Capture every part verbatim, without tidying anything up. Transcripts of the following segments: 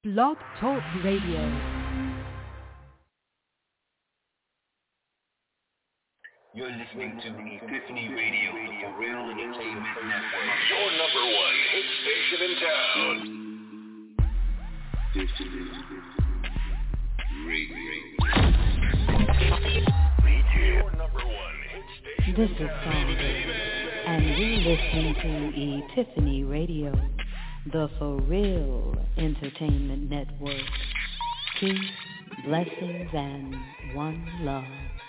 Blog Talk Radio. You're listening to Epiphany Radio, the For Real Entertainment Network. Your number one hit station in town. Epiphany Radio. Your number one hit station. This is Sandra, and you're listening to Epiphany Radio, the For Real Entertainment Network. Peace, blessings, and one love.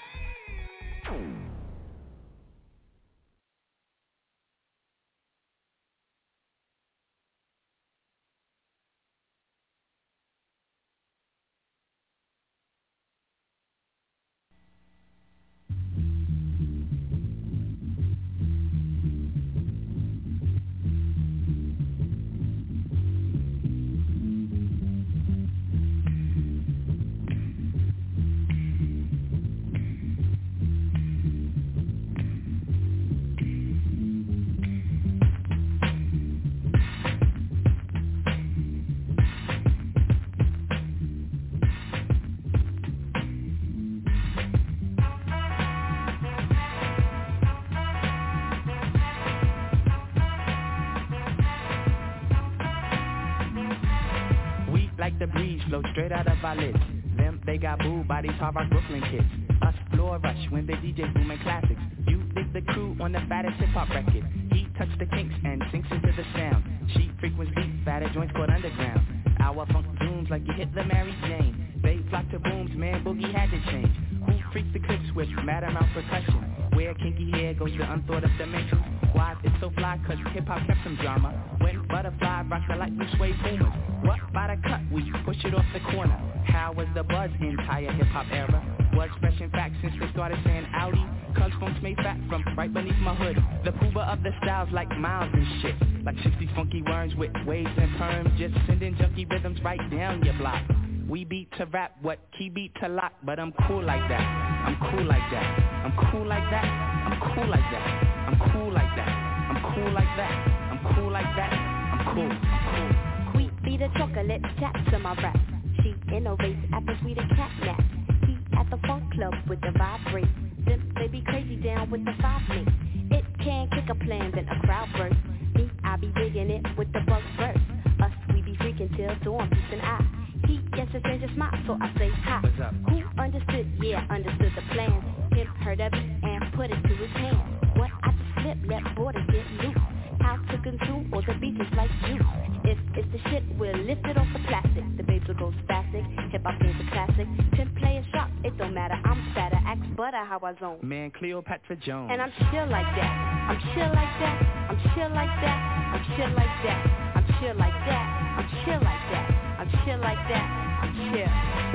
Straight out of our lids. Them, they got booed by these hard rock Brooklyn kids. Us floor rush when the D J's booming classics. You dig the crew on the fattest hip-hop record. He touched the kinks and sinks into the sound. She frequents deep, fatter joints called underground. Our funk zooms like you hit the Mary Jane. They flock to booms, man, boogie had to change. Who freaks the clips with mad amount percussion? Where kinky hair goes to unthought of dimensions. Why it's so fly, cause hip-hop kept some drama. When Butterfly rocked the light blue suede boomers. What by the cut, we push it off the corner. How was the buzz entire hip-hop era? Was fresh in fact since they started saying Audi. Cause funk's made fat from right beneath my hood. The pooba of the styles like Miles and shit. Like sixties funky worms with waves and perms. Just sending junky rhythms right down your block. We beat to rap, what key beat to lock. But I'm cool like that, I'm cool like that. I'm cool like that, I'm cool like that. I'm cool like that, I'm cool like that. I'm cool like that, I'm cool, I'm cool. Sweet beat of chocolate taps to my rap. She innovates after sweet and cat nap. He at the funk club with the vibrate. Them they be crazy down with the five link. It can kick a plan, then a crowd burst. Me, I be digging it with the bug burst. Us, we be freaking till dawn, peace and I. He gets a stranger smile, so I say hi. What's up? Who understood? Yeah, understood the plan. Him heard of it and put it to his hand. What I just flip, let borders get loose. How to consume all the beats is like juice. If it's the shit, we'll lift it off the plastic. The babes will go spastic. Hip hop game's a classic. Pimp playing sharp, it don't matter. I'm fatter, axe butter how I zone. Man, Cleopatra Jones. And I'm chill like that. I'm chill like that. I'm chill like that. I'm chill like that. I'm chill like that. I'm chill like that. I'm chill like that. I'm chill.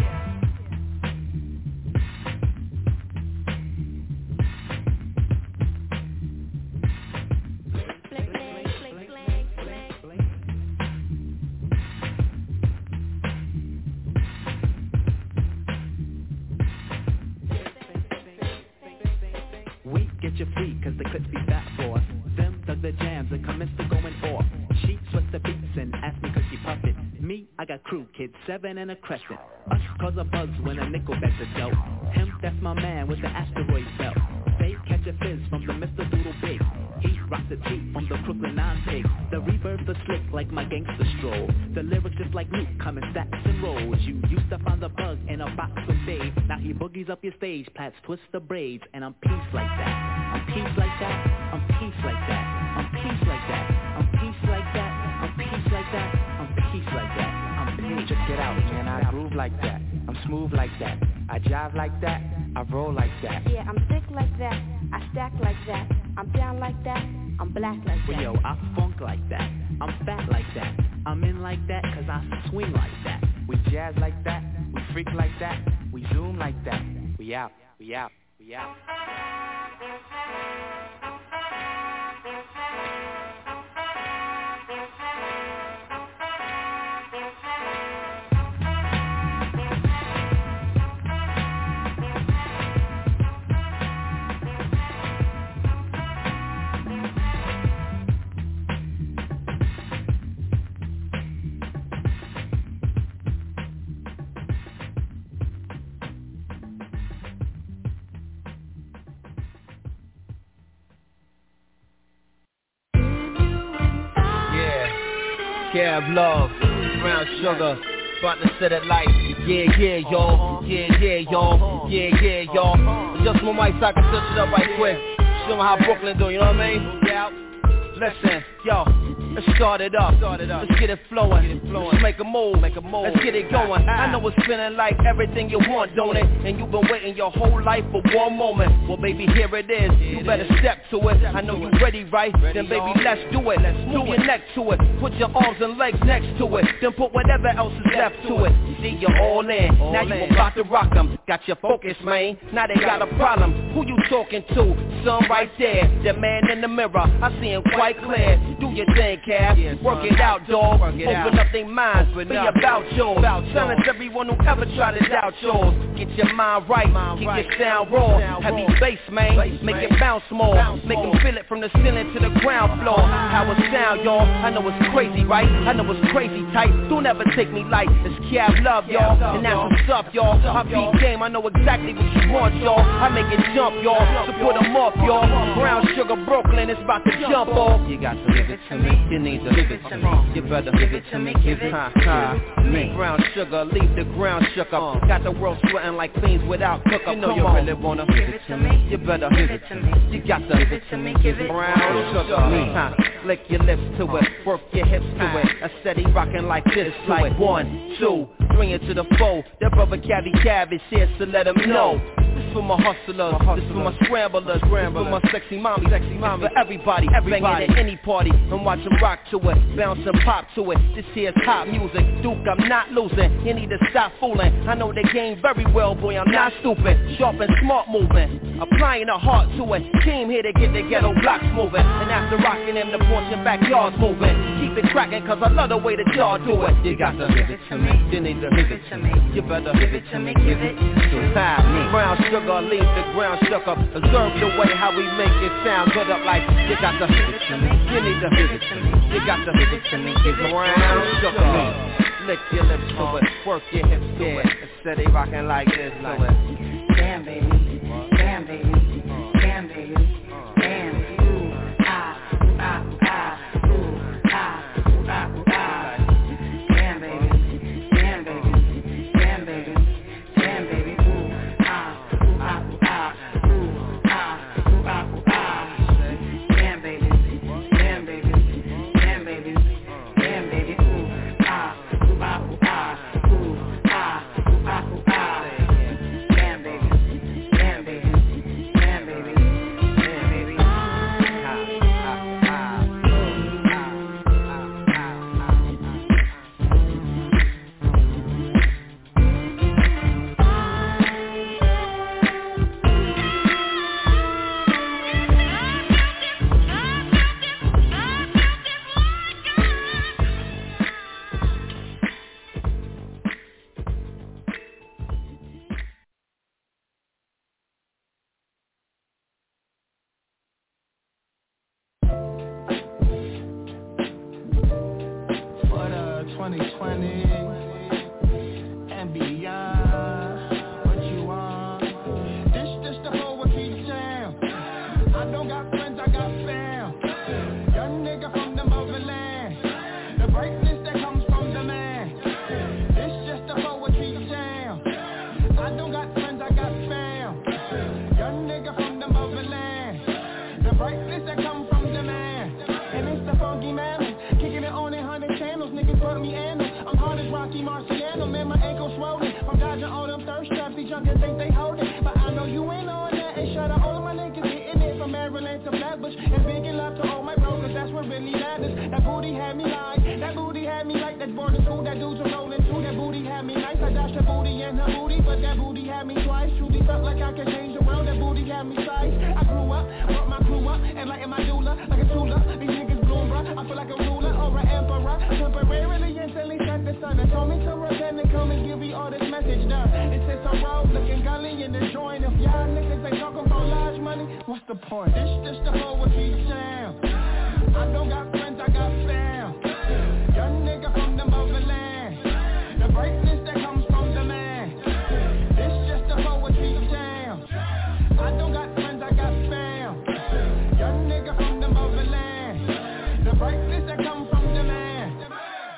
We get your feet, cause the clips be fat for us. Them dug the jams and commenced to going off. She sweats the beats and asked me could she puff it. Me, I got crew, kids, seven and a crescent. Us cause a buzz when a nickel bags a dope. Him, that's my man with the asteroid belt. They catch a fizz from the Mister Doodle Big. He rocks the teeth from the Brooklyn Nine-Pig. The reverb the slick like my gangster stroll. The lyrics just like Luke coming stacks and rolls. You used to find the bug in a box of Dave. Now he boogies up your stage, plats twist the braids. And I'm peace like that, I'm peace like that, I'm peace like that, I'm peace like that, I'm peace like that, I'm peace like that, I'm peace like that, I'm peace. Check it out, man, I groove like that. I'm smooth like that. I jive like that. I roll like that. Yeah, I'm thick like that. I stack like that. I'm down like that. I'm black like that. Well, yo, I funk like that. I'm fat like that. I'm in like that cause I swing like that. We jazz like that. We freak like that. We zoom like that. We out, we out, we out. Cav Love, Brown Sugar, about to set it like, yeah, yeah, y'all, yeah, yeah, y'all, yeah, yeah, y'all. Just my mic so I can touch it up right quick. Show them how Brooklyn do, you know what I mean? Yeah. Listen, yo, let's start it up. Let's get it flowing. Let's make a move. Let's get it going. I know it's feeling like everything you want, don't it? And you've been waiting your whole life for one moment. Well, baby, here it is. You better step to it. I know you ready, right? Then, baby, let's do it. Move your neck to it. Put your arms and legs next to it. Then put whatever else is left to it. See, you're all in. Now you about to rock them. Got your focus, man. Now they got a problem. Who you talking to? Son right there. The man in the mirror. I see him quite clear. Do your thing, Cav. Work it out, dog. Open up their minds. Be about yours. Silence everyone who ever tried to doubt yours. Get your mind right. Keep your sound raw. Heavy bass, man. Make it bounce more. Make them feel it from the ceiling to the ground floor. How it sound, y'all. I know it's crazy, right? I know it's crazy tight. Don't ever take me light. It's Cav Love, y'all. And that's what's up, y'all. I beat game. I know exactly what you want, y'all. I make it jump, y'all. So put them up, y'all. Brown Sugar Brooklyn is about to jump off. You got to give it to me. You need to give it to me. You better give it to me. Give it ha ha me. Brown Sugar, leave the ground shook up. Got the world sweating like fiends without cook up. You know you really wanna give it to me. You better give it to me. You got to give it to me. Give it Brown Sugar me. Ha. Lick your lips to it. Work your hips to it. I steady rocking like this. Like one, two, bring it to the four. That brother Cavi Cav is here, so let him know. This for my hustlers, this for my scramblers, this for my sexy mommy, sexy mommy, for everybody, everybody at any party, and watch them rock to it, bounce and pop to it. This here's hot music, Duke, I'm not losing. You need to stop fooling. I know the game very well, boy, I'm not stupid. Sharp and smart moving, applying a heart to it. Team here to get the ghetto blocks moving, and after rocking them, the porch and backyards moving. Keep it cracking, cause I love the way that y'all do it. You got to give it to me. You need to give it to me. You better give it to me. Give it to me. Brown Sugar, leave the ground shook up. Observe the way how we make it sound good up like you got to give it to me. You need to give it to me. You got to give it to me. Give it Brown Sugar. Lick your lips to it. Work your hips to it. Steady rocking like this to it. Damn baby, damn baby, damn baby, damn. Ooh ah, ooh ah, ooh ah, ooh ah, ooh ah, ooh ah. Damn baby, damn baby, damn baby, damn baby. Ooh ah, ooh ah, ooh ah, ooh ah, ooh ah, ooh ah. Damn baby, damn baby, damn baby, damn baby. Ooh ah, ooh ah, ooh ah, ooh ah, ooh ah, ooh ah. twenty twenty and beyond, what you want? This, this the whole what keep down. I don't got friends, I got fam. Young nigga from the motherland. The greatness that comes from the man. This just the whole what keep down. I don't got friends, I got fam. Young nigga from the motherland. The greatness that comes from the man. And it's the funky man. Kicking it on in hundred channels, niggas put me in them. I'm hard as Rocky Marciano, man, my ankle swollen. I'm dodging all them thirst traps, these junkies think they hold it. But I know you ain't on that, and shut up, all of my niggas getting it from Maryland to Flatbush. And big and love to all my bros, cause that's what really matters. That booty had me like, that booty had me like that boarding school, that dudes are rolling too. That booty had me nice, I dashed her booty and her booty, but that booty had me twice. Truly felt like I could change the world, that booty had me size. I grew up, brought my crew up, and like in my doula, like a tula. These niggas bloom, bruh, I feel like a ruler or an emperor. Temporarily instantly set the sun and told me to repent and come and give you all this message there. It says a road looking gully in the joint. If y'all niggas ain't talking about large money, what's the point? This, this the whole what keep down. I don't got friends, I got fam. Young nigga from the motherland. The greatness that comes from the man. This just the whole what keep down. I don't got friends, I got fam. Young nigga from the motherland. The greatness that comes from the man.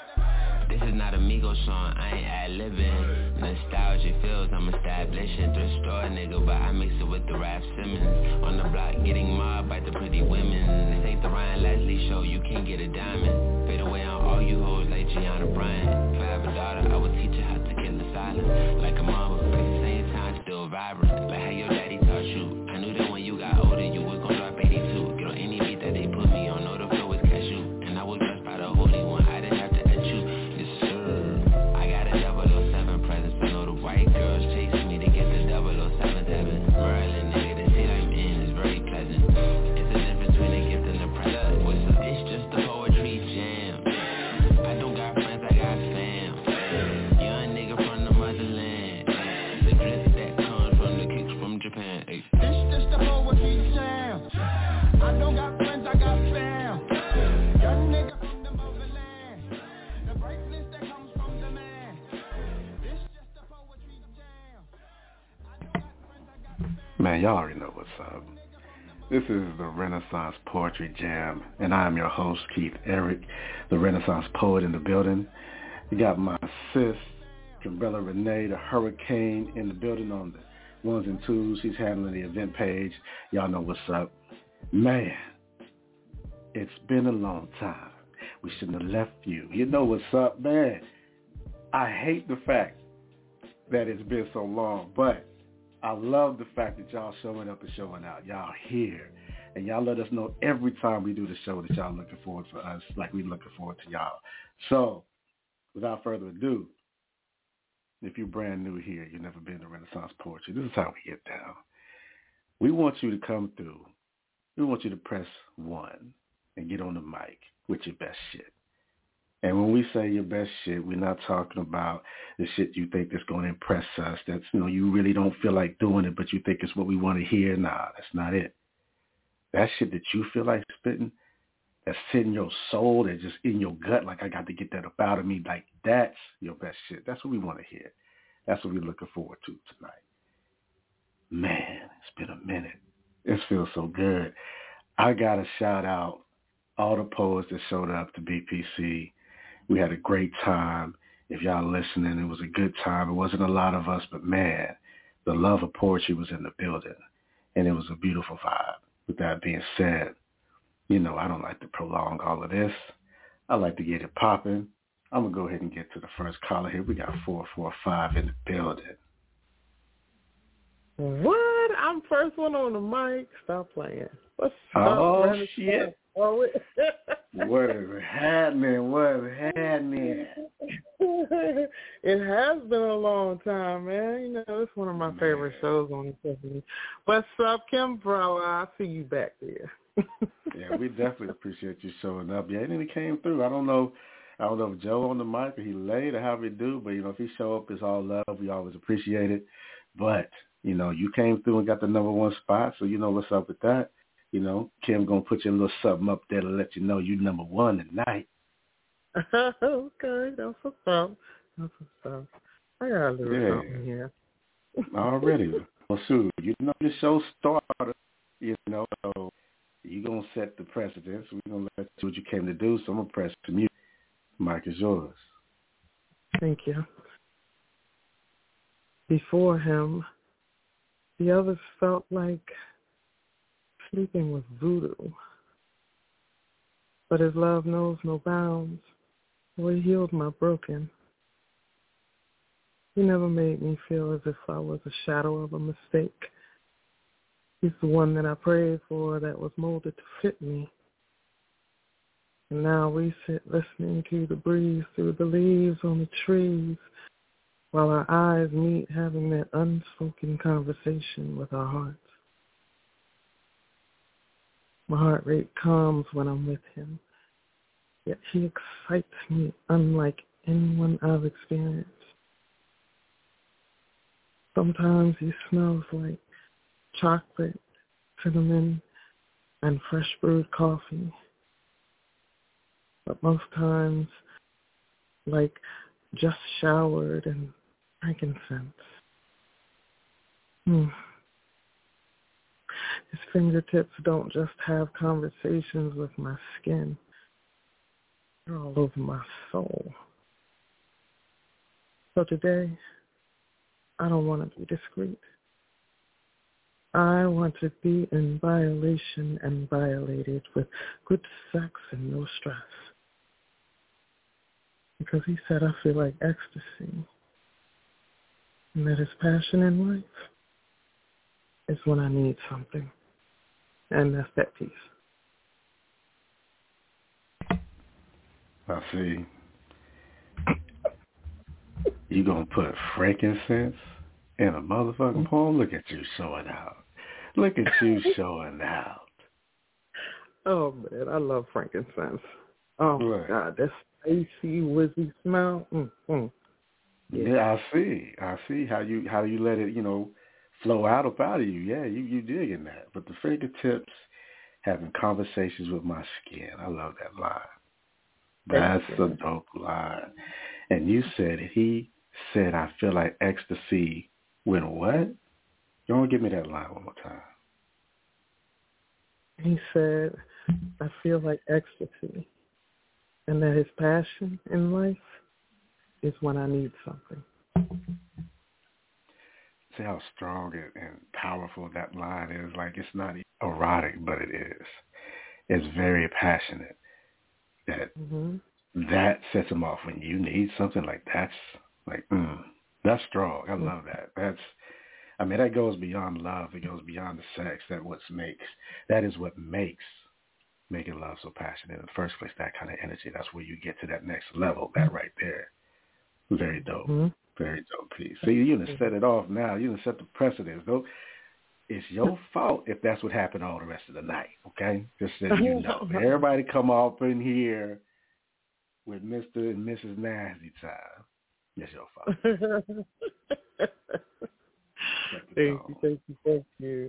ego showing, I ain't ad-libbing. Nostalgia feels, I'm establishing. Thrift store nigga, but I mix it with the Rap Simmons. On the block, getting mobbed by the pretty women. This ain't the Ryan Leslie show, you can't get a diamond. Fade away on all you hoes like Gianna Bryant. If I have a daughter, I would teach her how to kill the silence. Like a mama, but at the same time still vibrant. Like how your daddy taught you. I knew that when you got older, you was gonna drop eighty-two. Get on any beat that they put me on, know the flow is cashew. And I was blessed by the Holy One, I didn't have to at you. Yes sir, I got a double oh seven presence. I know the white girls chase me to get the double oh seven heaven. Merlin nigga, the seat I'm in is very pleasant. It's the difference between the gift and the present. What's up? It's just a poetry jam. I don't got friends, I got fam. Young nigga from the motherland. The drip that comes from the kicks from Japan. Ay. It's just a poetry jam. I don't got friends, I got fam. Young nigga from the motherland. The bracelets that comes from the man. It's just a poetry jam. I don't got friends, I got fam. Man, y'all already know what's up. This is the Renaissance Poetry Jam, and I am your host, Keith Eric, the Renaissance poet in the building. You got my sis, Kimbrella Renee, the Hurricane, in the building on the ones and twos. She's handling the event page. Y'all know what's up. Man, it's been a long time. We shouldn't have left you. You know what's up, man. I hate the fact that it's been so long, but I love the fact that y'all showing up and showing out. Y'all here. And y'all let us know every time we do the show that y'all looking forward for us like we looking forward to y'all. So, without further ado, if you're brand new here, you've never been to Renaissance Poetry, this is how we get down. We want you to come through. We want you to press one and get on the mic with your best shit. And when we say your best shit, we're not talking about the shit you think is going to impress us. That's, you know, you really don't feel like doing it, but you think it's what we want to hear. Nah, that's not it. That shit that you feel like spitting, that's in your soul, that's just in your gut, like I got to get that up out of me, like that's your best shit. That's what we want to hear. That's what we're looking forward to tonight. Man, it's been a minute. This feels so good. I got to shout out all the poets that showed up to B P C. We had a great time. If y'all listening, it was a good time. It wasn't a lot of us, but man, the love of poetry was in the building, and it was a beautiful vibe. With that being said, you know, I don't like to prolong all of this. I like to get it popping. I'm going to go ahead and get to the first caller here. We got four four five in the building. What? I'm first one on the mic. Stop playing. What's oh, up? Oh, shit. Oh, what is happening? What is happening? It has been a long time, man. You know, it's one of my man. favorite shows on the Tiffany. What's up, Kimbrella? I see you back there. Yeah, we definitely appreciate you showing up. Yeah, and he came through. I don't know. I don't know if Joe on the mic or he late or how we do, but, you know, if he show up, it's all love. We always appreciate it. But, you know, you came through and got the number one spot, so you know what's up with that. You know, Kim going to put you a little something up there to let you know you number one tonight. Okay, that's what's up. That's what's up. I got a little yeah. something here. Already. Well, shoot, you know the show started, you know, so you're going to set the precedence. We're going to let you do what you came to do, so I'm going to press the mute. Mic is yours. Thank you. Before him, the others felt like sleeping was voodoo. But his love knows no bounds, so he healed my broken. He never made me feel as if I was a shadow of a mistake. He's the one that I prayed for that was molded to fit me. And now we sit listening to the breeze through the leaves on the trees while our eyes meet, having that unspoken conversation with our hearts. My heart rate calms when I'm with him, yet he excites me unlike anyone I've experienced. Sometimes he smells like chocolate, cinnamon, and fresh brewed coffee. But most times, like just showered and frankincense. Hmm. His fingertips don't just have conversations with my skin. They're all over my soul. So today, I don't want to be discreet. I want to be in violation and violated with good sex and no stress. Because he said I feel like ecstasy. And that his passion in life is when I need something. And that's that piece. I see. You gonna put frankincense in a motherfucking poem? Look at you showing out. Look at you showing out. Oh, man, I love frankincense. Oh, my Right. God, that spicy, whizzy smell. Mm-hmm. Yeah. yeah, I see. I see how you how you let it, you know, flow out up out of you. Yeah, you, you digging that. But the fingertips having conversations with my skin. I love that line. That's a dope line. And you said he said, I feel like ecstasy when what? You want to give me that line one more time? He said, I feel like ecstasy. And that his passion in life is when I need something. See how strong and powerful that line is. Like, it's not erotic, but it is. It's very passionate. That mm-hmm. that sets him off. When you need something like that's like, mm, that's strong. I love that. That's, I mean, that goes beyond love. It goes beyond the sex. That what makes, that is what makes making love so passionate in the first place. That kind of energy. That's where you get to that next level. That right there. Very dope. Mm-hmm. Very dope piece. See, you done set it off now. You done set the precedence. Though it's your fault if that's what happened all the rest of the night. Okay, just so you know. Everybody come up in here with Mister and Missus Nasty time. It's your fault. Thank you, thank you, thank you.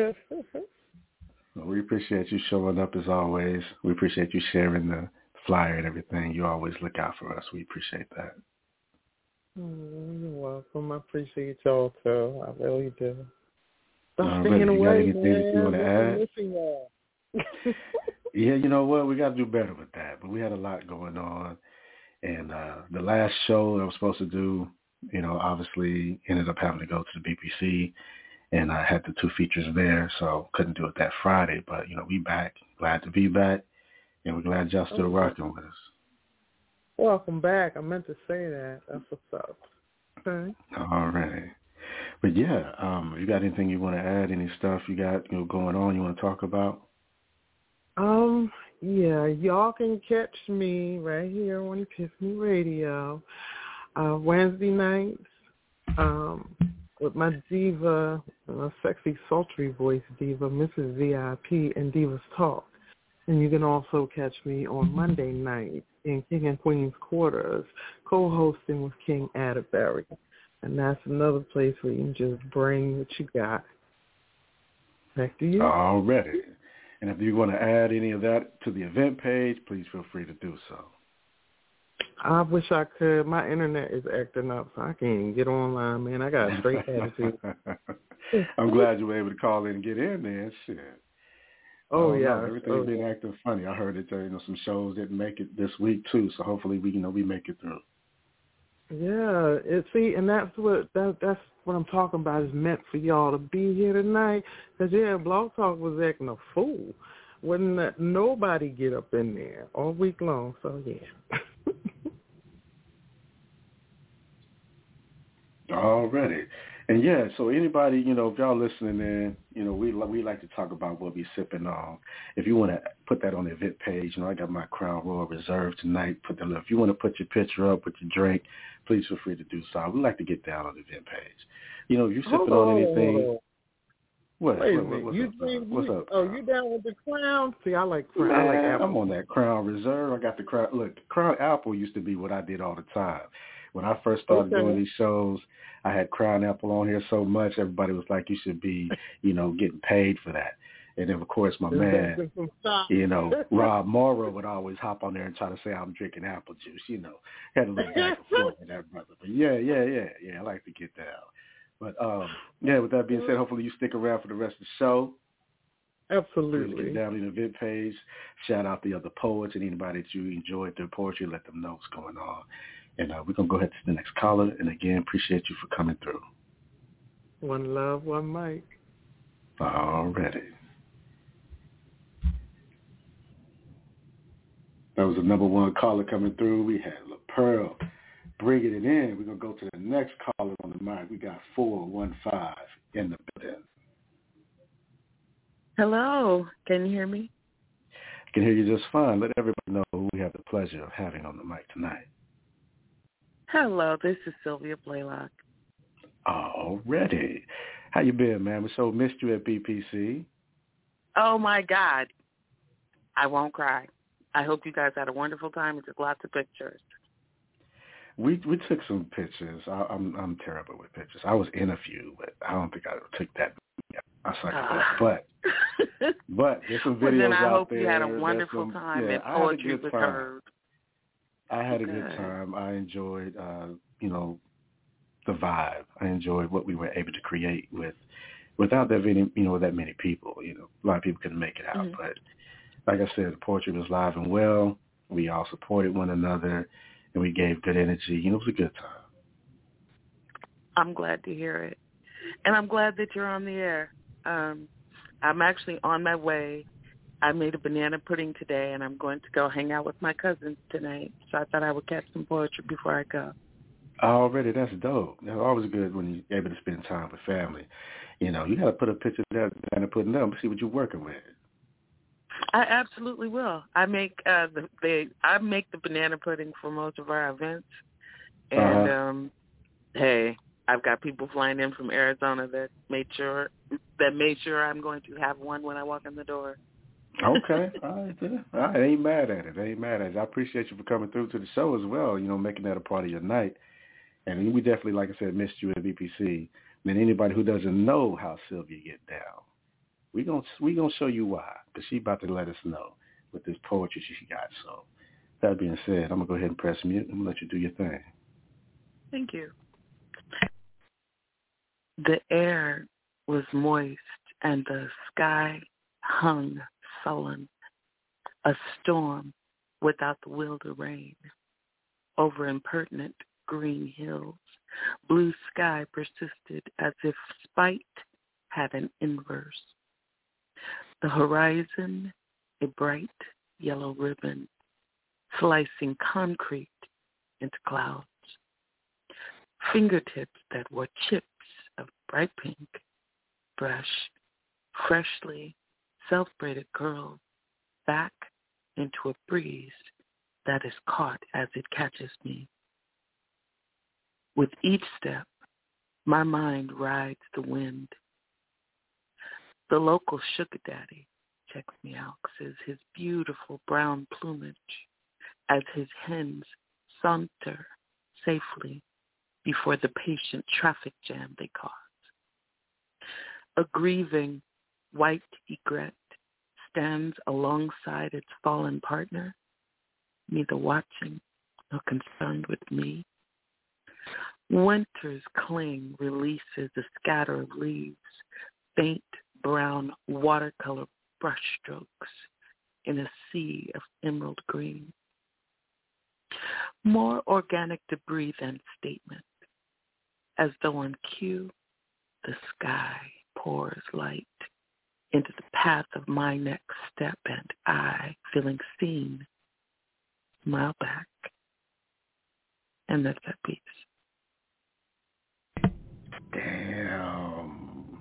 Well, we appreciate you showing up as always. We appreciate you sharing the flyer and everything. You always look out for us. We appreciate that. Mm, you're welcome. I appreciate y'all too. I really do. Stop uh, staying you away, got anything man. that you want to add? Missing y'all. Yeah, you know what? We got to do better with that. But we had a lot going on. And uh, the last show I was supposed to do, you know, obviously ended up having to go to the B P C. And I had the two features there, so couldn't do it that Friday. But, you know, we back. Glad to be back. And we're glad y'all still okay. rocking with us. Welcome back. I meant to say that. That's what's up. Okay. All right. But, yeah, um, you got anything you want to add, any stuff you got, you know, going on you want to talk about? Um, yeah, y'all can catch me right here on Epiphany Radio uh, Wednesday nights um, with my diva, my sexy, sultry voice diva, Missus V I P and Divas Talk. And you can also catch me on Monday night in King and Queen's Quarters, co-hosting with King Atterbury. And that's another place where you can just bring what you got. Back to you. Already. And if you want to add any of that to the event page, please feel free to do so. I wish I could. My internet is acting up, so I can't even get online, man. I got a straight attitude. I'm glad you were able to call in and get in there. Shit. Oh, yeah. Everything's oh, been yeah. acting funny. I heard that you know some shows didn't make it this week too, so hopefully we you know we make it through. Yeah, it, see, and that's what that that's what I'm talking about is meant for y'all to be here tonight. Cause yeah, Blog Talk was acting a fool. Wouldn't let nobody get up in there all week long. So yeah. Already. And yeah, so anybody, you know, if y'all listening in, you know, we we like to talk about what we sipping on. If you want to put that on the event page, you know, I got my Crown Royal Reserve tonight. Put that. If you want to put your picture up with your drink, please feel free to do so. We like to get down on the event page. You know, if you sipping hold on on, anything. hold on. What? Wait what, a minute. what's You up? drink, What's you, up? Oh, you down with the Crown? See, I like Crown. Man, I like Apple. I'm on that Crown Reserve. I got the Crown. Look, Crown Apple used to be what I did all the time. When I first started Okay. doing these shows, I had Crown Apple on here so much, everybody was like, you should be, you know, getting paid for that. And then, of course, my man, you know, Rob Morrow would always hop on there and try to say I'm drinking apple juice, you know. Had a little back and forth with that brother. But, yeah, yeah, yeah, yeah, I like to get that out. But, um, yeah, with that being said, hopefully you stick around for the rest of the show. Absolutely. Get down to the event page. Shout out the other poets and anybody that you enjoyed their poetry. Let them know what's going on. And uh, we're going to go ahead to the next caller. And again, appreciate you for coming through. One love, one mic. Already. That was the number one caller coming through. We had La Pearl bringing it in. We're going to go to the next caller on the mic. We got four one five in the building. Hello. Can you hear me? I can hear you just fine. Let everybody know who we have the pleasure of having on the mic tonight. Hello. This is Sylvia Blaylock. Already. How you been, man? We so missed you at B P C. Oh, my God. I won't cry. I hope you guys had a wonderful time and took lots of pictures. We we took some pictures. I, I'm I'm terrible with pictures. I was in a few, but I don't think I took that. I suck at that. But but there's some videos well, then I out hope there. you had a wonderful some, time yeah, and poetry was time. heard. I had a good. good time. I enjoyed, uh, you know, the vibe. I enjoyed what we were able to create with, without that many, you know, that many people. You know, a lot of people couldn't make it out, Mm-hmm. but like I said, the poetry was live and well. We all supported one another, and we gave good energy. You know, it was a good time. I'm glad to hear it, and I'm glad that you're on the air. Um, I'm actually on my way. I made a banana pudding today, and I'm going to go hang out with my cousins tonight. So I thought I would catch some poetry before I go. Already, that's dope. It's always good when you're able to spend time with family. You know, you got to put a picture of that banana pudding up and see what you're working with. I absolutely will. I make uh, the, the I make the banana pudding for most of our events, and uh-huh. um, hey, I've got people flying in from Arizona that made sure that made sure I'm going to have one when I walk in the door. Okay, all right, then. All right, I ain't mad at it. I ain't mad at it. I appreciate you for coming through to the show as well. You know, making that a part of your night. And we definitely, like I said, missed you at B P C. And anybody who doesn't know how Sylvia get down, we gonna we gonna show you why. Because she about to let us know with this poetry she got. So that being said, I'm gonna go ahead and press mute. I'm gonna let you do your thing. Thank you. The air was moist and the sky hung sullen, a storm without the will to rain. Over impertinent green hills, blue sky persisted as if spite had an inverse. The horizon, a bright yellow ribbon, slicing concrete into clouds. Fingertips that were chips of bright pink, brush freshly self-braided curls back into a breeze that is caught as it catches me. With each step, my mind rides the wind. The local sugar daddy checks me out, says his beautiful brown plumage as his hens saunter safely before the patient traffic jam they cause. A grieving white egret stands alongside its fallen partner, neither watching nor concerned with me. Winter's cling releases a scatter of leaves, faint brown watercolor brushstrokes in a sea of emerald green. More organic debris than statement, as though on cue, the sky pours light into the path of my next step, and I, feeling seen, smile back. And that's that piece. Damn.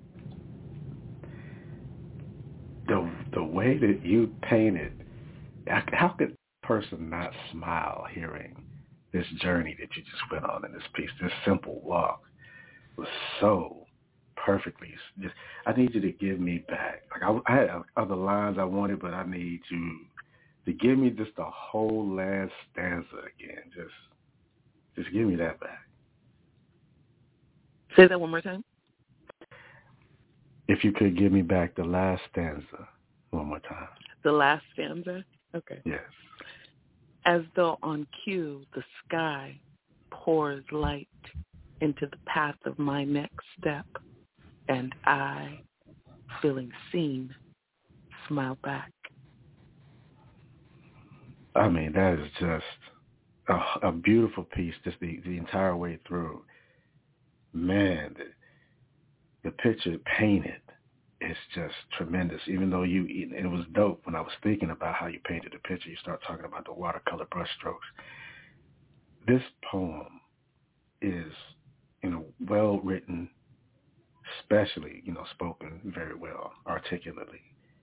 The the way that you painted, how could a person not smile hearing this journey that you just went on in this piece? This simple walk was so perfectly. Just, I need you to give me back. Like I, I had other lines I wanted, but I need you to give me just the whole last stanza again. Just, just give me that back. Say that one more time. If you could give me back the last stanza one more time. The last stanza? Okay. Yes. As though on cue, the sky pours light into the path of my next step, and I, feeling seen, smile back. I mean, that is just, a, a beautiful piece just the, the entire way through. Man, the, the picture painted is just tremendous. Even though you, it was dope when I was thinking about how you painted the picture. You start talking about the watercolor brush strokes. This poem is, you know, well written, especially, you know, spoken very well, articulately.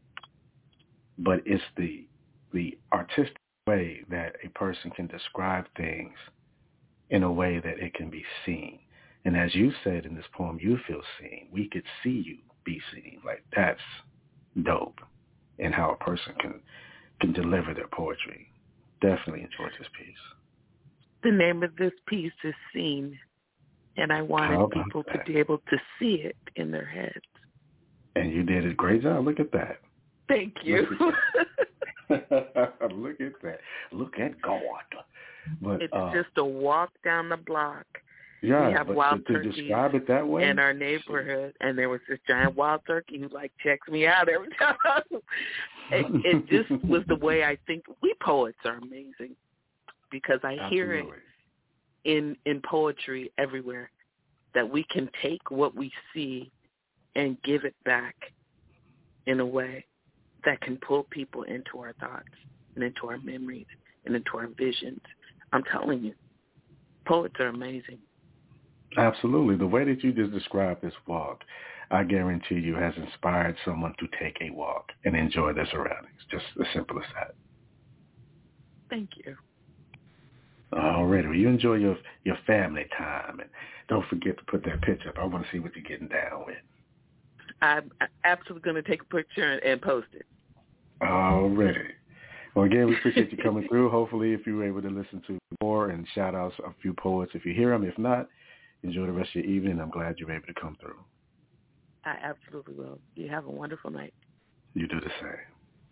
But it's the the artistic way that a person can describe things in a way that it can be seen. And as you said in this poem, you feel seen. We could see you be seen. Like, that's dope in how a person can can deliver their poetry. Definitely enjoyed this piece. The name of this piece is Seen, and I wanted people that? to be able to see it in their heads. And you did a great job. Look at that. Thank you. Look at that. Look at that. Look at God. But, it's uh, just a walk down the block. Yeah, we have but wild to, to turkeys describe it that way? in our neighborhood, and there was this giant wild turkey who, like, checks me out every time. it, it just was the way I think. We poets are amazing because I Absolutely. hear it in in poetry everywhere, that we can take what we see and give it back in a way that can pull people into our thoughts and into our memories and into our visions. I'm telling you, poets are amazing. Absolutely. The way that you just described this walk, I guarantee you has inspired someone to take a walk and enjoy their surroundings. Just as simple as that. Thank you. All right. Well, you enjoy your your family time. And don't forget to put that picture up. I want to see what you're getting down with. I'm absolutely going to take a picture and, and post it. All righty. Well, again, we appreciate you coming through. Hopefully, if you were able to listen to more and shout out a few poets if you hear them. If not, enjoy the rest of your evening. I'm glad you were able to come through. I absolutely will. You have a wonderful night. You do the same.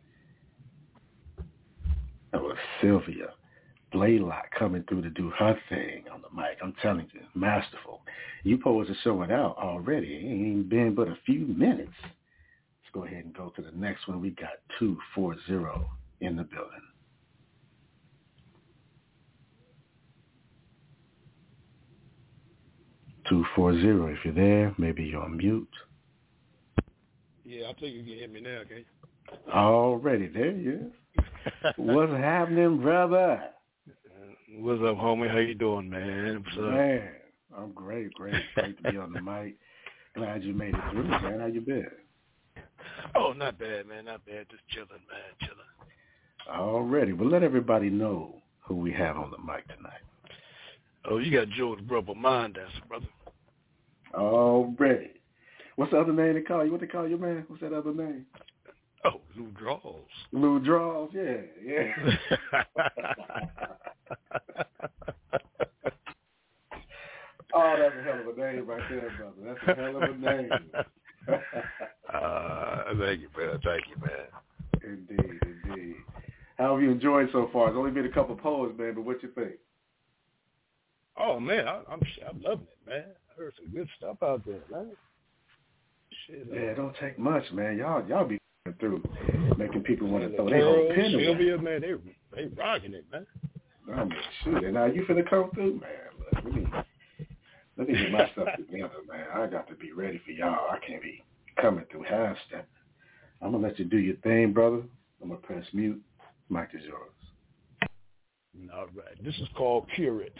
That was Sylvia Blaylock coming through to do her thing on the mic. I'm telling you, masterful. You poets are showing out already. It ain't been but a few minutes. Let's go ahead and go to the next one. We got two forty in the building. two forty, if you're there, maybe you're on mute. Yeah, I think you can hear me now, okay? Already, there you is. What's happening, brother? What's up, homie? How you doing, man? What's up? Man, I'm great, great. Great to be on the mic. Glad you made it through, man. How you been? Oh, not bad, man. Not bad. Just chilling, man. Chilling. Already. Well, let everybody know who we have on the mic tonight. Oh, you got George Brother Mind Dancer, brother. Already. What's the other name they call you? What they call you, man? What's that other name? Oh, Lou Draws. Lou Draws, yeah, yeah. Oh, that's a hell of a name right there, brother. That's a hell of a name. uh, thank you, man. Thank you, man. Indeed, indeed. How have you enjoyed so far? It's only been a couple poems, man, but what you think? Oh, man, I, I'm I'm loving it, man. I heard some good stuff out there, man. Shit, yeah, uh, it don't take much, man. Y'all y'all be through making people want to throw their whole pen away. Sylvia, man, they they rocking it, man. I mean, shoot, and now you finna come through, man. Look, let me let me get my stuff together, man. I got to be ready for y'all. I can't be coming through half stepping. I'm gonna let you do your thing, brother. I'm gonna press mute. Mic is yours. All right, this is called Cure It.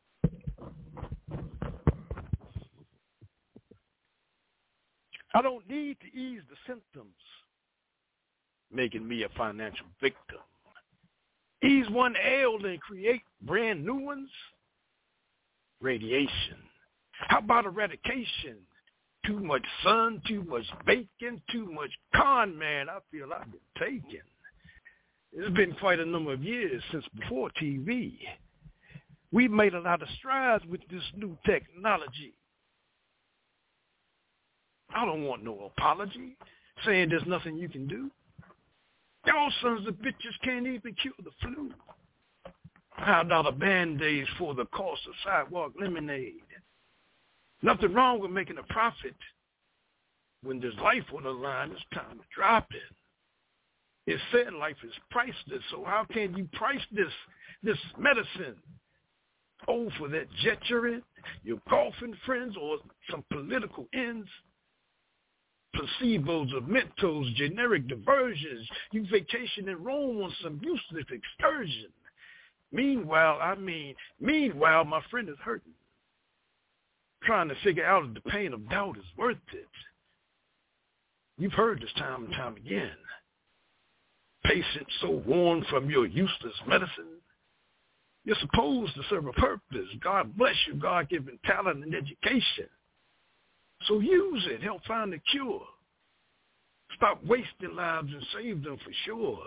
I don't need to ease the symptoms, making me a financial victim. Ease one ail and create brand new ones. Radiation. How about eradication? Too much sun, too much bacon, too much con, man. I feel I've been taken. It's been quite a number of years since before T V. We've made a lot of strides with this new technology. I don't want no apology, saying there's nothing you can do. Y'all sons of bitches can't even cure the flu. High dollar Band-Aids for the cost of sidewalk lemonade. Nothing wrong with making a profit. When there's life on the line, it's time to drop it. It's said life is priceless, so how can you price this? this medicine. Oh, for that jet you're in, your golfing friends, or some political ends. Placebos or Mentos, generic diversions. You vacation in Rome on some useless excursion. Meanwhile, I mean, meanwhile, my friend is hurting. Trying to figure out if the pain of doubt is worth it. You've heard this time and time again. Patient so worn from your useless medicine. You're supposed to serve a purpose. God bless you, God-given talent and education. So use it. Help find the cure. Stop wasting lives and save them for sure.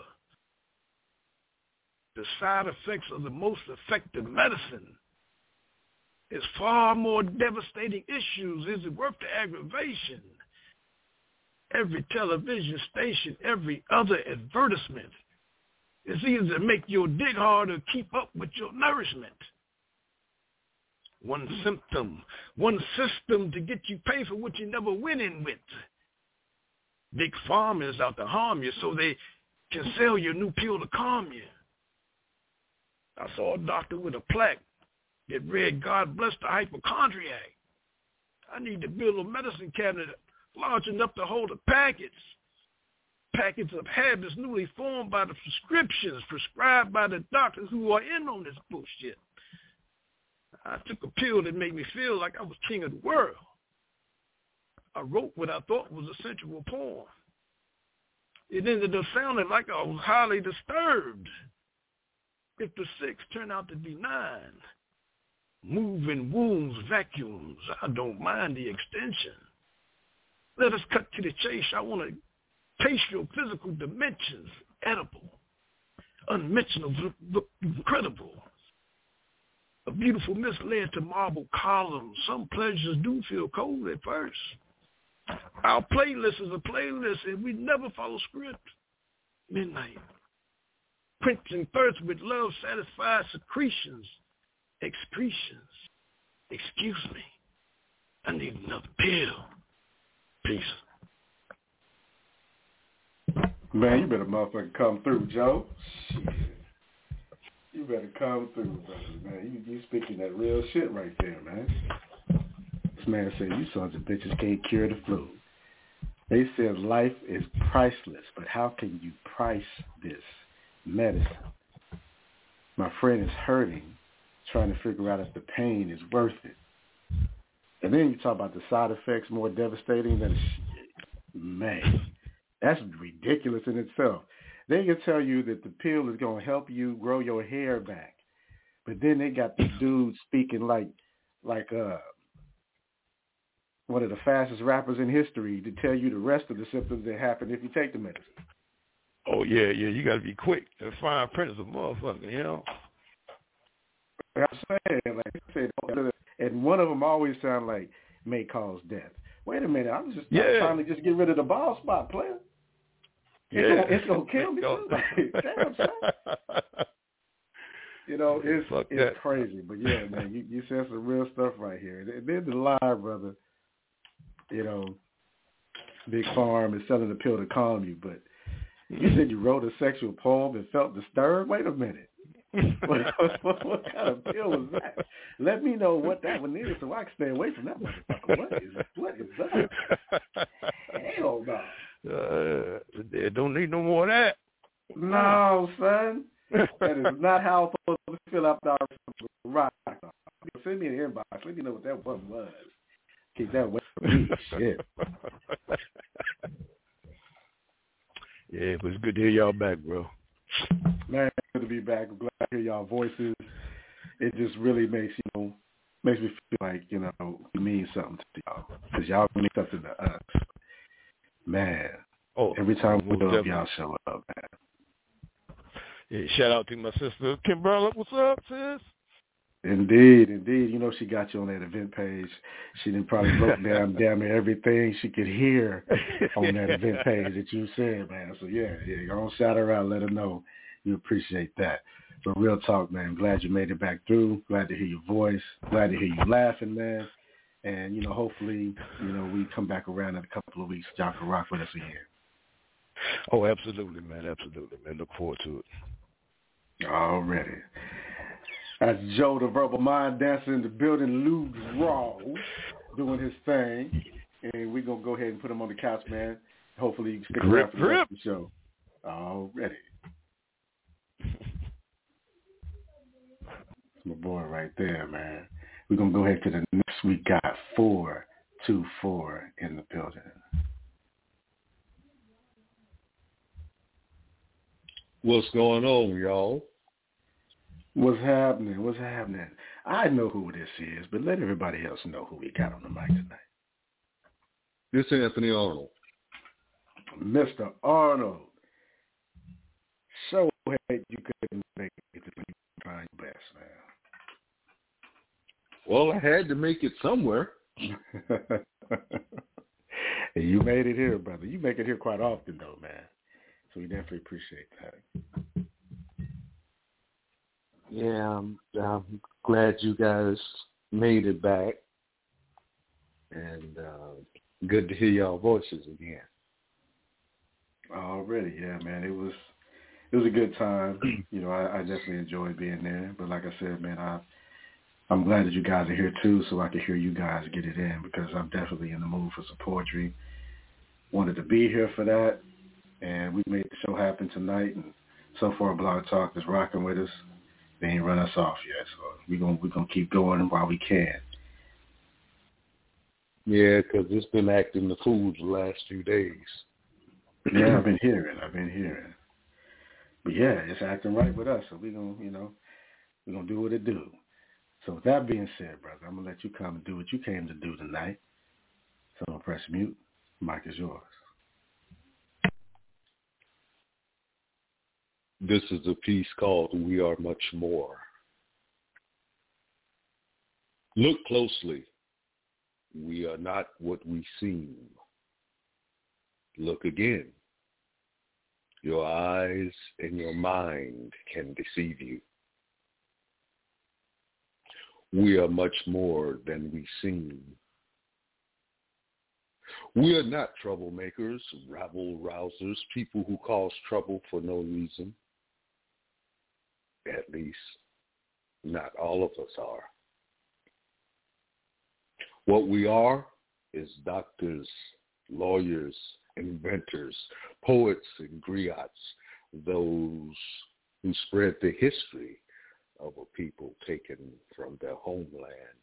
The side effects of the most effective medicine is far more devastating issues. Is it worth the aggravation? Every television station, every other advertisement is either to make your dig hard or keep up with your nourishment. One symptom, one system to get you paid for what you never went in with. Big pharma is out to harm you so they can sell your new pill to calm you. I saw a doctor with a plaque that read, God bless the hypochondriac. I need to build a medicine cabinet large enough to hold the packets. Packets of habits newly formed by the prescriptions prescribed by the doctors who are in on this bullshit. I took a pill that made me feel like I was king of the world. I wrote what I thought was a sensual poem. It ended up sounding like I was highly disturbed. If the six turned out to be nine, moving wombs, vacuums, I don't mind the extension. Let us cut to the chase. I want to taste your physical dimensions, edible, unmentionable, incredible. A beautiful mist led to marble columns. Some pleasures do feel cold at first. Our playlist is a playlist, and we never follow script. Midnight. Quenching thirst with love-satisfied secretions, excretions. Excuse me. I need another pill. Peace. Man, you better motherfucker come through, Joe. Shit. You better come through, brother, man. You, you speaking that real shit right there, man. This man said, you sons of bitches can't cure the flu. They said life is priceless, but how can you price this medicine? My friend is hurting, trying to figure out if the pain is worth it. And then you talk about the side effects more devastating than shit. Man, that's ridiculous in itself. They can tell you that the pill is going to help you grow your hair back. But then they got the dude speaking like like uh, one of the fastest rappers in history to tell you the rest of the symptoms that happen if you take the medicine. Oh, yeah, yeah, you got to be quick. The fine print is a motherfucker, you know? I'm saying, like I said, and one of them always sound like may cause death. Wait a minute, I'm just yeah. I'm trying to just get rid of the bald spot, player. It's yeah. gonna, it's gonna kill me. Like, damn, son. You know, it's Fuck it's that. crazy, but yeah, man, you you said some real stuff right here. And then the lie, brother. You know, Big Farm is selling a pill to calm you, but you said you wrote a sexual poem and felt disturbed. Wait a minute. what, what, what kind of pill was that? Let me know what that one is so I can stay away from that motherfucker. What is what is that? Hell no. Uh, they don't need no more of that. No, son. That is not how I'm supposed to feel after I rock. Send me an inbox. Let me know what that one was. Keep that away from me. Shit. Yeah, but it's good to hear y'all back, bro. Man, good to be back. I'm glad to hear y'all voices. It just really makes you know makes me feel like you know it means something to y'all because y'all mean something to us. Man, oh, every time we do up, y'all show up, man. Yeah, shout out to my sister Kimberly. What's up, sis? Indeed, indeed. You know she got you on that event page. She didn't probably wrote down damn near everything she could hear on that event page that you said, man. So yeah, yeah, go on, shout her out, let her know you appreciate that. But real talk, man. I'm glad you made it back through. Glad to hear your voice. Glad to hear you laughing, man. And, you know, hopefully, you know, we come back around in a couple of weeks. Y'all can rock with us again. Oh, absolutely, man. Absolutely, man. Look forward to it. Already. That's Joe, the verbal mind dancer in the building. Luke Raw doing his thing. And we're going to go ahead and put him on the couch, man. Hopefully you can stick around for the rest of the show. Already. That's my boy right there, man. We're going to go ahead to the next. We got four two four in the building. What's going on, y'all? What's happening? What's happening? I know who this is, but let everybody else know who we got on the mic tonight. This is Anthony Arnold. Mister Arnold. So hate you couldn't make it to be trying your best, man. Well, I had to make it somewhere. You made it here, brother. You make it here quite often, though, man. So we definitely appreciate that. Yeah, I'm, I'm glad you guys made it back. And uh, good to hear y'all voices again. Already, yeah, man. It was it was a good time. You know, I, I definitely enjoyed being there. But like I said, man, I, I'm glad that you guys are here, too, so I can hear you guys get it in because I'm definitely in the mood for some poetry. Wanted to be here for that. And we made the show happen tonight, and so far Blog Talk is rocking with us. They ain't run us off yet, so we're going we're gonna keep going while we can. Yeah, because it's been acting the fool the last few days. Yeah, I've been hearing, I've been hearing. But yeah, it's acting right with us, so we're going to, you know, we're going to do what it do. So with that being said, brother, I'm going to let you come and do what you came to do tonight. So I'm going to press mute. Mic is yours. This is a piece called We Are Much More. Look closely. We are not what we seem. Look again. Your eyes and your mind can deceive you. We are much more than we seem. We are not troublemakers, rabble-rousers, people who cause trouble for no reason. At least, not all of us are. What we are is doctors, lawyers, inventors, poets, and griots, those who spread the history of a people taken from their homeland.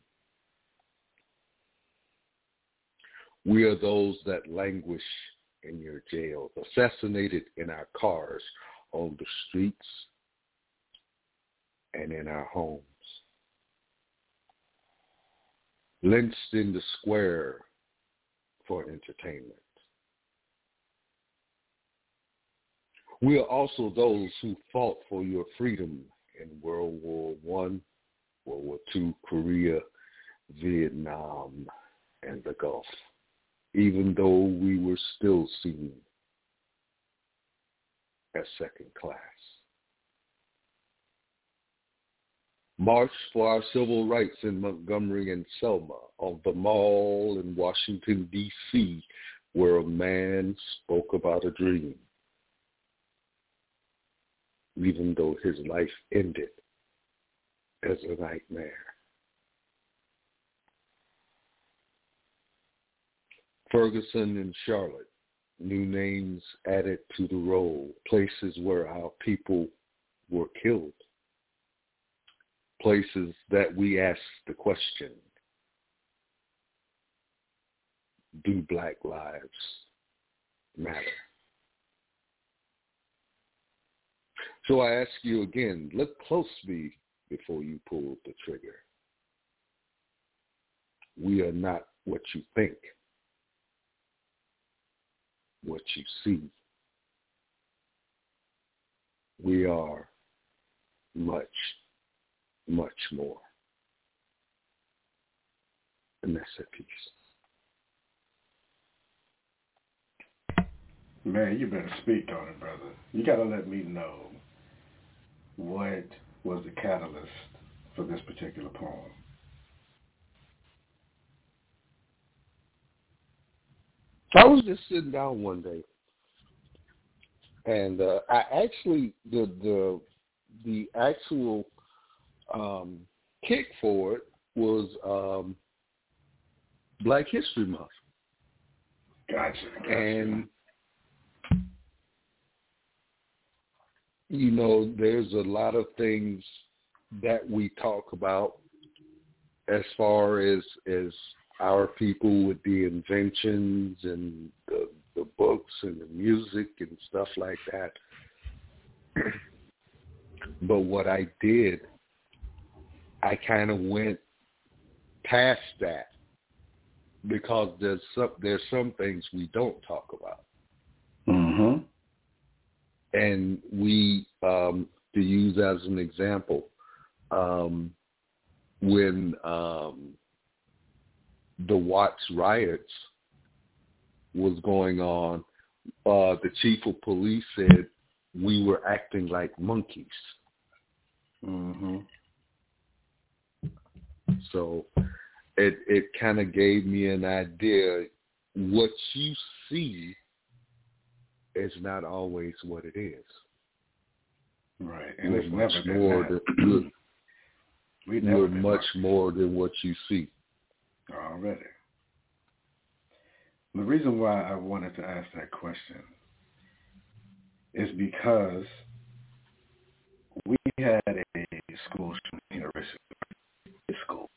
We are those that languish in your jails, assassinated in our cars, on the streets, and in our homes. Lynched in the square for entertainment. We are also those who fought for your freedom in World War One, World War Two, Korea, Vietnam, and the Gulf, even though we were still seen as second class. Marched for our civil rights in Montgomery and Selma, on the Mall in Washington, D C, where a man spoke about a dream, even though his life ended as a nightmare. Ferguson and Charlotte, new names added to the roll, places where our people were killed. Places that we ask the question, do Black lives matter? So I ask you again, look closely before you pull the trigger. We are not what you think, what you see. We are much much more. And that's a piece. Man, you better speak on it, brother. You got to let me know what was the catalyst for this particular poem. I was just sitting down one day, and uh, I actually, the the the actual um, kick for it was um, Black History Month. Gotcha. gotcha. And, you know, there's a lot of things that we talk about as far as as our people with the inventions and the, the books and the music and stuff like that. But what I did, I kind of went past that because there's some there's some things we don't talk about. Mm-hmm. And we, um, to use as an example, um, when um, the Watts riots was going on, uh, the chief of police said we were acting like monkeys. Mm-hmm. So it it kind of gave me an idea. What you see is not always what it is. Right, and you're it's much never more been than we you're much more than what you see. Already. The reason why I wanted to ask that question is because we had a school shooting at Richard School.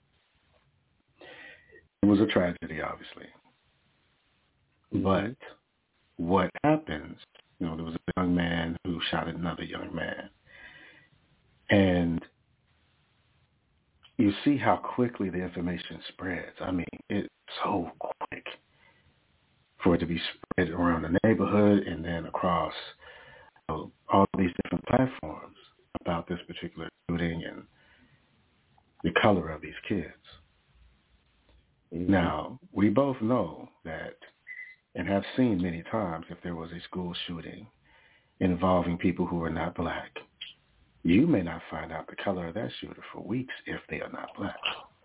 It was a tragedy, obviously. Mm-hmm. But what happens, you know, there was a young man who shot another young man. And you see how quickly the information spreads. I mean, it's so quick for it to be spread around the neighborhood and then across you know, all these different platforms about this particular shooting and the color of these kids. Mm-hmm. Now, we both know that and have seen many times if there was a school shooting involving people who are not black, you may not find out the color of that shooter for weeks if they are not black.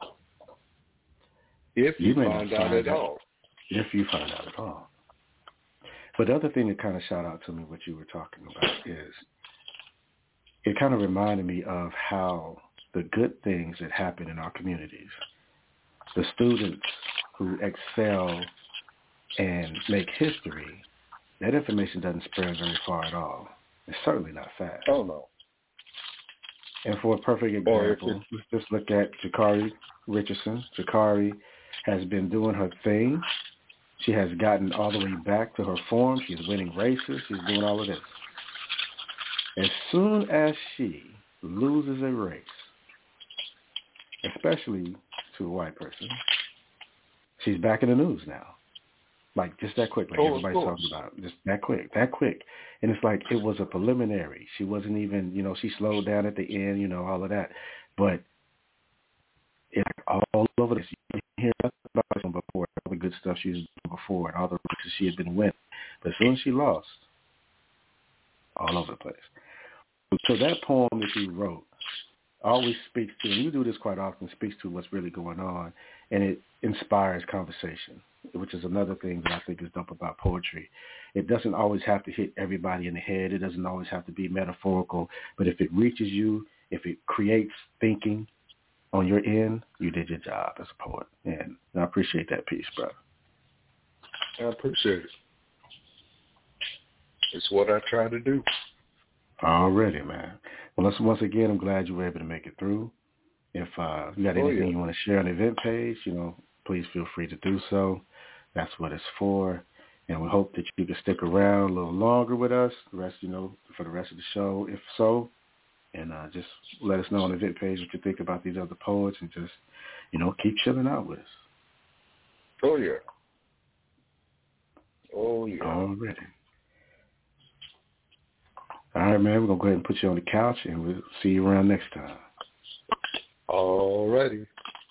If you, you may find not out find at all. If you find out at all. But the other thing that kind of shot out to me what you were talking about is it kind of reminded me of how the good things that happen in our communities, the students who excel and make history, that information doesn't spread very far at all. It's certainly not fast. Oh, no. And for a perfect example, let's just look at Jakari Richardson. Jakari has been doing her thing. She has gotten all the way back to her form. She's winning races. She's doing all of this. As soon as she loses a race, especially to a white person, she's back in the news now. Like, just that quick, like oh, everybody's talking about. Just that quick, that quick. And it's like, it was a preliminary. She wasn't even, you know, she slowed down at the end, you know, all of that. But it's all over this. You hear nothing about her before, all the good stuff she was doing before, and all the races she had been winning. But as soon as she lost, all over the place. So that poem that you wrote always speaks to, and you do this quite often, speaks to what's really going on, and it inspires conversation, which is another thing that I think is dope about poetry. It doesn't always have to hit everybody in the head. It doesn't always have to be metaphorical. But if it reaches you, if it creates thinking on your end, you did your job as a poet. And I appreciate that piece, brother. I appreciate it. It's what I try to do. Already, man. Well, let's, once again, I'm glad you were able to make it through. If uh, you got anything oh, yeah. you want to share on the event page, you know, please feel free to do so. That's what it's for. And we hope that you can stick around a little longer with us, the rest, you know, for the rest of the show, if so. And uh, just let us know on the event page what you think about these other poets and just, you know, keep chilling out with us. Oh, yeah. Oh, yeah. Already. All right, man, we're going to go ahead and put you on the couch, and we'll see you around next time. All righty.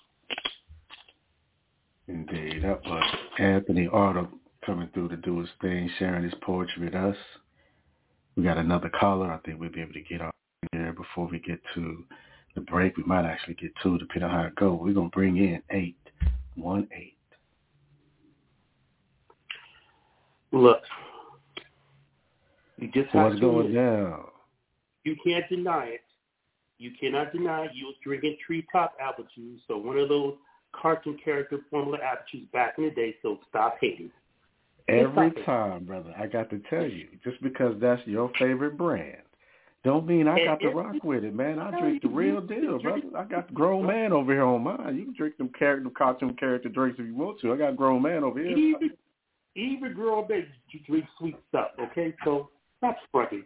Indeed. That was Anthony Arthur coming through to do his thing, sharing his poetry with us. We got another caller. I think we'll be able to get on there before we get to the break. We might actually get two, depending on how it goes. We're going to bring in eight one eight. Look. You just What's have going to, down? you can't deny it. You cannot deny you was drinking treetop apple juice or one of those cartoon character formula apple juice back in the day, so stop hating. Every time, brother, I got to tell you, just because that's your favorite brand, don't mean I got to rock with it, man. I drink the real deal, brother. I got the grown man over here on mine. You can drink them character, cartoon character drinks if you want to. I got a grown man over here. Even, even grown men drink sweet stuff, okay? So stop spreading.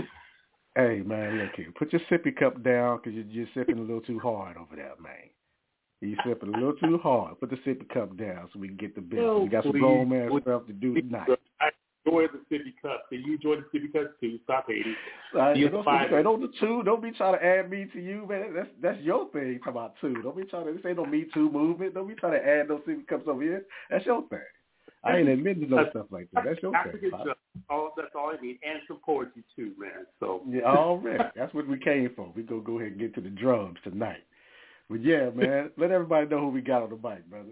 Hey, man, look here. Put your sippy cup down because you're, you're sipping a little too hard over there, man. You're sipping a little too hard. Put the sippy cup down so we can get the business. Oh, we got some please. grown man stuff to do tonight. I enjoy the sippy cup. Can you enjoy the sippy cup too? Stop hating. Uh, don't, say, don't the two. Don't be trying to add me to you, man. That's that's your thing. Talk about two. Don't be trying to. This ain't no Me Too movement. Don't be trying to add those sippy cups over here. That's your thing. I ain't admitting to no stuff like that. That's your thing. All, that's all I need. And some poetry too, man. So yeah, already. That's what we came for. We gonna go ahead and get to the drums tonight. But yeah, man, let everybody know who we got on the mic, brother.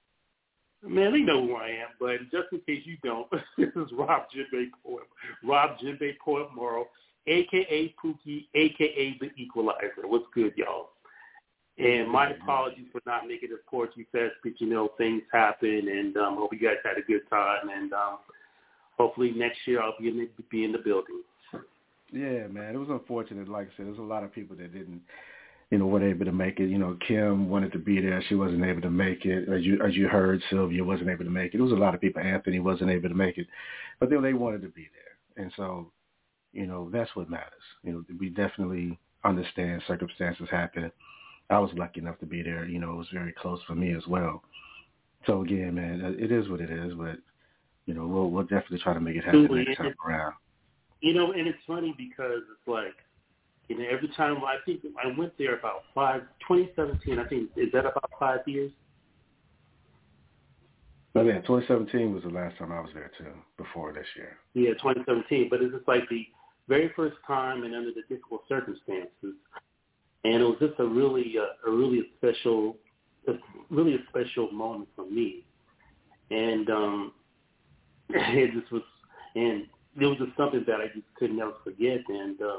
Man, they know who I am, but just in case you don't, this is Rob Djembe Poet, Rob Djembe Poet Morrow, a k a. Pookie, a k a. The Equalizer. What's good, y'all? And my apologies for not making this Poetry Fest, but, you know, things happen, and um, hope you guys had a good time, and um, hopefully next year I'll be in the, be in the building. Yeah, man, it was unfortunate. Like I said, there's a lot of people that didn't, you know, weren't able to make it. You know, Kim wanted to be there. She wasn't able to make it. As you as you heard, Sylvia wasn't able to make it. It was a lot of people. Anthony wasn't able to make it. But then they wanted to be there. And so, you know, that's what matters. You know, we definitely understand circumstances happen. I was lucky enough to be there. You know, it was very close for me as well. So, again, man, it is what it is. But, you know, we'll, we'll definitely try to make it happen next time around. You know, and it's funny because it's like, you know, every time I think I went there about five, twenty seventeen, I think, is that about five years? Oh, yeah, twenty seventeen was the last time I was there, too, before this year. Yeah, twenty seventeen. But it's just like the very first time and under the difficult circumstances. And it was just a really, uh, a really special, a really a special moment for me. And um, it just was, and it was just something that I just could never forget. And, uh,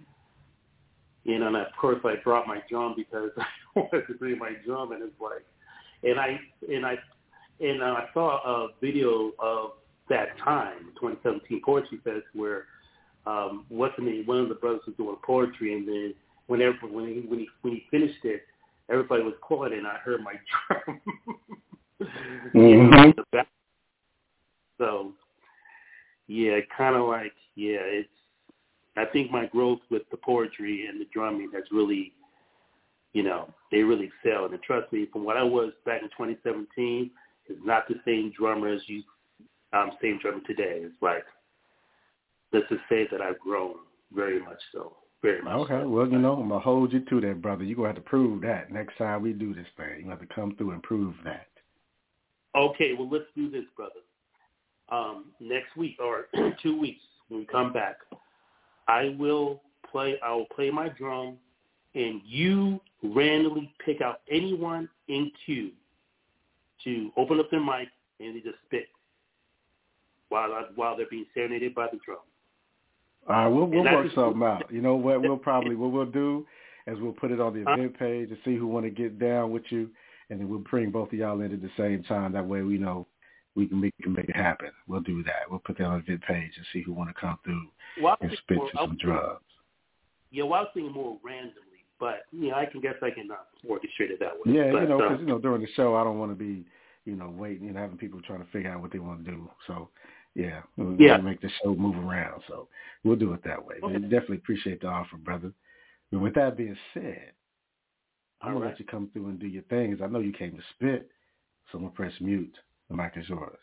you know, and of course I brought my drum because I wanted to bring my drum, and it's like, and I, and I, and uh, I saw a video of that time, twenty seventeen Poetry Fest, where um, what's the name? One of the brothers was doing poetry, and then whenever when he when he when he finished it, everybody was quiet, and I heard my drum. Mm-hmm. You know, in the back. So, yeah, kind of like yeah, it's. I think my growth with the poetry and the drumming has really, you know, they really excelled. And trust me, from what I was back in twenty seventeen, is not the same drummer as you, um, same drummer today. It's like, let's just say that I've grown very much so. Very much okay, so. Well, you know, I'm going to hold you to that, brother. You're going to have to prove that next time we do this thing. You have to come through and prove that. Okay, well, let's do this, brother. Um, next week or two weeks when we come back, I will play, I will play my drum, and you randomly pick out anyone in queue to open up their mic and they just spit while I, while they're being serenaded by the drum. All right, we'll, we'll work something out. You know what? We'll probably what we'll do is we'll put it on the event page to see who want to get down with you, and then we'll bring both of y'all in at the same time. That way, we know we can make, make it happen. We'll do that. We'll put that on the event page and see who want to come through well, and spit more, to some drums. Yeah, well, I was thinking more randomly, but you know, I can guess I can uh, orchestrate it that way. Yeah, but, you know, because uh, you know during the show, I don't want to be, you know, waiting and having people trying to figure out what they want to do. So. Yeah, we'll yeah. make the show move around, so we'll do it that way. Okay. We definitely appreciate the offer, brother. And with that being said, I'm going right. to let you come through and do your things. I know you came to spit, so I'm going to press mute. The mic is yours.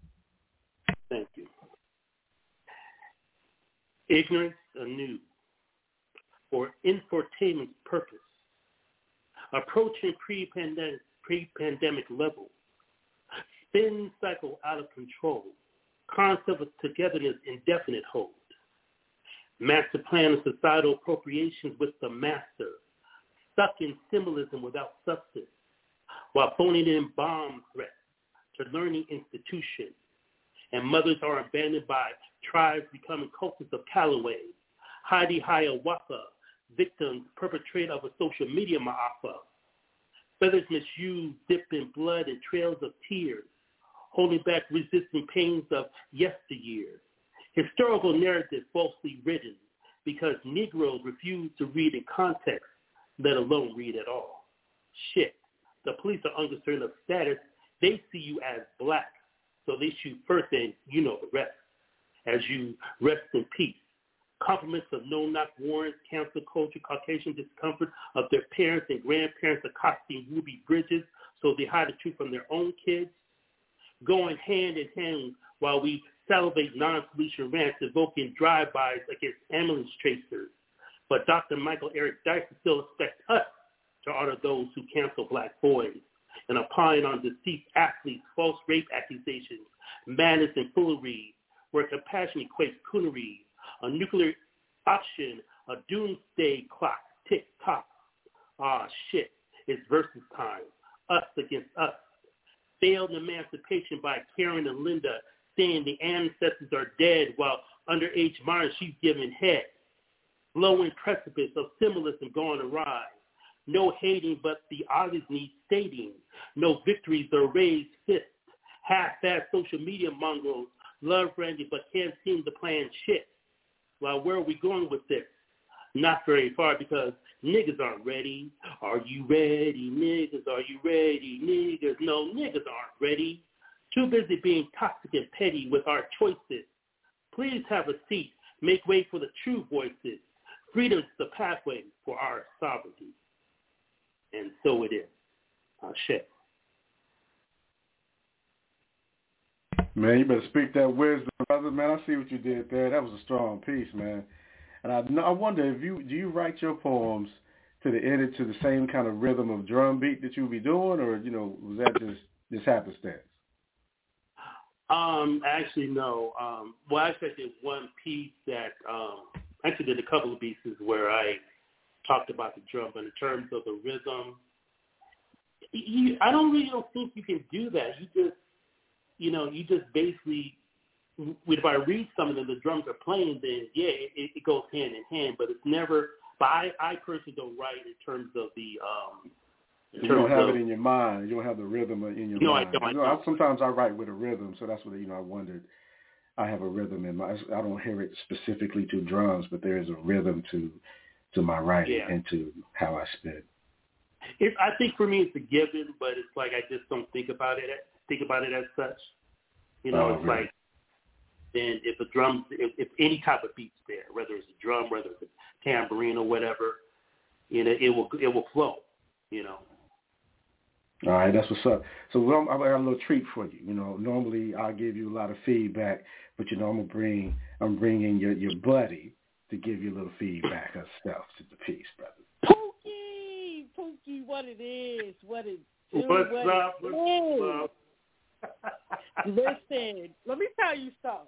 Thank you. Ignorance anew, for infotainment's purpose, approaching pre-pandemic, pre-pandemic level, spin cycle out of control, concept of togetherness indefinite hold. Master plan of societal appropriations with the master, stuck in symbolism without substance, while phoning in bomb threats to learning institutions. And mothers are abandoned by tribes becoming cultists of Callaway, Heidi Hiawatha, victims perpetrator of a social media maafa. Feathers misused, dipped in blood and trails of tears, holding back resisting pains of yesteryear. Historical narrative falsely written because Negroes refuse to read in context, let alone read at all. Shit, the police are unconcerned of status. They see you as black, so they shoot first and you know the rest. As you rest in peace. Compliments of no-knock warrants, cancel culture, Caucasian discomfort of their parents and grandparents accosting Ruby Bridges so they hide the truth from their own kids. Going hand in hand while we salivate non-solution rants, evoking drive-bys against ambulance tracers. But Doctor Michael Eric Dyson still expects us to honor those who cancel black boys and opine on deceased athletes, false rape accusations, madness and foolery, where compassion equates coonery, a nuclear option, a doomsday clock, tick-tock. Ah, shit, it's versus time, us against us. Failed emancipation by Karen and Linda, saying the ancestors are dead while underage minors she's giving head. Blowing precipice of symbolism gone awry. No hating but the obvious need stating. No victories or raised fists. Half-assed social media mongrels love Randy but can't seem to plan shit. Well, where are we going with this? Not very far because niggas aren't ready. Are you ready, niggas? Are you ready, niggas? No, niggas aren't ready. Too busy being toxic and petty with our choices. Please have a seat. Make way for the true voices. Freedom's the pathway for our sovereignty. And so it is. Ashe. Man, you better speak that wisdom, brother. Man, I see what you did there. That was a strong piece, man. And I, I wonder if you do you write your poems to the end to the same kind of rhythm of drum beat that you be doing, or you know, was that just just happenstance? Um, actually, no. Um, well, actually, I did one piece that um, actually did a couple of pieces where I talked about the drum, but in terms of the rhythm, you, I don't really don't think you can do that. You just, you know, you just basically, if I read something and the drums are playing, then yeah, it, it goes hand in hand. But it's never. But I, I personally don't write in terms of the. Um, in you don't have of, it in your mind. You don't have the rhythm in your no, mind. I don't. I you know, don't. I, sometimes I write with a rhythm, so that's what you know. I wondered. I have a rhythm in my. I don't hear it specifically to drums, but there is a rhythm to to my writing yeah. and to how I spit. It, I think for me it's a given, but it's like I just don't think about it. Think about it as such. You know, oh, it's really? like. Then if a drum, if, if any type of beat's there, whether it's a drum, whether it's a tambourine or whatever, you know, it will it will flow. You know. All right, that's what's up. So well, I got a little treat for you. You know, normally I give you a lot of feedback, but you know I'm gonna bring I'm bringing your your buddy to give you a little feedback herself to the piece, brother. Pookie, Pookie, what it is, what it do, What's what up? it What's is. up? Listen, let me tell you something.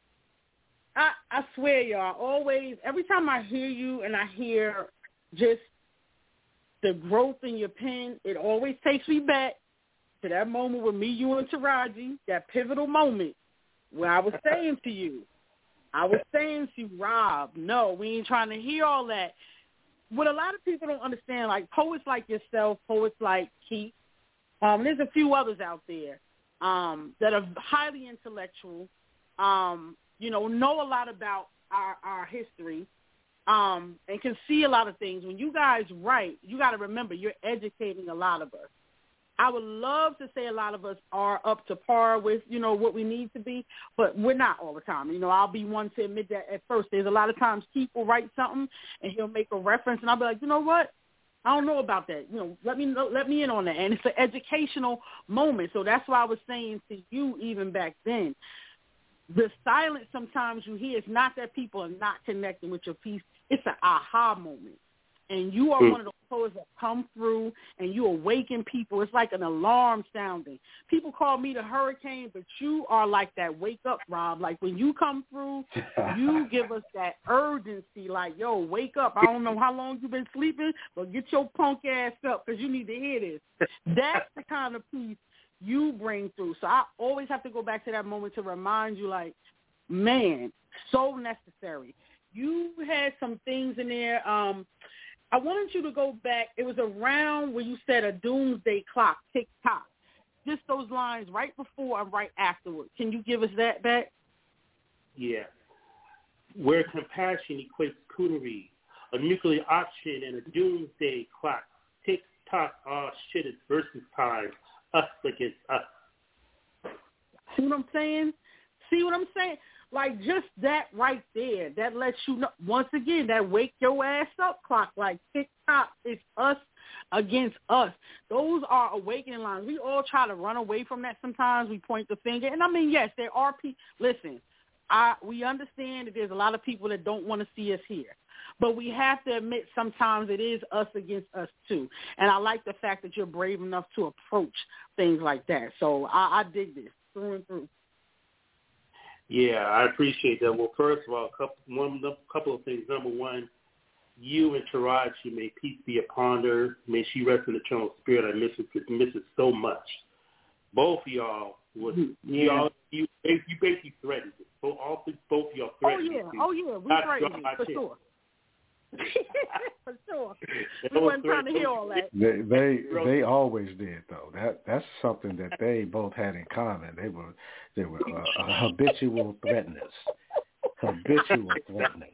I I swear, y'all, always every time I hear you and I hear just the growth in your pen, it always takes me back to that moment with me, you, and Taraji, that pivotal moment where I was saying to you, I was saying to you, Rob, no, we ain't trying to hear all that. What a lot of people don't understand, like poets like yourself, poets like Keith, um, there's a few others out there um, that are highly intellectual, um, you know, know a lot about our, our history, Um, and can see a lot of things. When you guys write, you got to remember you're educating a lot of us. I would love to say a lot of us are up to par with, you know, what we need to be, but we're not all the time. You know, I'll be one to admit that at first. There's a lot of times Keith will write something and he'll make a reference, and I'll be like, you know what? I don't know about that. You know, let me know, let me in on that. And it's an educational moment. So that's why I was saying to you even back then, the silence sometimes you hear is not that people are not connecting with your piece. It's an aha moment. And you are mm. one of those poets that come through and you awaken people. It's like an alarm sounding. People call me the hurricane, but you are like that wake up, Rob. Like when you come through, you give us that urgency like, yo, wake up. I don't know how long you've been sleeping, but get your punk ass up because you need to hear this. That's the kind of piece you bring through. So I always have to go back to that moment to remind you, like, man, so necessary. you had some things in there. Um, I wanted you to go back. It was around where you said a doomsday clock, tick tock. Just those lines right before and right afterward. Can you give us that back? Yeah. Where compassion equates coonery, a nuclear option, and a doomsday clock. Tick tock, oh shit, it's versus time. Us against us. See what I'm saying? See what I'm saying? Like, just that right there, that lets you know, once again, that wake your ass up clock, like tick-tock, it's us against us. Those are awakening lines. We all try to run away from that sometimes. We point the finger. And, I mean, yes, there are people. Listen, I, we understand that there's a lot of people that don't want to see us here. But we have to admit sometimes it is us against us, too. And I like the fact that you're brave enough to approach things like that. So I, I dig this through and through. Yeah, I appreciate that. Well, first of all, a couple, one, a couple of things. Number one, you and Taraji, may peace be upon her. May she rest in eternal spirit. I miss it, miss it so much. Both of y'all, was, yeah. y'all you, you basically threatened it. Both, all, both of y'all threatened it. it. Oh, yeah. Oh, yeah. We threatened it, for sure. For sure. We wasn't trying to hear all that. They, they they always did though. That that's something that they both had in common. They were they were uh, uh, habitual threateners. Habitual threateners.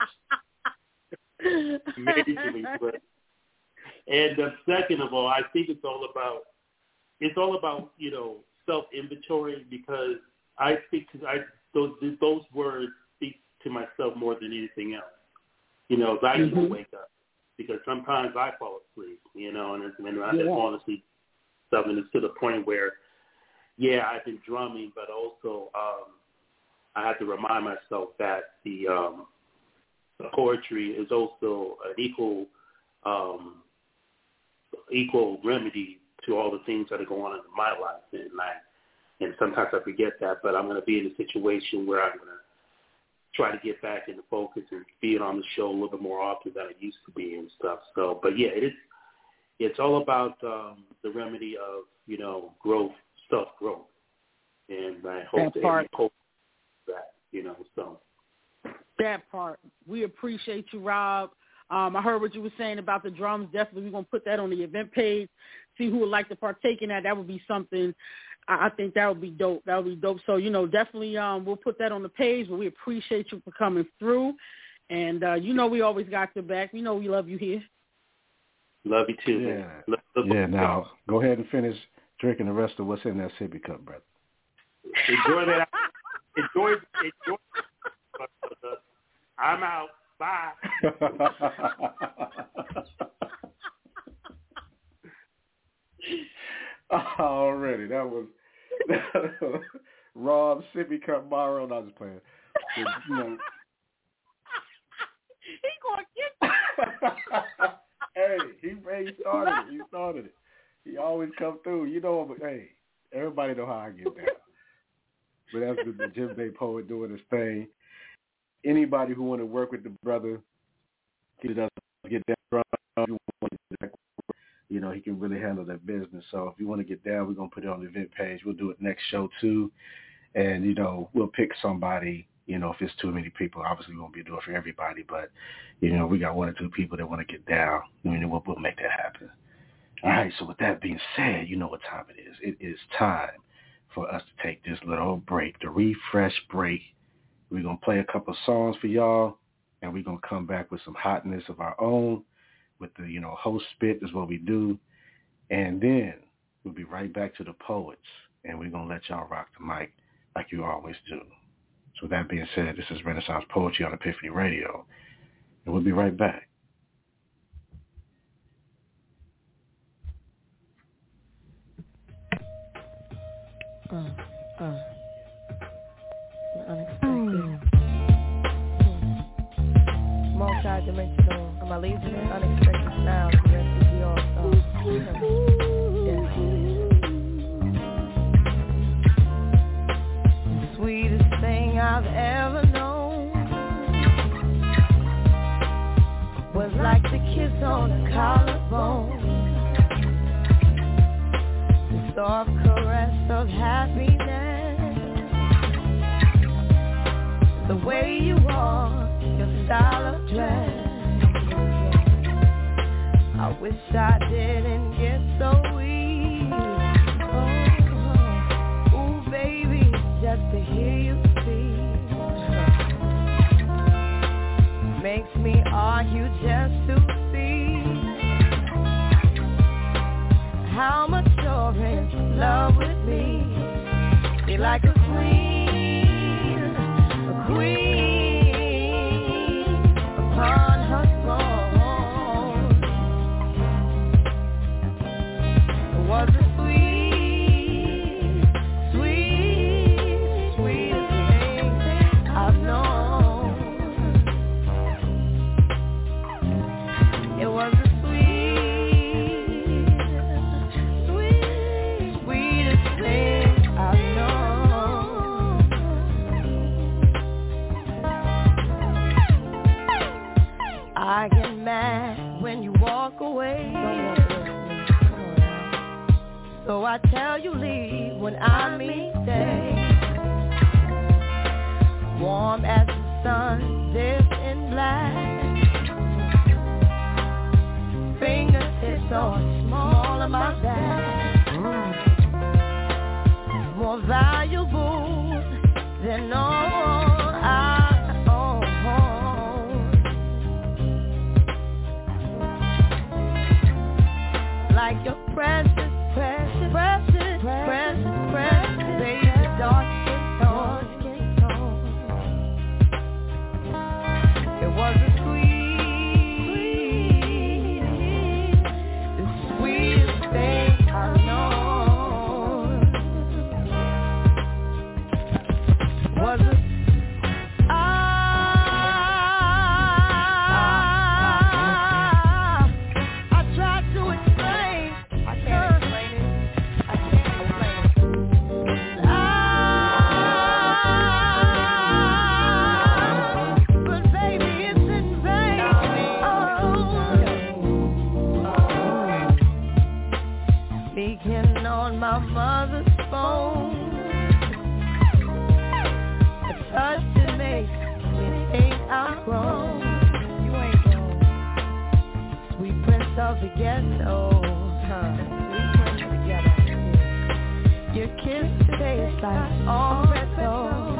Amazingly threatened. And uh, second of all, I think it's all about it's all about you know self inventory, because I speak to I those those words speak to myself more than anything else. You know, I need mm-hmm. to wake up, because sometimes I fall asleep, you know, and, it's, and I yeah. fall asleep something it's to the point where, yeah, I've been drumming, but also um, I have to remind myself that the, um, the poetry is also an equal um, equal remedy to all the things that are going on in my life, and I, and sometimes I forget that, but I'm going to be in a situation where I'm going to try to get back into focus and be on the show a little bit more often than I used to be and stuff. So, but yeah, it is. It's all about um, the remedy of you know growth, self growth, and I hope that, that hope that you know. So that part, we appreciate you, Rob. Um, I heard what you were saying about the drums. Definitely, we're gonna put that on the event page. See who would like to partake in that. That would be something. I think that would be dope. That would be dope. So, you know, definitely um, we'll put that on the page, but we appreciate you for coming through. And, uh, you know, we always got your back. We know we love you here. Love you too. Yeah. Love, love yeah, now go ahead and finish drinking the rest of what's in that sippy cup, brother. Enjoy that. enjoy, enjoy. I'm out. Bye. Already, that was Rob Sippy Cup Morrow. No, I was just playing. But, you know, he gonna get hey, he, he started it. He started it. He always come through. You know, but hey, everybody know how I get down. But that's the, the Jim Bay poet doing his thing. Anybody who want to work with the brother, he doesn't get down. You know, he can really handle that business. So if you want to get down, we're going to put it on the event page. We'll do it next show, too. And, you know, we'll pick somebody, you know, if it's too many people. Obviously, we won't be doing it for everybody. But, you know, we got one or two people that want to get down. I mean, we'll, we'll make that happen. All right, so with that being said, you know what time it is. It is time for us to take this little break, the refresh break. We're going to play a couple songs for y'all, and we're going to come back with some hotness of our own. With the, you know, host spit is what we do. And then we'll be right back to the poets, and we're going to let y'all rock the mic like you always do. So with that being said, this is Renaissance Poetry on Epiphany Radio, and we'll be right back. Uh, uh, unexpected. Multi-dimensional. Am I leaving it? Unexpected sound. The rest is yours. So, yeah. The sweetest thing I've ever known was like the kiss on the collarbone, the soft caress of happiness, the way you walk, your style of dress. I wish I didn't get so weak. Oh, ooh, baby, just to hear you speak makes me argue just to see how much you're in love with me. Be like a queen, a queen upon her throne. It was a sweet, sweet, sweetest thing I've known. It was a sweet, sweet, sweetest thing I've known. I get mad when you walk away. So I tell you leave when I mean stay. Warm as the sun, dipped in black. Fingertips are small on my back. More valuable than all I own. Like your precious, precious, precious, precious, precious, baby, dark skin tone. It was a sweet, the sweetest thing I know. Was it? Ah, I tried to explain. I can't explain it. I can't explain it. Ah, but baby, it's in vain. Oh, speaking on my mother's phone. A touch that makes me think I'm grown. You ain't grown. Sweet prince of the ghetto. Huh. Sweet prince of the ghetto. Your kiss today is like espresso.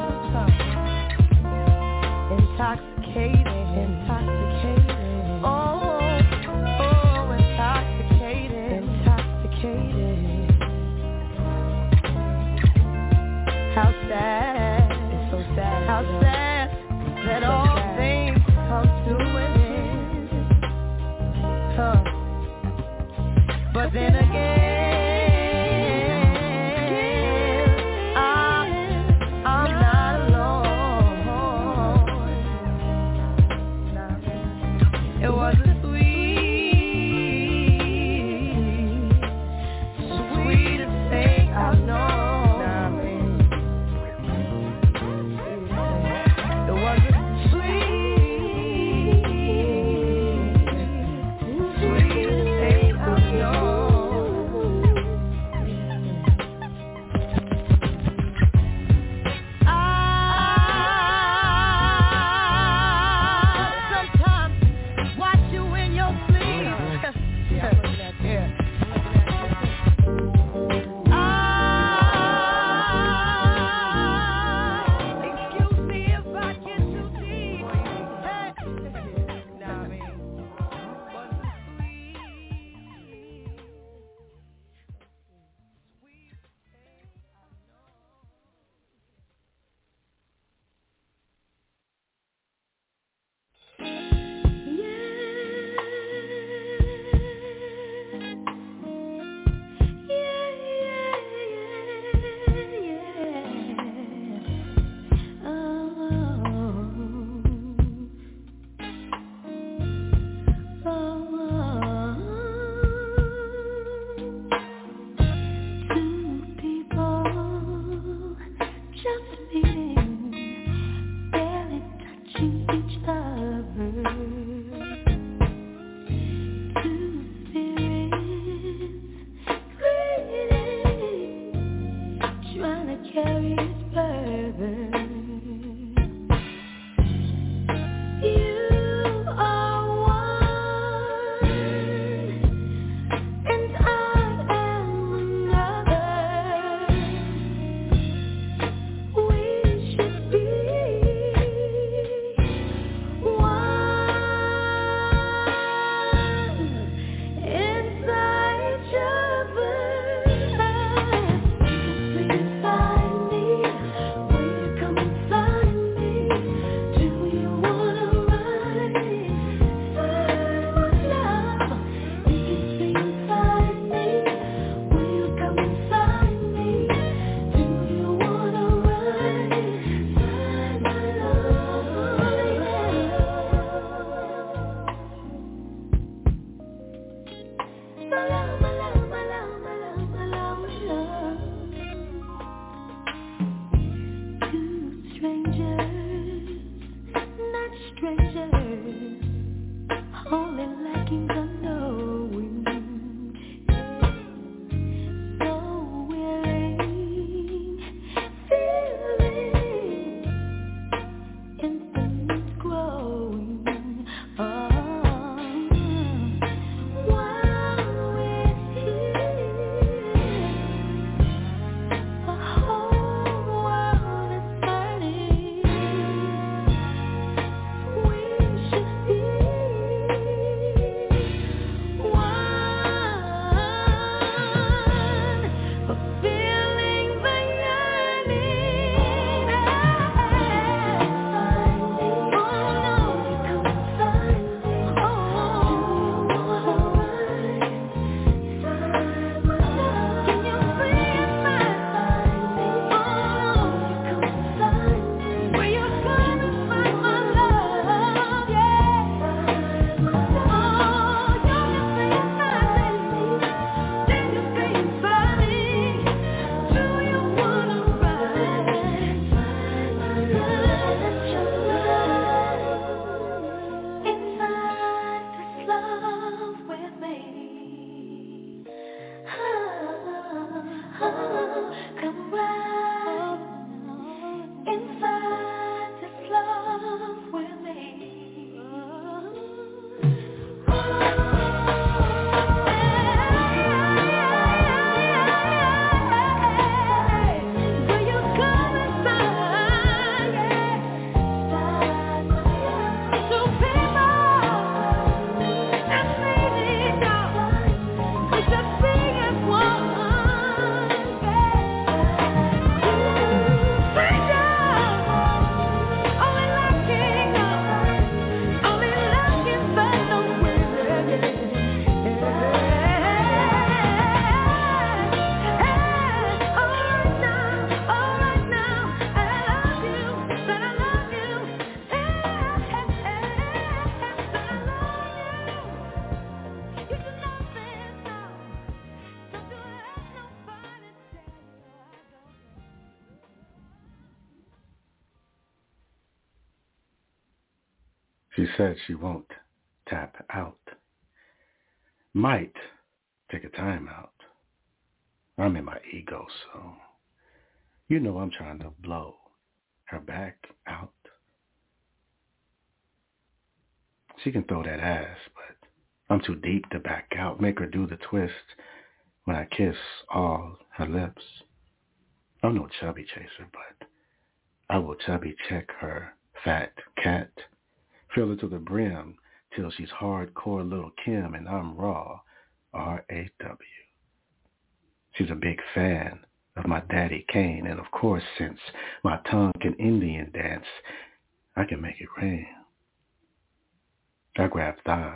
Intoxicating, intoxicating. Oh, oh, intoxicating, intoxicating. How sad, it's so sad. How sad that all things come to an end. Huh. But then again, I, I'm not alone. It was a sweet, sweetest thing I've known. It was a sweet, sweetest thing I've known. I sometimes watch you in your sleep. Yeah. Ah, excuse me if I get too deep. Hey. Nah, I mean, was it sweet? Sweet thing I know. Just meeting, barely touching each other. Two spirits greeting, trying to carry its burden. You She said she won't tap out. Might take a time out. I'm in my ego, so you know I'm trying to blow her back out. She can throw that ass, but I'm too deep to back out. Make her do the twist when I kiss all her lips. I'm no chubby chaser, but I will chubby check her fat cat. Fill her to the brim till she's hardcore Lil' Kim and I'm raw, R A W. She's a big fan of my daddy Kane, and of course, since my tongue can Indian dance, I can make it rain. I grab thighs.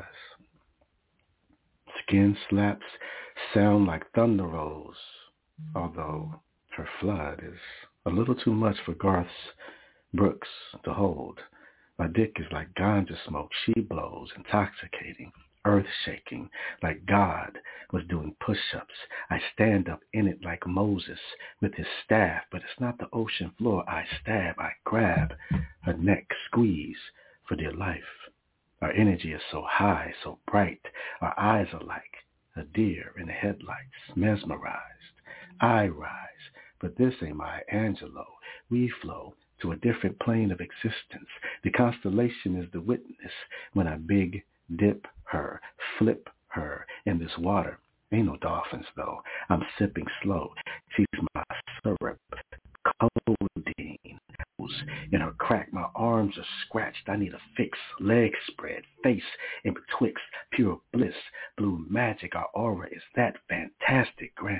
Skin slaps sound like thunder rolls, although her flood is a little too much for Garth's Brooks to hold. My dick is like ganja smoke. She blows, intoxicating, earth-shaking, like God was doing push-ups. I stand up in it like Moses with his staff, but it's not the ocean floor. I stab, I grab her neck, squeeze for dear life. Our energy is so high, so bright. Our eyes are like a deer in the headlights, mesmerized. I rise, but this ain't my Angelo. We flow to a different plane of existence. The constellation is the witness when I big dip her, flip her in this water. Ain't no dolphins, though. I'm sipping slow. She's my syrup, codeine. In her crack, my arms are scratched. I need a fix. Legs spread, face in betwixt, pure bliss, blue magic. Our aura is that fantastic, granted.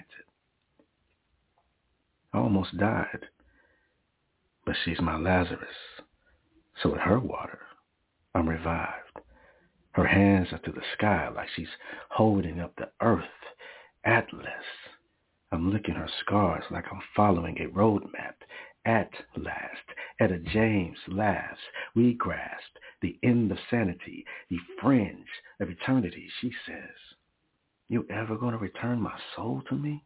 I almost died, but she's my Lazarus. So with her water, I'm revived. Her hands are to the sky like she's holding up the earth. Atlas. I'm licking her scars like I'm following a roadmap. At last, Etta James laughs. We grasp the end of sanity, the fringe of eternity. She says, you ever going to return my soul to me?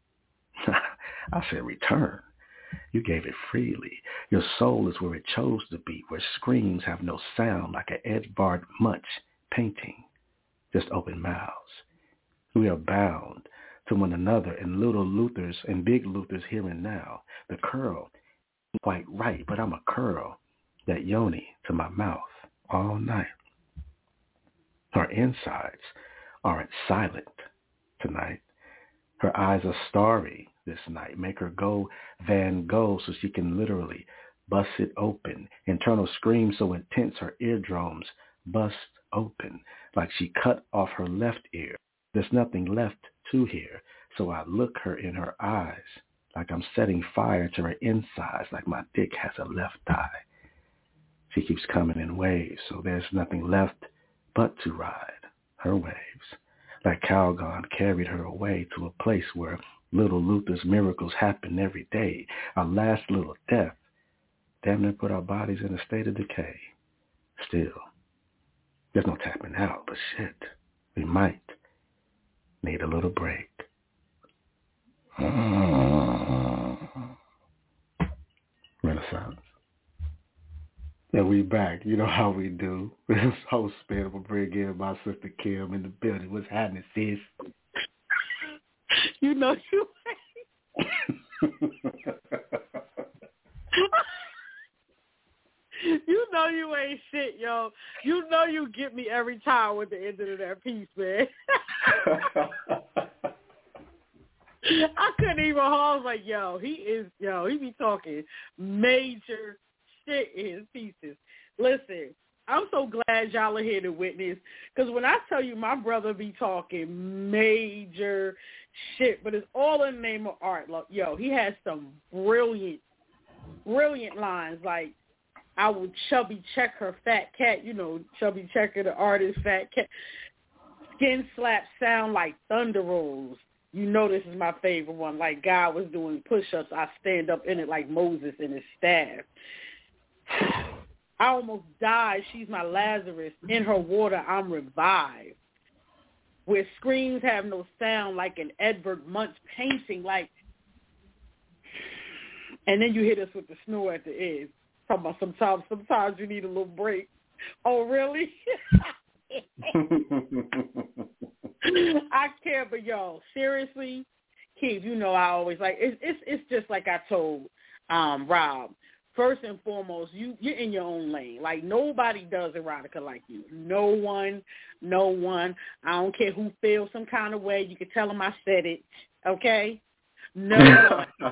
I said, return. You gave it freely. Your soul is where it chose to be, where screams have no sound like an Edvard Munch painting, just open mouths. We are bound to one another in little Luthers and big Luthers here and now. The curl ain't quite right, but I'm a curl that yoni to my mouth all night. Her insides aren't silent tonight. Her eyes are starry this night. Make her go Van Gogh so she can literally bust it open. Internal scream so intense her eardrums bust open like she cut off her left ear. There's nothing left to hear, so I look her in her eyes like I'm setting fire to her insides, like my dick has a left eye. She keeps coming in waves, so there's nothing left but to ride her waves. Like Calgon carried her away to a place where little Luther's miracles happen every day. Our last little death damn near put our bodies in a state of decay. Still, there's no tapping out, but shit, we might need a little break. Renaissance. Yeah, we back. You know how we do. This whole spin, I'm going to bring in my sister Kim in the building. What's happening, sis? You know you ain't. You know you ain't shit, yo. You know you get me every time with the end of that piece, man. I couldn't even hold. I was like, yo, he is, yo, he be talking major shit in his pieces. Listen, I'm so glad y'all are here to witness, because when I tell you my brother be talking major shit, but it's all in the name of art. Look, yo, he has some brilliant, brilliant lines, like, I would chubby check her fat cat, you know, chubby checker, the artist, fat cat. Skin slaps sound like thunder rolls. You know this is my favorite one. Like God was doing push-ups, I stand up in it like Moses and his staff. I almost died. She's my Lazarus. In her water, I'm revived. Where screams have no sound like an Edvard Munch painting. Like, and then you hit us with the snore at the end. Talking about sometimes, sometimes you need a little break. Oh, really? I care, but yo, seriously, Keith, you know I always like it's it's it's just like I told um, Rob. First and foremost, you you're in your own lane. Like nobody does erotica like you. No one, no one. I don't care who feels some kind of way. You can tell them I said it. Okay, no one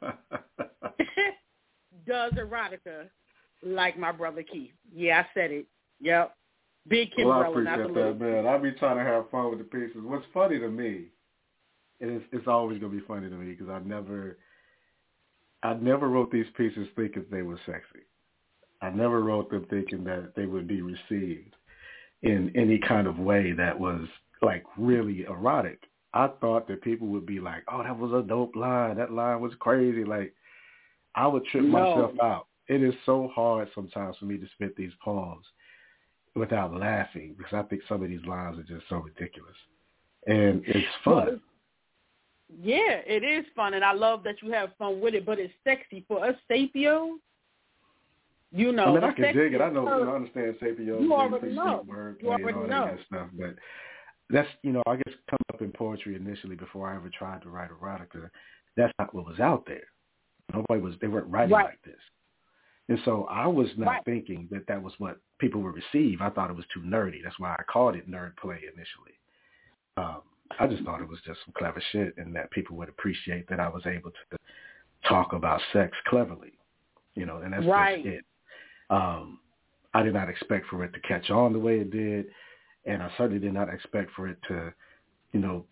does erotica like my brother Keith. Yeah, I said it. Yep. Big Kim Well, I Brella, not the appreciate little. that, man. I be trying to have fun with the pieces. What's funny to me, and it's, it's always going to be funny to me because I never, I never wrote these pieces thinking they were sexy. I never wrote them thinking that they would be received in any kind of way that was like really erotic. I thought that people would be like, "Oh, that was a dope line. That line was crazy." Like I would trip No. myself out. It is so hard sometimes for me to spit these poems without laughing because I think some of these lines are just so ridiculous. And it's fun. Well, yeah, it is fun, and I love that you have fun with it, but it's sexy. For us Sapio, you know. I mean, I can dig it. I know, her, you know, I understand Sapio. You already know. Word, you already and all know. That good stuff, but that's, you know, I guess coming up in poetry initially before I ever tried to write erotica, that's not what was out there. Nobody was, they weren't writing right. like this. And so I was not right. thinking that that was what people would receive. I thought it was too nerdy. That's why I called it Nerd Play initially. Um, I just thought it was just some clever shit and that people would appreciate that I was able to talk about sex cleverly, you know, and that's right. just it. Um, I did not expect for it to catch on the way it did, and I certainly did not expect for it to, you know,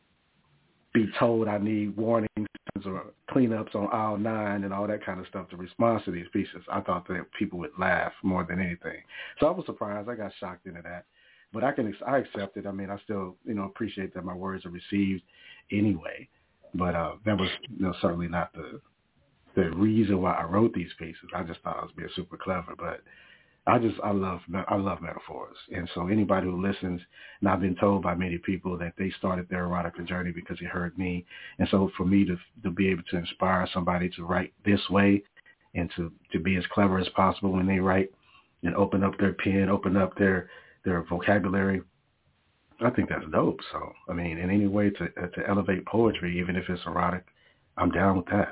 be told I need warnings or cleanups on aisle nine and all that kind of stuff to respond to these pieces. I thought that people would laugh more than anything. So I was surprised. I got shocked into that. But I can I accept it. I mean, I still, you know, appreciate that my words are received anyway. But uh, that was, you know, certainly not the the reason why I wrote these pieces. I just thought I was being super clever. But I just, I love, I love metaphors. And so anybody who listens, and I've been told by many people that they started their erotica journey because they heard me. And so for me to to be able to inspire somebody to write this way and to, to be as clever as possible when they write and open up their pen, open up their, their vocabulary, I think that's dope. So, I mean, in any way to to elevate poetry, even if it's erotic, I'm down with that.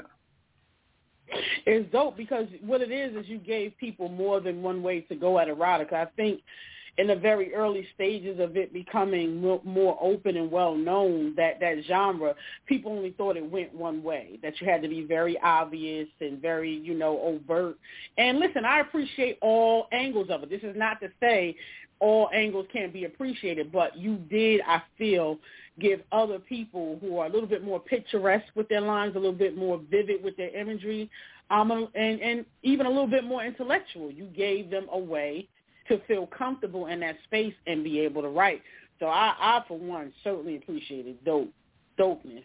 It's dope because what it is is you gave people more than one way to go at erotica. I think in the very early stages of it becoming more open and well-known, that, that genre, people only thought it went one way, that you had to be very obvious and very, you know, overt. And listen, I appreciate all angles of it. This is not to say all angles can't be appreciated, but you did, I feel, give other people who are a little bit more picturesque with their lines, a little bit more vivid with their imagery, um, and, and even a little bit more intellectual. You gave them a way to feel comfortable in that space and be able to write. So I, I for one, certainly appreciated dope, dopeness.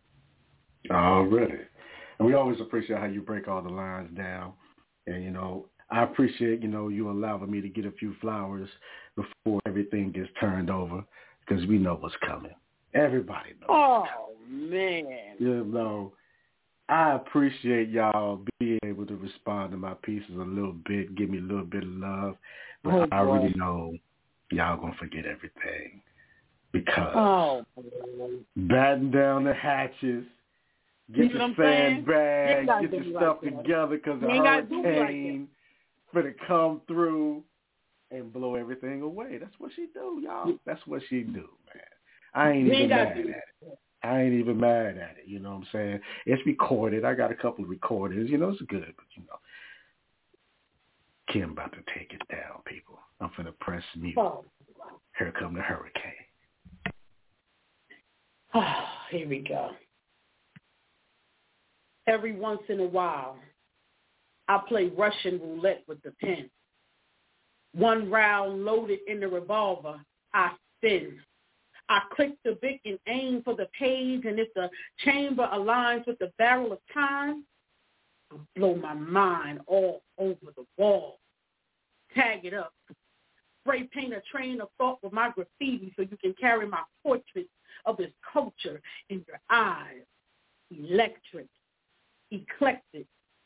Already. And we always appreciate how you break all the lines down. And, you know, I appreciate, you know, you allowing me to get a few flowers before everything gets turned over because we know what's coming. Everybody knows. Oh, man. You know, I appreciate y'all being able to respond to my pieces a little bit, give me a little bit of love. But oh, I boy. really know y'all going to forget everything because oh, batten down the hatches, get you your sandbag, get your stuff like together because the hurricane like going to come through and blow everything away. That's what she do, y'all. That's what she do, man. I ain't even mad at it. I ain't even mad at it. You know what I'm saying? It's recorded. I got a couple of recordings. You know, it's good, but you know, Kim about to take it down, people. I'm finna press mute. Oh. Here come the hurricane. Oh, here we go. Every once in a while, I play Russian roulette with the pen. One round loaded in the revolver, I spin. I click the Bic and aim for the page, and if the chamber aligns with the barrel of time, I'll blow my mind all over the wall. Tag it up. Spray paint a train of thought with my graffiti so you can carry my portrait of this culture in your eyes. Electric, eclectic,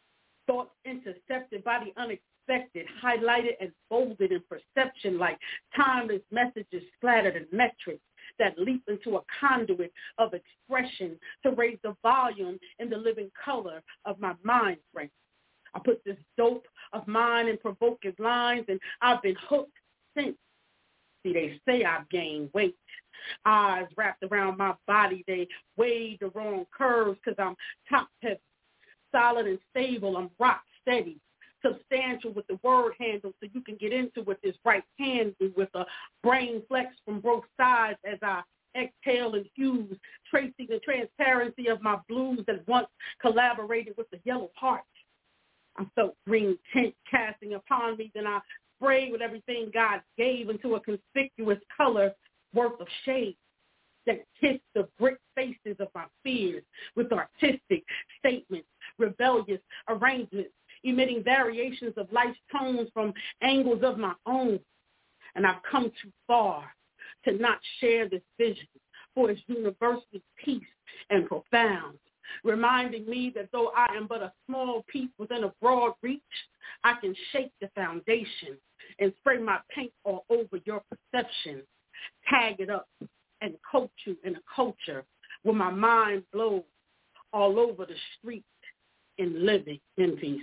thoughts intercepted by the unexpected, highlighted and bolded in perception like timeless messages splattered in metrics that leap into a conduit of expression to raise the volume in the living color of my mind frame. I put this dope of mine in provocative lines, and I've been hooked since. See, they say I've gained weight. Eyes wrapped around my body, they weighed the wrong curves because I'm top-heavy. Solid and stable, I'm rock steady. Substantial with the word handle so you can get into what this right hand do with a brain flex from both sides as I exhale and fuse, tracing the transparency of my blues that once collaborated with the yellow heart. I felt green tint casting upon me, then I sprayed with everything God gave into a conspicuous color worth of shade that kissed the brick faces of my fears with artistic statements, rebellious arrangements, emitting variations of life's tones from angles of my own. And I've come too far to not share this vision for its universal peace and profound, reminding me that though I am but a small piece within a broad reach, I can shake the foundation and spray my paint all over your perception, tag it up and coat you in a culture where my mind blows all over the street in living in peace.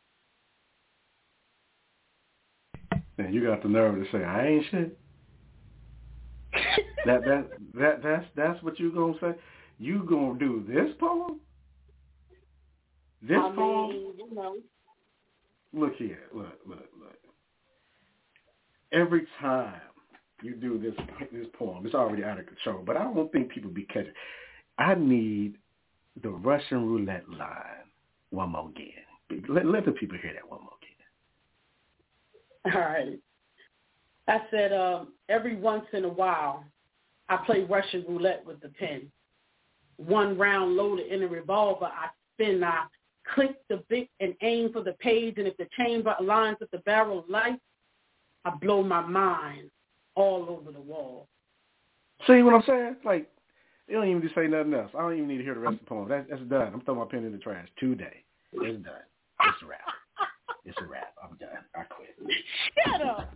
And you got the nerve to say, I ain't shit. that that that that's that's what you gonna say? You gonna do this poem? This I mean, poem? You know. Look here, look, look, look. Every time you do this this poem, it's already out of control, but I don't think people be catching. I need the Russian roulette line one more again. Let, let the people hear that one more again. All right. I said um, every once in a while, I play Russian roulette with the pen. One round loaded in a revolver, I spin, I click the bit and aim for the page, and if the chamber aligns with the barrel of life, I blow my mind all over the wall. See what I'm saying? Like, you don't even need to say nothing else. I don't even need to hear the rest of the poem. That, that's done. I'm throwing my pen in the trash today. It's done. It's a wrap. It's a wrap. I'm done. I quit. Shut up.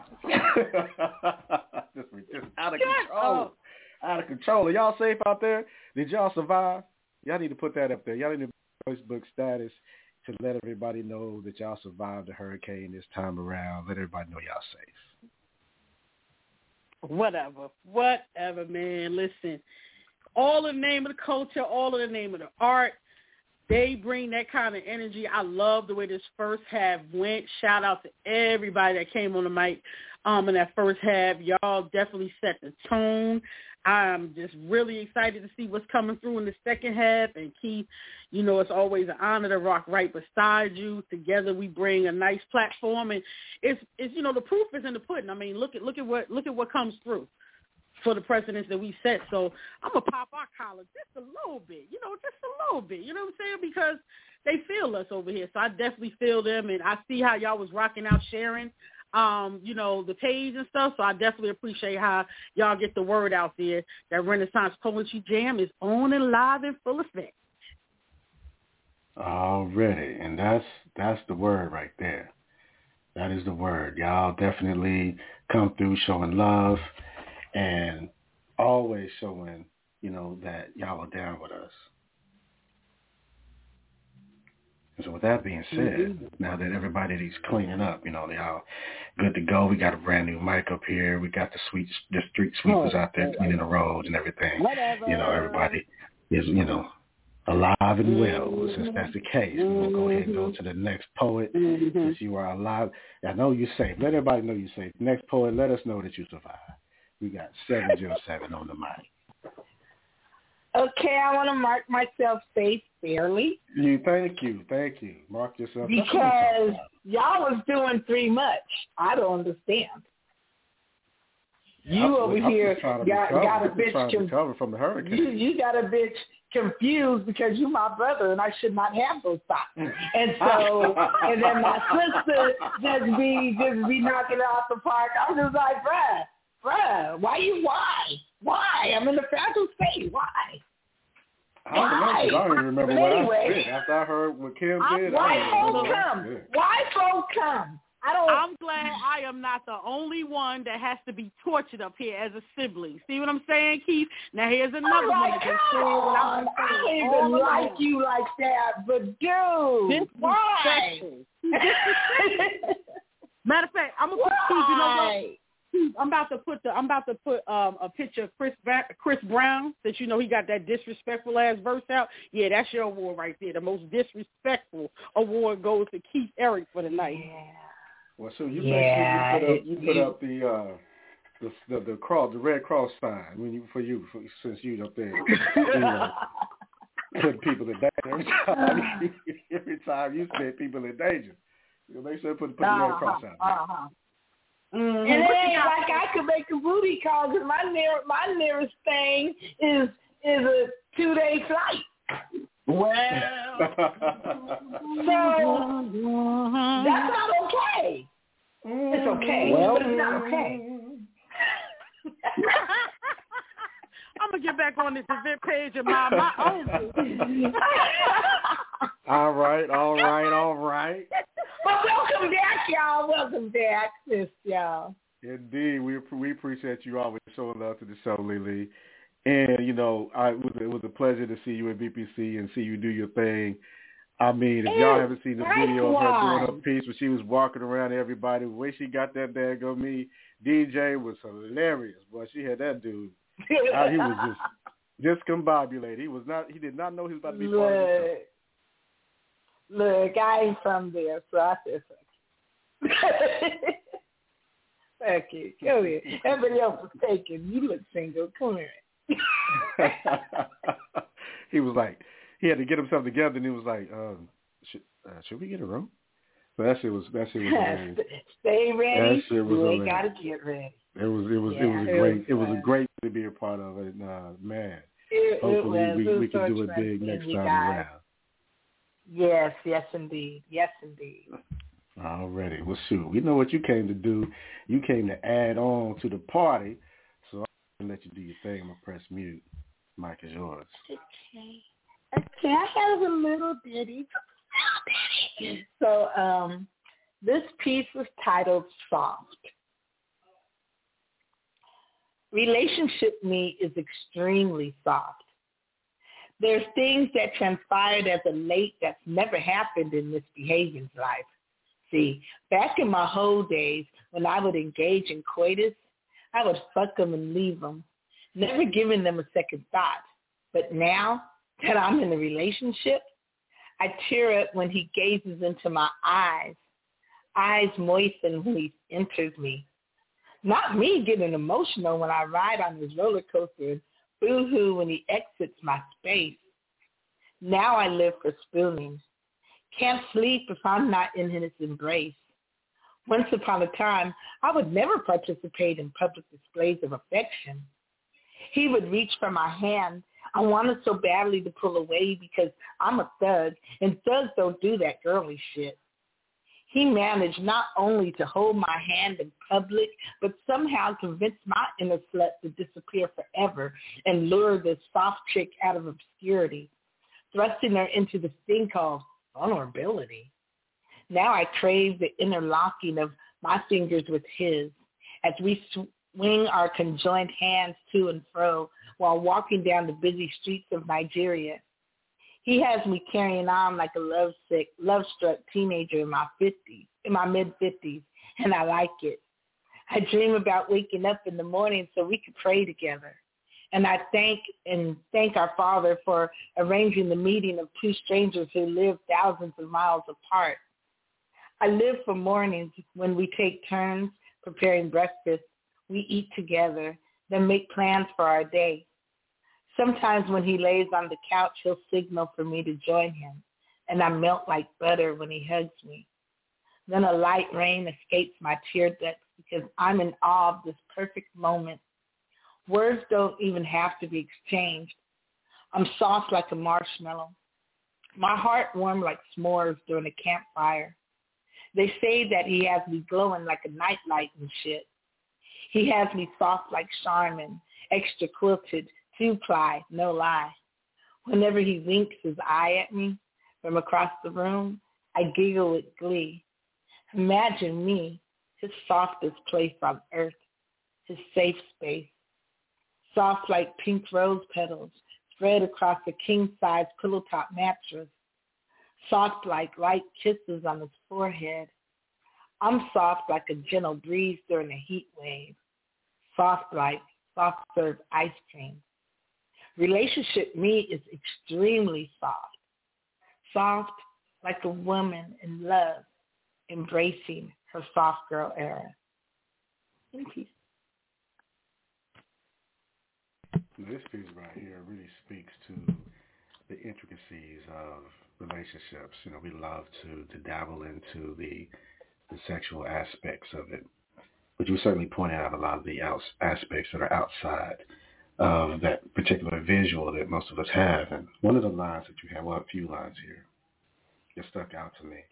this is just out of Shut control. Up. Out of control. Are y'all safe out there? Did y'all survive? Y'all need to put that up there. Y'all need to Facebook status to let everybody know that y'all survived the hurricane this time around. Let everybody know y'all safe. Whatever. Whatever, man. Listen, all in the name of the culture, all in the name of the art. They bring that kind of energy. I love the way this first half went. Shout out to everybody that came on the mic um, in that first half. Y'all definitely set the tone. I'm just really excited to see what's coming through in the second half. And Keith, you know, it's always an honor to rock right beside you. Together we bring a nice platform, and it's, it's you know, the proof is in the pudding. I mean, look at look at what look at what comes through for the precedents that we set. So I'm going to pop our collar just a little bit, you know, just a little bit, you know what I'm saying? Because they feel us over here. So I definitely feel them, and I see how y'all was rocking out, sharing, um, you know, the page and stuff. So I definitely appreciate how y'all get the word out there that Renaissance Poetry Jam is on and live in full effect. Already, and that's that's the word right there. That is the word. Y'all definitely come through showing love and always showing, you know, that y'all are down with us. And so with that being said, mm-hmm. now that everybody's cleaning up, you know, they all good to go. We got a brand new mic up here. We got the sweet, the street sweepers oh, out there cleaning the roads and everything. Whatever. You know, everybody is, you know, alive and well. Mm-hmm. Since that's the case, we're going to go ahead and go to the next poet. Mm-hmm. Since you are alive, I know you're safe. Let everybody know you're safe. Next poet, let us know that you survived. We got seven zero seven on the mic. Okay, I want to mark myself safe fairly. You, thank you, thank you. Mark yourself. Because y'all was doing too much. I don't understand. You I'm, over I'm here got, got a bit confused from the hurricane. You, you got a bit confused because you're my brother and I should not have those thoughts. And so, and then my sister just be just be knocking it out the park. I'm just like, bruh. Bruh, why you, why? Why? I'm in the fragile state. Why? I don't know, 'cause I don't even remember But what anyway, I said. After I heard what Kim I'm said, why I don't folks remember. come? Yeah. Why folks come? I don't. I'm glad I am not the only one that has to be tortured up here as a sibling. See what I'm saying, Keith? Now here's another I'm one like, that just come said what on. I'm I don't saying. even All like along. you like that, but dude, why? Matter of fact, I'm gonna put Keith, you know what? Why? Keith, I'm about to put the I'm about to put um a picture of Chris Ba- Chris Brown, since you know he got that disrespectful ass verse out. Yeah, that's your award right there. The most disrespectful award goes to Keith Eric for the night. Yeah. Well, so you Yeah, make sure you put up, it- you put you- up the uh, the the the cross, the red cross sign when you for you for, since you up there, you know, put people in danger every time. every time you spend people in danger, you make sure you put put the red cross out. Uh-huh. Mm-hmm. And it ain't like I could make a booty call because my near my nearest thing is is a two day flight. Well, so that's not okay. It's okay, Well, but it's not okay. I'm gonna get back on this event page and mind my own business. All right, all right, all right. But welcome back, y'all. Welcome back, sis, y'all. Indeed, we we appreciate you always showing love to the show, Lily. And you know, I it was, it was a pleasure to see you at B P C and see you do your thing. I mean, if y'all haven't seen the video of her doing her piece when she was walking around everybody, the way she got that daggone me D J was hilarious. Boy, she had that dude. uh, he was just discombobulated. He was not. He did not know he was about to be part of the show. Look, I ain't from there, so I said fuck. Fuck it. Come here. Everybody else was taken. You look single. Come here. He was like, he had to get himself together, and he was like, um, should, uh, should we get a room? So that shit was that shit was hilarious. Stay ready. That shit was you ain't hilarious. gotta get ready. It was it was Yeah, it was a it great was it was fun. a great to be a part of it. Uh, man, It, hopefully it was, we it was we can so do it big interesting, next you time guys. around. Yes, yes indeed. Yes indeed. Alrighty. Well, shoot, we know what you came to do. You came to add on to the party, so I'm gonna let you do your thing. I'm gonna press mute. Mic is yours. Okay. Okay, I have a little ditty. So, um, this piece is titled Soft. Relationship me is extremely soft. There's things that transpired as a late that's never happened in Miss Behavior's life. See, back in my whole days, when I would engage in coitus, I would fuck them and leave them, never giving them a second thought. But now that I'm in a relationship, I tear up when he gazes into my eyes. Eyes moisten when he enters me. Not me getting emotional when I ride on his roller coaster and boo-hoo when he exits my space. Now I live for spooning. Can't sleep if I'm not in his embrace. Once upon a time, I would never participate in public displays of affection. He would reach for my hand. I wanted so badly to pull away because I'm a thug, and thugs don't do that girly shit. He managed not only to hold my hand in public, but somehow convince my inner slut to disappear forever and lure this soft chick out of obscurity, thrusting her into this thing called vulnerability. Now I crave the interlocking of my fingers with his as we swing our conjoined hands to and fro while walking down the busy streets of Nigeria. He has me carrying on like a lovesick, love-struck teenager in my fifties, in my mid-fifties, and I like it. I dream about waking up in the morning so we could pray together. And I thank and thank our Father for arranging the meeting of two strangers who live thousands of miles apart. I live for mornings when we take turns preparing breakfast. We eat together, then make plans for our day. Sometimes when he lays on the couch, he'll signal for me to join him, and I melt like butter when he hugs me. Then a light rain escapes my tear ducts because I'm in awe of this perfect moment. Words don't even have to be exchanged. I'm soft like a marshmallow. My heart warm like s'mores during a campfire. They say that he has me glowing like a nightlight and shit. He has me soft like Charmin, extra quilted, two-ply, no lie. Whenever he winks his eye at me from across the room, I giggle with glee. Imagine me, his softest place on earth, his safe space. Soft like pink rose petals spread across a king-size pillow-top mattress. Soft like light kisses on his forehead. I'm soft like a gentle breeze during a heat wave. Soft like soft-serve ice cream. Relationship me is extremely soft. Soft like a woman in love, embracing her soft girl era. In peace. This piece right here really speaks to the intricacies of relationships. You know, we love to, to dabble into the, the sexual aspects of it. But you certainly pointed out a lot of the outs, aspects that are outside of that particular visual that most of us have. And one of the lines that you have, well, a few lines here, that stuck out to me.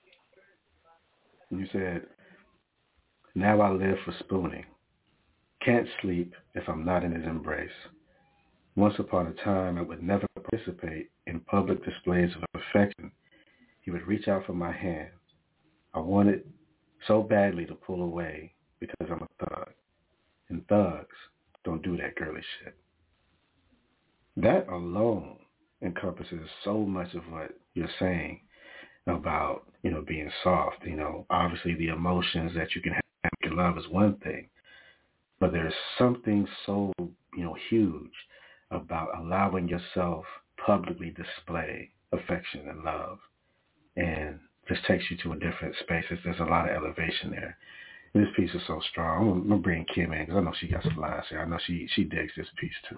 You said, now I live for spooning. Can't sleep if I'm not in his embrace. Once upon a time, I would never participate in public displays of affection. He would reach out for my hand. I wanted so badly to pull away because I'm a thug. And thugs don't do that girly shit. That alone encompasses so much of what you're saying about, you know, being soft. You know, obviously the emotions that you can have in love is one thing, but there's something so, you know, huge about allowing yourself publicly display affection and love, and just takes you to a different space. There's a lot of elevation there. And this piece is so strong. I'm going to bring Kim in because I know she got some lines here. I know she, she digs this piece too.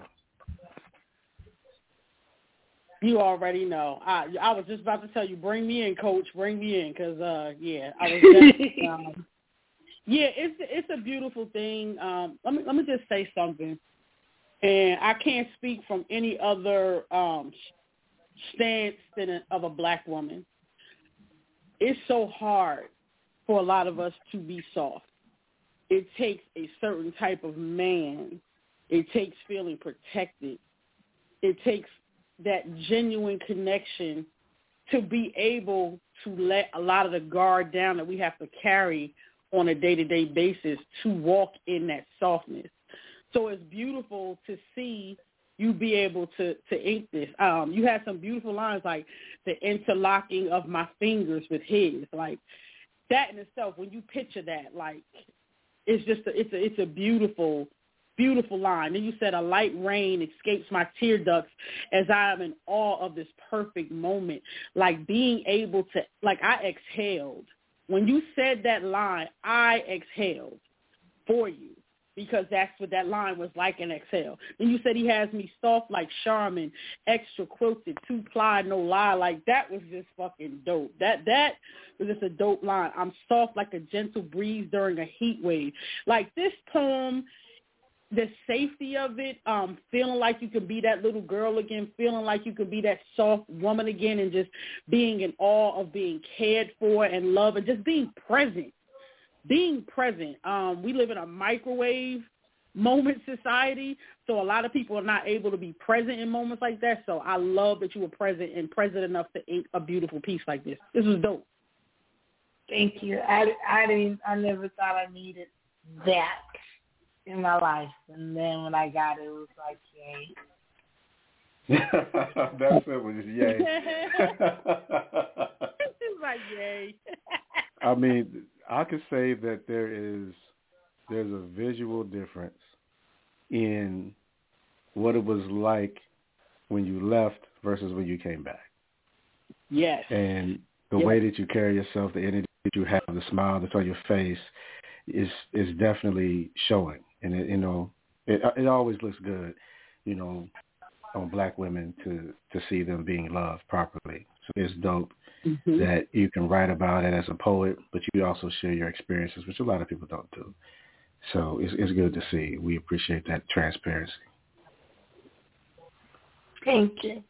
You already know. I I was just about to tell you, bring me in, Coach. Bring me in, because uh, yeah, I was. Definitely, um, yeah, it's it's a beautiful thing. Um, let me let me just say something, and I can't speak from any other um, stance than a, of a black woman. It's so hard for a lot of us to be soft. It takes a certain type of man. It takes feeling protected. It takes that genuine connection to be able to let a lot of the guard down that we have to carry on a day-to-day basis to walk in that softness. So it's beautiful to see you be able to, to ink this. Um, you had some beautiful lines like the interlocking of my fingers with his. Like that in itself, when you picture that, like it's just a, it's a, it's a beautiful Beautiful line. Then you said, a light rain escapes my tear ducts as I am in awe of this perfect moment. Like being able to, like I exhaled. When you said that line, I exhaled for you because that's what that line was like, an exhale. Then you said he has me soft like Charmin, extra quilted, two-ply, no lie. Like that was just fucking dope. That, that was just a dope line. I'm soft like a gentle breeze during a heat wave. Like this poem, the safety of it, um, feeling like you could be that little girl again, feeling like you could be that soft woman again, and just being in awe of being cared for and loved and just being present. Being present. Um, we live in a microwave moment society, so a lot of people are not able to be present in moments like that. So I love that you were present and present enough to ink a beautiful piece like this. This was dope. Thank you. I, I didn't. I never thought I needed that in my life, and then when I got it, it was like, yay. That's it, was just yay. It's like, yay. I mean, I could say that there is, there's a visual difference in what it was like when you left versus when you came back. Yes. And the yes. way that you carry yourself, the energy that you have, the smile that's on your face is is definitely showing. And, it, you know, it it always looks good, you know, on black women to, to see them being loved properly. So it's dope mm-hmm. that you can write about it as a poet, but you also share your experiences, which a lot of people don't do. So it's it's good to see. We appreciate that transparency. Thank you.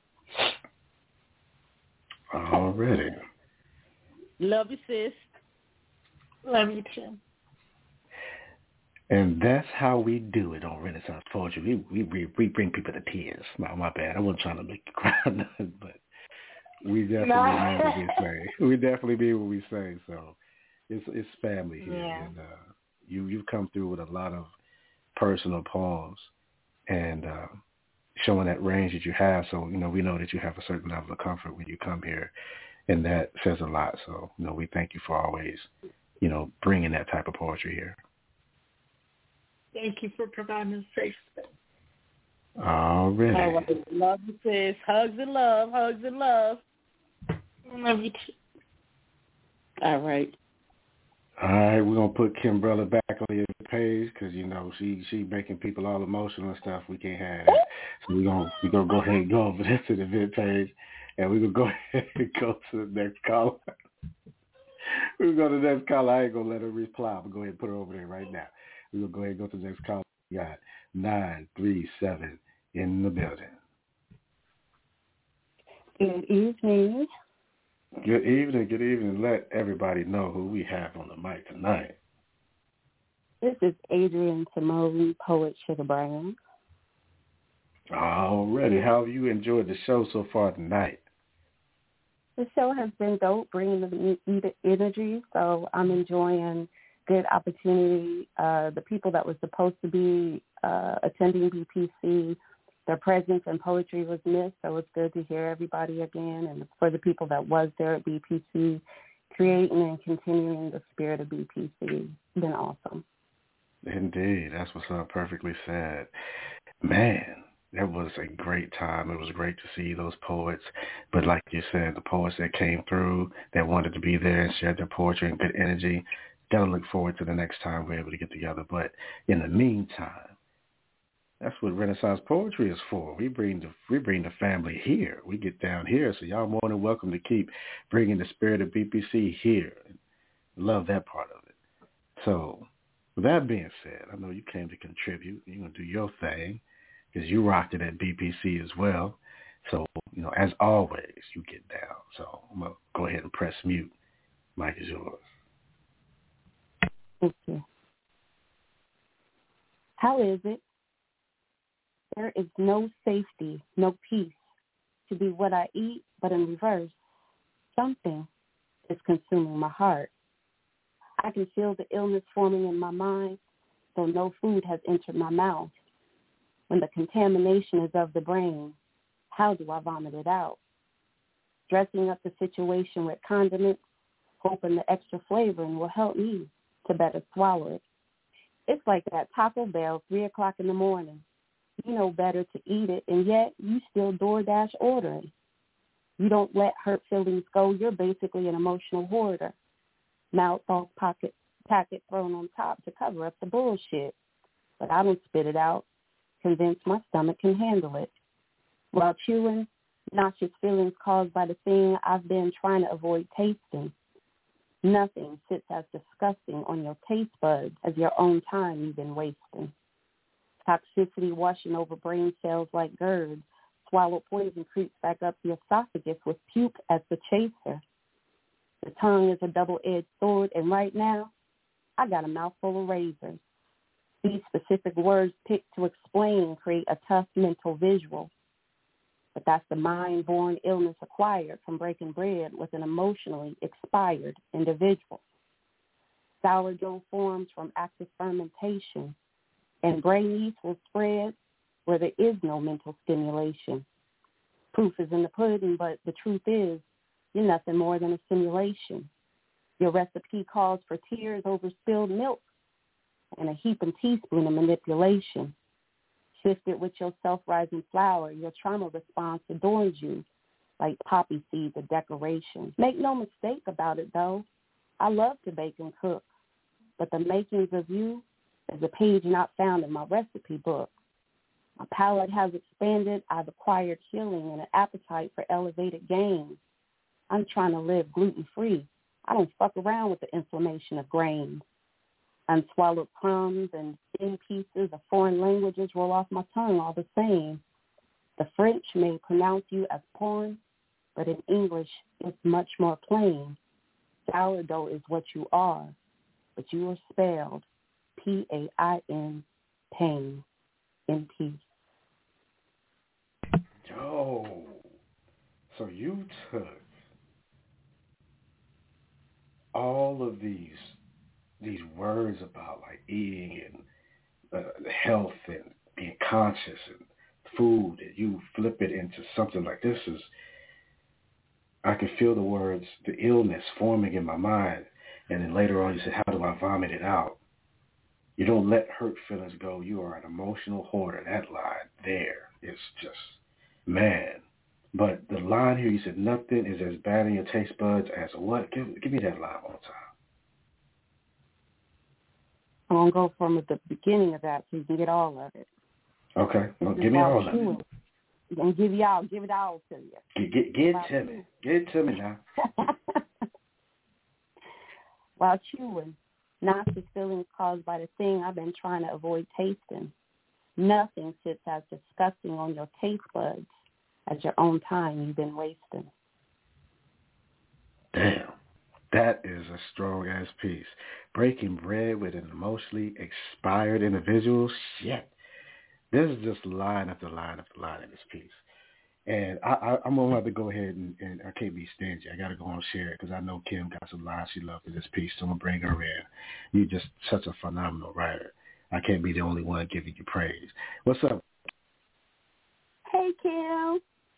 Already. Love you, sis. Love you too. And that's how we do it on Renaissance Poetry. We we we bring people to tears. My my bad. I wasn't trying to make you cry, nothing, but we definitely No. mean what we say. We definitely mean what we say. So it's it's family here, Yeah. and uh, you you've come through with a lot of personal poems and uh, showing that range that you have. So you know we know that you have a certain level of comfort when you come here, and that says a lot. So you know we thank you for always you know bringing that type of poetry here. Thank you for providing a safe space. Already. All right. Love you, sis. Hugs and love. Hugs and love. Love you too. All right. All right, we're going to put Kimbrella back on your page because, you know, she she making people all emotional and stuff. We can't have that. So we're going we gonna go ahead and go over this to the event page, and we're going to go ahead and go to the next caller. We're going to go to the next caller. I ain't going to let her reply. I'm going to go ahead and put her over there right now. We're going to go ahead and go to the next caller. We got nine three seven in the building. Good evening. Good evening. Good evening. Let everybody know who we have on the mic tonight. This is Adrian Simone, Poet Sugar Brown. Already. How have you enjoyed the show so far tonight? The show has been dope, bringing the energy, so I'm enjoying good opportunity. Uh, the people that were supposed to be uh, attending B P C, their presence and poetry was missed, so it's good to hear everybody again. And for the people that was there at B P C, creating and continuing the spirit of B P C, it's been awesome. Indeed. That's what's up. Perfectly said. Man, it was a great time. It was great to see those poets. But like you said, the poets that came through, that wanted to be there and shared their poetry and good energy, gotta look forward to the next time we're able to get together. But in the meantime, that's what Renaissance Poetry is for. We bring the we bring the family here. We get down here, so y'all more than welcome to keep bringing the spirit of B P C here. Love that part of it. So with that being said, I know you came to contribute. You're gonna do your thing because you rocked it at B P C as well. So you know, as always, you get down. So I'm gonna go ahead and press mute. Mic is yours. Thank you. How is it? There is no safety, no peace to be what I eat, but in reverse, something is consuming my heart. I can feel the illness forming in my mind, though no food has entered my mouth. When the contamination is of the brain, how do I vomit it out? Dressing up the situation with condiments, hoping the extra flavoring will help me to better swallow it. It's like that Taco Bell, three o'clock in the morning. You know better to eat it, and yet you still DoorDash ordering. You don't let hurt feelings go. You're basically an emotional hoarder. Mouth off pocket packet thrown on top to cover up the bullshit. But I don't spit it out, convinced my stomach can handle it. While chewing, nauseous feelings caused by the thing I've been trying to avoid tasting. Nothing sits as disgusting on your taste buds as your own time you've been wasting. Toxicity washing over brain cells like GERD. Swallowed poison creeps back up the esophagus with puke as the chaser. The tongue is a double-edged sword, and right now, I got a mouthful of razors. These specific words picked to explain create a tough mental visual. But that's the mind-born illness acquired from breaking bread with an emotionally expired individual. Sourdough forms from active fermentation, and brain yeast will spread where there is no mental stimulation. Proof is in the pudding, but the truth is, you're nothing more than a simulation. Your recipe calls for tears over spilled milk and a heaping teaspoon of manipulation. Shifted with your self-rising flower, your trauma response adorns you like poppy seeds of decoration. Make no mistake about it, though. I love to bake and cook, but the makings of you is a page not found in my recipe book. My palate has expanded. I've acquired healing and an appetite for elevated gains. I'm trying to live gluten-free. I don't fuck around with the inflammation of grains. Unswallowed crumbs and thin pieces of foreign languages roll off my tongue all the same. The French may pronounce you as porn, but in English it's much more plain. Sourdough is what you are, but you are spelled P A I N, pain, in peace. Yo, so you took all of these these words about like eating and uh, health and being conscious and food, and you flip it into something like this is, I can feel the words, the illness forming in my mind, and then later on you say, how do I vomit it out? You don't let hurt feelings go. You are an emotional hoarder. That line there is just, man. But the line here, you said nothing is as bad in your taste buds as what? Give, give me that line one time. I'm going to go from the beginning of that so you can get all of it. Okay. Well, give me all of it. I'm going to give you all, give it all to you. Get, get, get it to me. Get it to me now. While chewing, nauseous feelings caused by the thing I've been trying to avoid tasting. Nothing sits as disgusting on your taste buds as your own time you've been wasting. Damn. That is a strong-ass piece. Breaking bread with an emotionally expired individual? Shit. This is just line after line after line in this piece. And I, I, I'm going to have to go ahead and, and I can't be stingy. I got to go on and share it because I know Kim got some lines she loved in this piece, so I'm going to bring her in. You're just such a phenomenal writer. I can't be the only one giving you praise. What's up? Hey, Kim.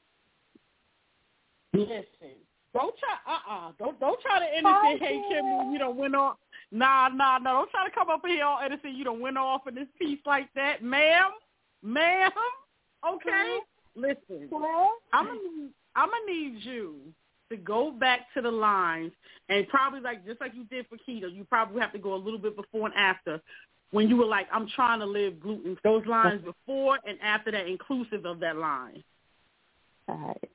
Listen, don't try, uh-uh, don't don't try to innocent, hey, Kim, you don't win off. Nah, nah, nah, don't try to come up here all innocent, you don't win off in this piece like that. Ma'am, ma'am, okay? Listen, I'm gonna need, I'm gonna need you to go back to the lines and probably like just like you did for Keto, you probably have to go a little bit before and after when you were like, I'm trying to live gluten. Those lines before and after that, inclusive of that line. All right.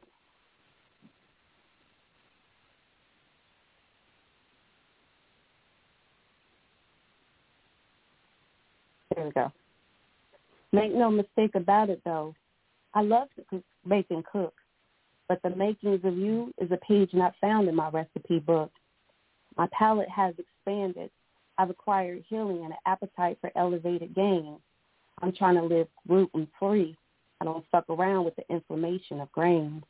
There we go. Make no mistake about it, though. I love to cook, bake and cook, but the makings of you is a page not found in my recipe book. My palate has expanded. I've acquired healing and an appetite for elevated gain. I'm trying to live gluten-free. I don't fuck around with the inflammation of grains.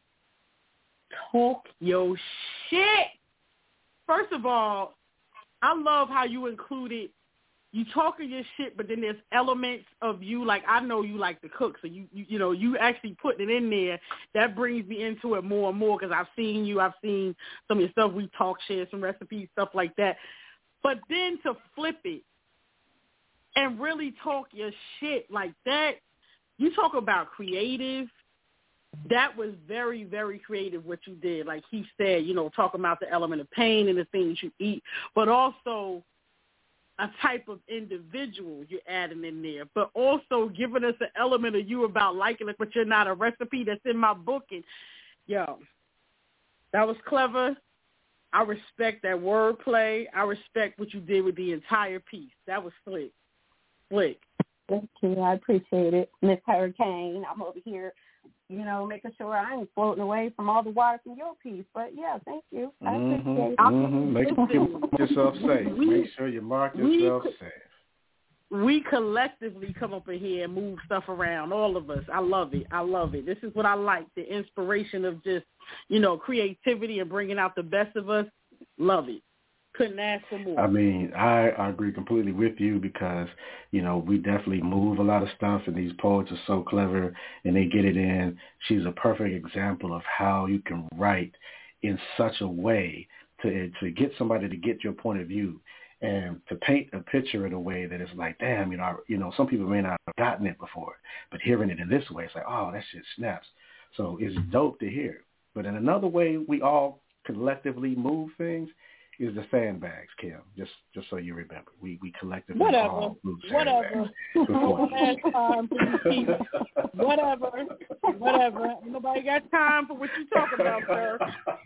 Talk your shit. First of all, I love how you included you talking your shit, but then there's elements of you, like I know you like to cook, so you, you, you know, you actually putting it in there. That brings me into it more and more because I've seen you, I've seen some of your stuff. We talk, share some recipes, stuff like that. But then to flip it and really talk your shit like that, you talk about creative. That was very, very creative what you did. Like he said, you know, talking about the element of pain and the things you eat, but also a type of individual you're adding in there, but also giving us an element of you about liking it, but you're not a recipe that's in my book. And, yo, that was clever. I respect that wordplay. I respect what you did with the entire piece. That was slick. Slick. Thank you. I appreciate it. Miss Hurricane, I'm over here, you know, making sure I ain't floating away from all the water from your piece. But, yeah, thank you. I appreciate mm-hmm, it. Mm-hmm. Make sure you mark yourself safe. Make sure you mark yourself we, safe. We collectively come up in here and move stuff around, all of us. I love it. I love it. This is what I like, the inspiration of just, you know, creativity and bringing out the best of us. Love it. Couldn't ask for more. I mean, I, I agree completely with you because, you know, we definitely move a lot of stuff, and these poets are so clever, and they get it in. She's a perfect example of how you can write in such a way to to get somebody to get your point of view and to paint a picture in a way that is like, damn, you know, I, you know, some people may not have gotten it before, but hearing it in this way, it's like, oh, that shit snaps. So it's dope to hear. But in another way, we all collectively move things. Is the sandbags, Kim? Just, just so you remember, we we collectively whatever, all move whatever, time for you whatever, whatever. Nobody got time for what you talking about, sir.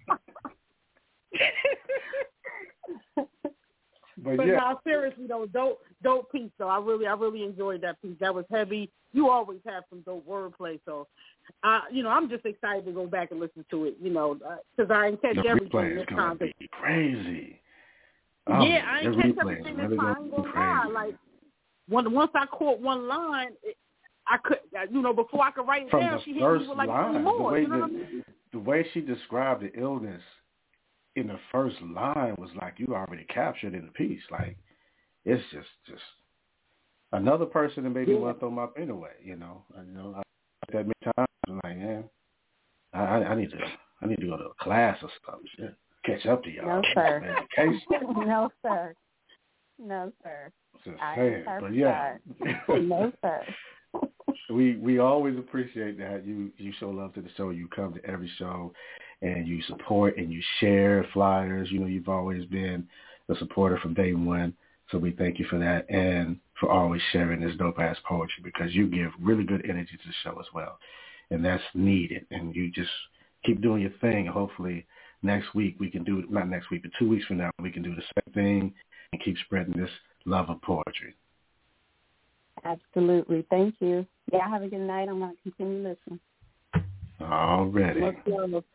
But, but yeah. now, seriously though, dope, dope piece though. I really, I really enjoyed that piece. That was heavy. You always have some dope wordplay, so. Uh, you know, I'm just excited to go back and listen to it, you know, because uh, I didn't catch the everything this time. Be crazy. Oh, yeah, I didn't catch everything this time. I ain't gonna lie. Like, When, once I caught one line, it, I could, you know, before I could write it From down, the she hit first me with like line, three more. the way You know the, what I mean? the way she described the illness in the first line was like you already captured in the piece. Like it's just just another person that made me Yeah. want to throw my pen away. You know, I, you know, I that many times. I'm like, man, I, I need to I need to go to a class or something. Shit. Catch up to y'all. No, sir. Education. No, sir. No, sir. Just I saying, am but yeah. No, sir. we we always appreciate that you you show love to the show. You come to every show, and you support and you share flyers. You know, you've always been a supporter from day one. So we thank you for that and for always sharing this dope ass poetry because you give really good energy to the show as well, and that's needed. And you just keep doing your thing. Hopefully next week we can do not next week, but two weeks from now we can do the same thing and keep spreading this love of poetry. Absolutely. Thank you. Yeah, have a good night. I'm going to continue listening. Already. All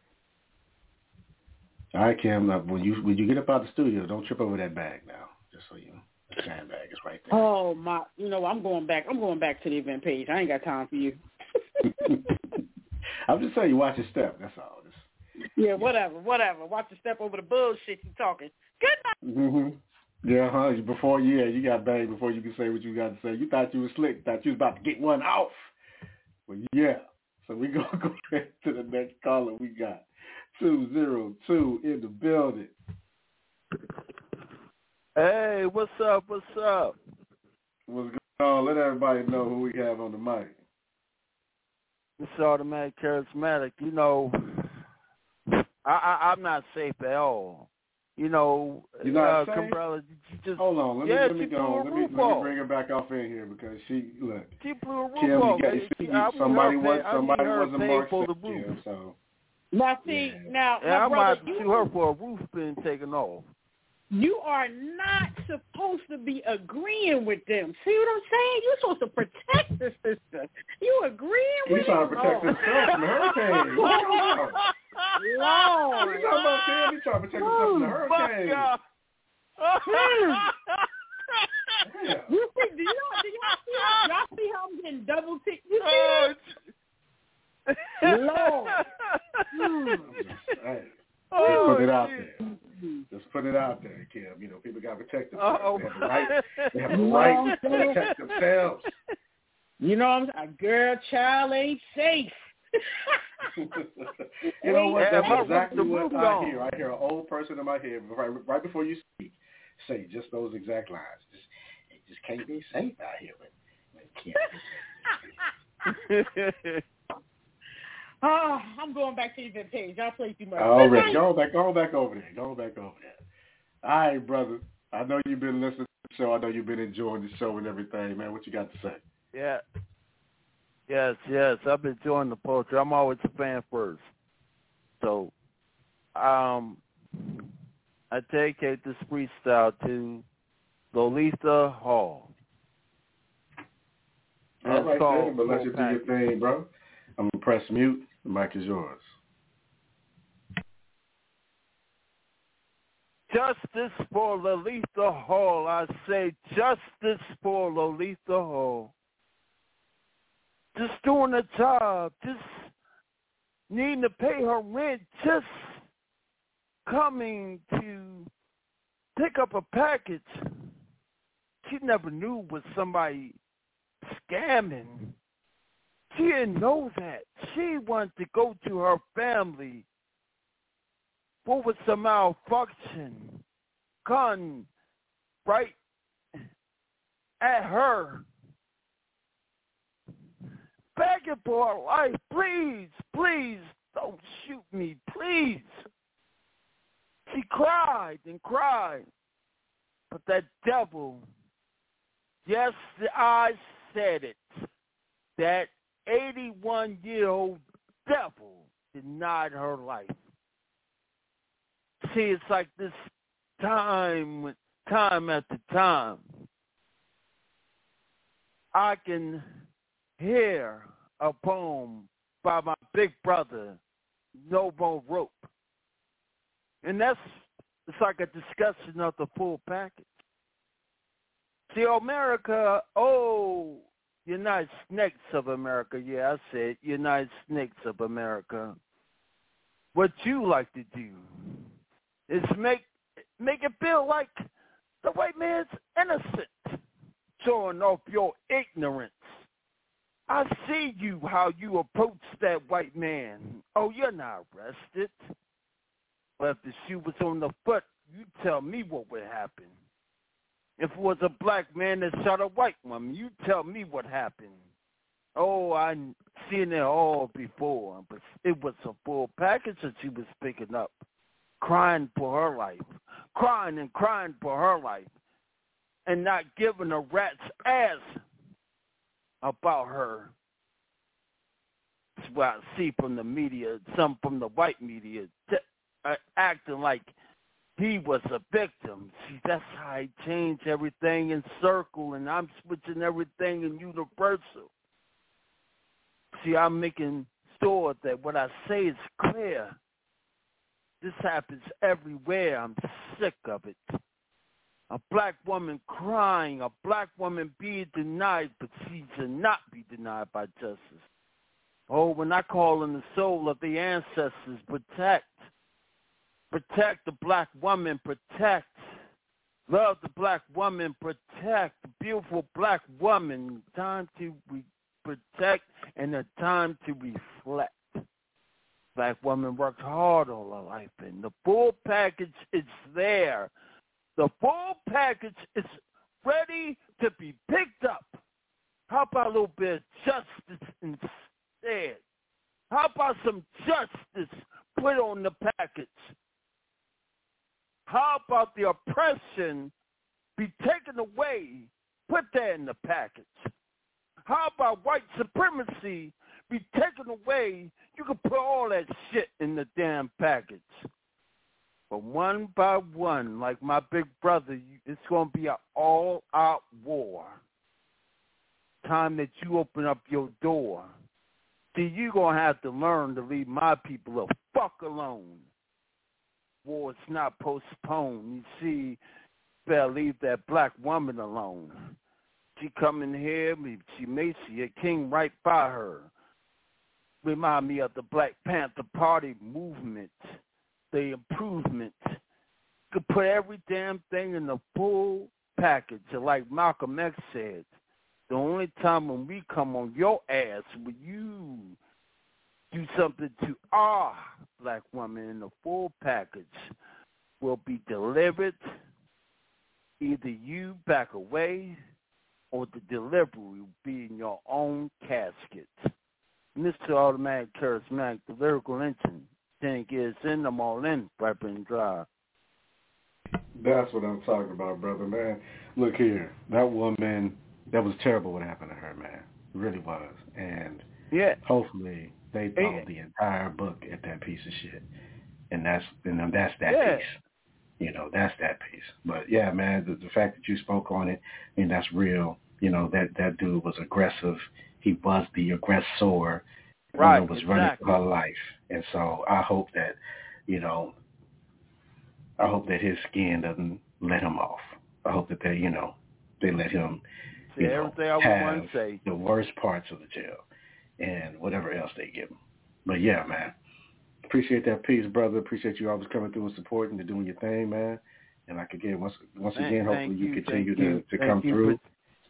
right, Kim. Uh, when you when you get up out the studio, don't trip over that bag now. Just so you know, the sandbag is right there. Oh my! You know, I'm going back. I'm going back to the event page. I ain't got time for you. I'm just saying, you watch your step. That's all. Just, yeah, whatever, whatever. Watch your step over the bullshit you talking. Good night. Mm-hmm. Yeah, huh? Before, yeah, you got banged before you could say what you got to say. You thought you was slick. Thought you was about to get one off. Well, yeah. So we gonna go back to the next caller. We got two zero two in the building. Hey, what's up? What's up? What's going on? Let everybody know who we have on the mic. It's Automatic Charismatic. You know, I, I, I'm not safe at all. You know, You're not uh, safe? Kimbrella, just hold on. Let me yeah, let me go. Let me, let me bring her back off in here because she look. She blew a roof Kim, off. you got to see I somebody mean, was pay, somebody I mean, wasn't pay more for safe, the roof. Kim, so. Now see, yeah. now yeah, my I brother, might you, sue her for a roof being taken off. You are not supposed to be agreeing with them. See what I'm saying? You're supposed to protect the sister. You agreeing with He's trying to protect oh. himself from the hurricane. Lord. What are you talking about, Kim? He's trying to protect himself from the hurricane. hmm. You see, do y'all, do y'all see how, y'all see how I'm getting double ticked? You see that? Lord. Hmm. Hey, Oh, just put it out geez. there. Just put it out there, Kim. You know, people got to protect themselves. Oh. They have the right, they have the right to protect themselves. You know what I'm saying? A girl child ain't safe. You know what? Yeah, That's exactly the what roof I gone. hear. I hear an old person in my head right, right before you speak say just those exact lines. Just, it just can't be safe out here, but it can't be safe. Oh, I'm going back to the event page. I'll play too much. All right, go back, go back over there. Go back over there. All right, brother. I know you've been listening to the show. I know you've been enjoying the show and everything, man. What you got to say? Yeah. Yes, yes. I've been enjoying the poetry. I'm always a fan first. So, um, I dedicate this freestyle to Lolita Hall. And All it's right, called then. But let you do your thing, bro. I'm going to press mute. The mic is yours. Justice for Lolita Hall. I say justice for Lolita Hall. Just doing a job, just needing to pay her rent, just coming to pick up a package. She never knew was somebody scamming. She didn't know that. She wanted to go to her family. What was the malfunction? Gun right at her. Begging for her life. Please, please don't shoot me. Please. She cried and cried. But that devil, yes, I said it, that eighty-one-year-old devil denied her life. See, it's like this time, time after time. I can hear a poem by my big brother, Novo Rope. And that's, it's like a discussion of the full package. See, America, oh, United Snakes of America. Yeah, I said United Snakes of America. What you like to do is make make it feel like the white man's innocent, showing off your ignorance. I see you, how you approach that white man. Oh, you're not arrested. But if the shoe was on the foot, you tell me what would happen. If it was a black man that shot a white woman, you tell me what happened. Oh, I've seen it all before, but it was a full package that she was picking up, crying for her life, crying and crying for her life, and not giving a rat's ass about her. That's what I see from the media, some from the white media, t- uh, acting like he was a victim. See, that's how I change everything in circle, and I'm switching everything in universal. See, I'm making sure that what I say is clear. This happens everywhere. I'm sick of it. A black woman crying, a black woman being denied, but she should not be denied by justice. Oh, when I call in the soul of the ancestors, protect. Protect the black woman, protect. Love the black woman, protect the beautiful black woman. Time to re- protect and a time to reflect. Black woman worked hard all her life, and the full package is there. The full package is ready to be picked up. How about a little bit of justice instead? How about some justice put on the package? How about the oppression be taken away, put that in the package? How about white supremacy be taken away? You can put all that shit in the damn package. But one by one, like my big brother, it's going to be an all-out war. Time that you open up your door. See, you're going to have to learn to leave my people the fuck alone. War is not postponed. You see, you better leave that black woman alone. She come in here, she may see a king right by her. Remind me of the Black Panther Party movement. The improvement. You could put every damn thing in the full package. Like Malcolm X said, the only time when we come on your ass, when you do something to our black woman in the full package, will be delivered. Either you back away or the delivery will be in your own casket. Mister Automatic Charismatic, the lyrical engine. Think is in, I'm all in, ripe and dry. That's what I'm talking about, brother, man. Look here, that woman, that was terrible what happened to her, man. It really was. And yeah, hopefully they throw yeah. the entire book at that piece of shit. And that's and that's that yeah. piece. You know, that's that piece. But yeah, man, the, the fact that you spoke on it, and that's real. You know, that, that dude was aggressive. He was the aggressor. Right, was exactly. running for her life. And so I hope that, you know, I hope that his skin doesn't let him off. I hope that they, you know, they let him, See, you know, I have would say. the worst parts of the jail and whatever else they give him. But yeah, man, appreciate that piece, brother. Appreciate you always coming through and supporting and doing your thing, man. And like again, once once thank, again, hopefully you, you continue to, to come you through. For-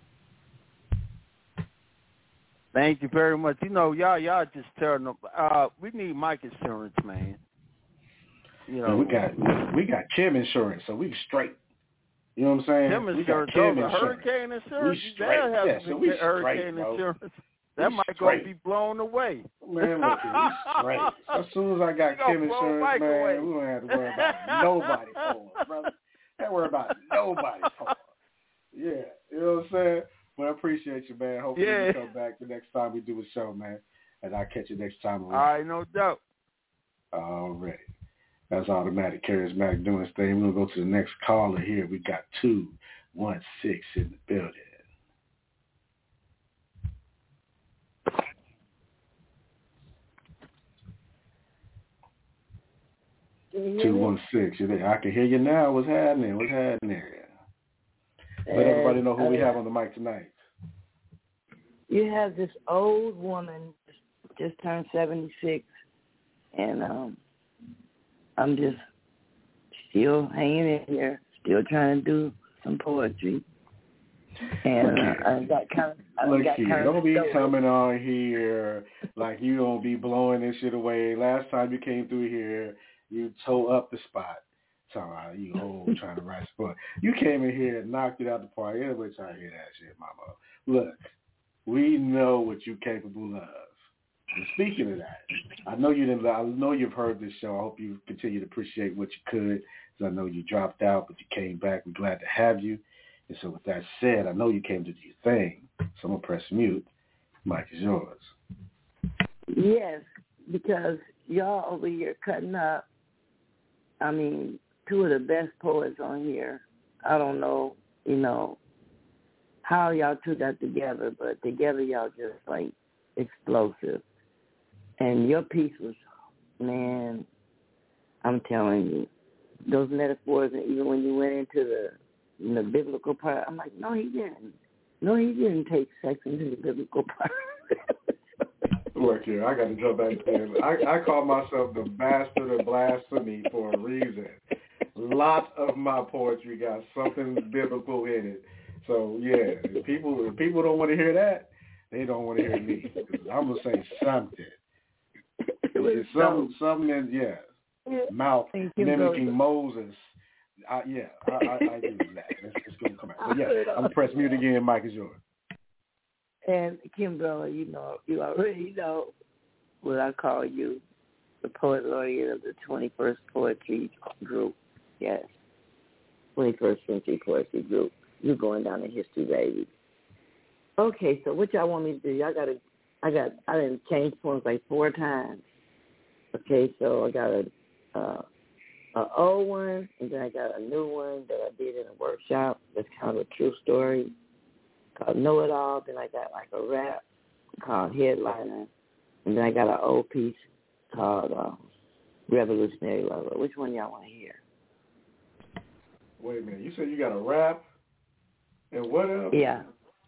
Thank you very much. You know, y'all, y'all just tearing up. Uh, we need Mike insurance, man. You know, man, we got we got Kim insurance, so we straight. You know what I'm saying? Kim we insurance, got Kim oh, insurance. Hurricane insurance. We straight. Have yeah, so we hurricane straight, insurance. bro. That we might straight. go be blown away. Man, look, we straight. As soon as I got Kim insurance, Mike man, away. we don't have to worry about nobody for us, brother. Don't worry about nobody for us. Yeah, you know what I'm saying? But I appreciate you, man. Hopefully yeah. you come back the next time we do a show, man. And I'll catch you next time. All right, no doubt. All right. That's Automatic Charismatic doing his thing. We're going to go to the next caller here. We got two one six in the building. two one six. I can hear you now. What's happening? What's happening? Let everybody know who uh, we have on the mic tonight. You have this old woman just turned seventy-six, and um, I'm just still hanging in here, still trying to do some poetry. And uh, I got kind of, I Look got here, kind don't of be stoked. coming on here like you don't be blowing this shit away. Last time you came through here, you tore up the spot. Talking about you old trying to write spot. You came in here and knocked it out the park. Everybody trying to hear that shit, mama. Look, we know what you're capable of. And speaking of that, I know you didn't. I know you've heard this show. I hope you continue to appreciate what you could. Because I know you dropped out, but you came back. We're glad to have you. And so with that said, I know you came to do your thing. So I'm going to press mute. Mic is yours. Yes, because y'all over here cutting up. I mean, two of the best poets on here. I don't know, you know, how y'all two got together, but together y'all just like explosive. And your piece was, man, I'm telling you, those metaphors, and even when you went into the in the biblical part, I'm like, no, he didn't. No, he didn't take sex into the biblical part. Look here, I got to jump back there. I, I call myself the bastard of blasphemy for a reason. Lots of my poetry got something biblical in it. So, yeah, if people, if people don't want to hear that, they don't want to hear me. I'm going to say something. It's some, something in, yeah, mouth mimicking Moses. I, yeah, I, I, I do that. It's, it's going to come out. So, yeah, I'm going to press mute again. Mike is yours. And Kimberly, you know, you already know what I call you, the poet laureate of the twenty-first Poetry Group. Yes, twenty-first Century Poetry Group. You're going down in history, baby. Okay, so what y'all want me to do? Y'all got to, I got, I didn't change poems like four times. Okay, so I got a, uh, a old one, and then I got a new one that I did in a workshop. That's kind of a true story called Know It All. Then I got like a rap called Headliner, and then I got an old piece called uh, Revolutionary Lover. Which one y'all want to hear? Wait a minute. You said you got a rap and what else? Yeah.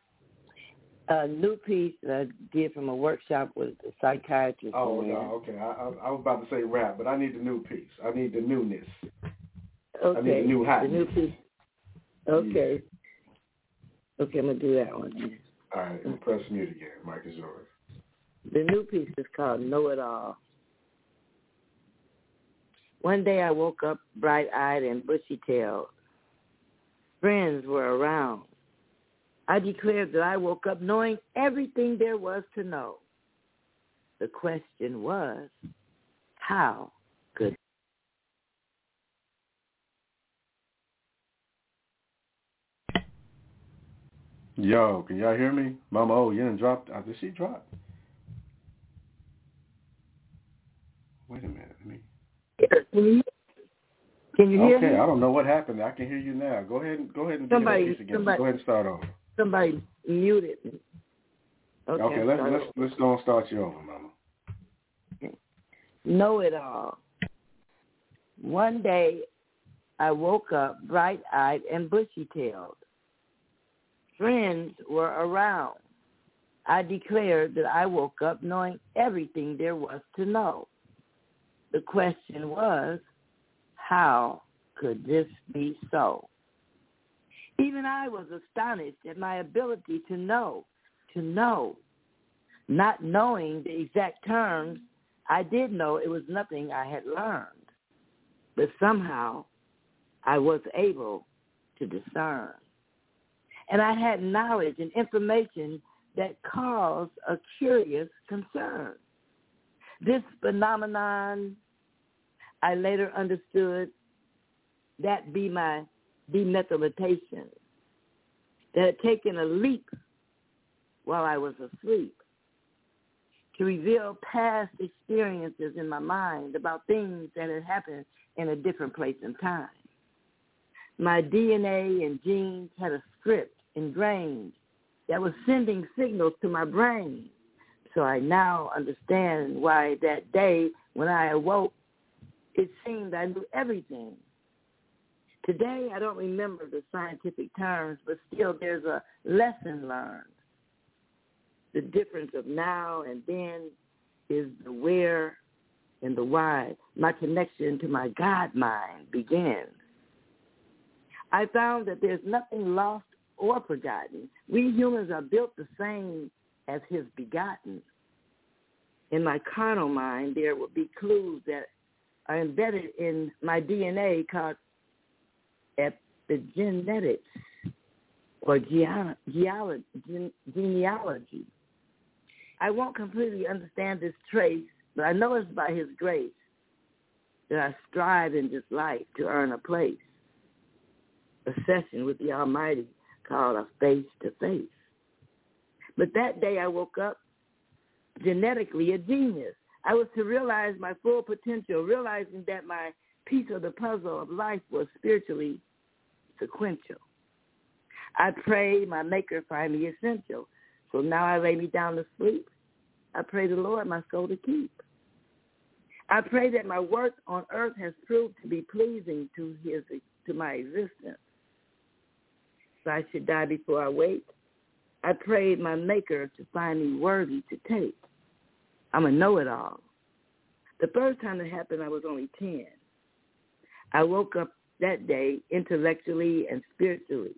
A new piece that I did from a workshop with a psychiatrist. Oh, no, okay. I, I, I was about to say rap, but I need the new piece. I need the newness. Okay. I need the new hotness. The new piece. Okay. Yeah. Okay, I'm going to do that one. All right, and press mute again. Mike is yours. The new piece is called Know It All. One day I woke up bright-eyed and bushy-tailed. Friends were around. I declared that I woke up knowing everything there was to know. The question was, how could Yo, can y'all hear me? Mama, oh, you didn't drop. Uh, did she drop? Wait a minute. Let me... Can you, can you hear okay, me? I don't know what happened. I can hear you now. Go ahead and go ahead and somebody, do that piece again. somebody, go ahead and start over. Somebody muted me. Okay, okay let's let's over. let's go and start you over, Mama. Okay. Know it all. One day, I woke up bright-eyed and bushy-tailed. Friends were around. I declared that I woke up knowing everything there was to know. The question was, how could this be so? Even I was astonished at my ability to know, to know. Not knowing the exact terms, I did know it was nothing I had learned. But somehow, I was able to discern. And I had knowledge and information that caused a curious concern. This phenomenon, I later understood, that be my demethylitation, that had taken a leap while I was asleep to reveal past experiences in my mind about things that had happened in a different place and time. My D N A and genes had a script ingrained that was sending signals to my brain. So I now understand why that day when I awoke, it seemed I knew everything. Today, I don't remember the scientific terms, but still there's a lesson learned. The difference of now and then is the where and the why. My connection to my God mind begins. I found that there's nothing lost or forgotten. We humans are built the same as his begotten. In my carnal mind, there will be clues that are embedded in my D N A called epigenetics or geolo- geolo- gene- genealogy. I won't completely understand this trace, but I know it's by his grace that I strive in this life to earn a place, a session with the Almighty called a face-to-face. But that day I woke up genetically a genius. I was to realize my full potential, realizing that my piece of the puzzle of life was spiritually sequential. I prayed my maker find me essential. So now I lay me down to sleep. I pray the Lord my soul to keep. I pray that my work on earth has proved to be pleasing to his to my existence. So I should die before I wait. I prayed my maker to find me worthy to take. I'm a know-it-all. The first time it happened, I was only ten. I woke up that day intellectually and spiritually.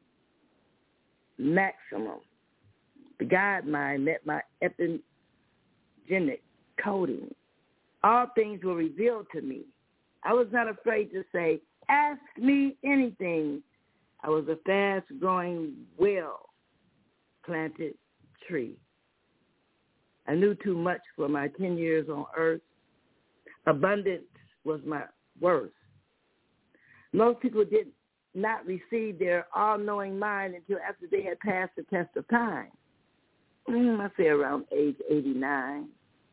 Maximum. The God mind met my epigenetic coding. All things were revealed to me. I was not afraid to say, ask me anything. I was a fast-growing, well-planted tree. I knew too much for my ten years on earth. Abundance was my worth. Most people did not receive their all-knowing mind until after they had passed the test of time. Mm, I say around age eighty-nine.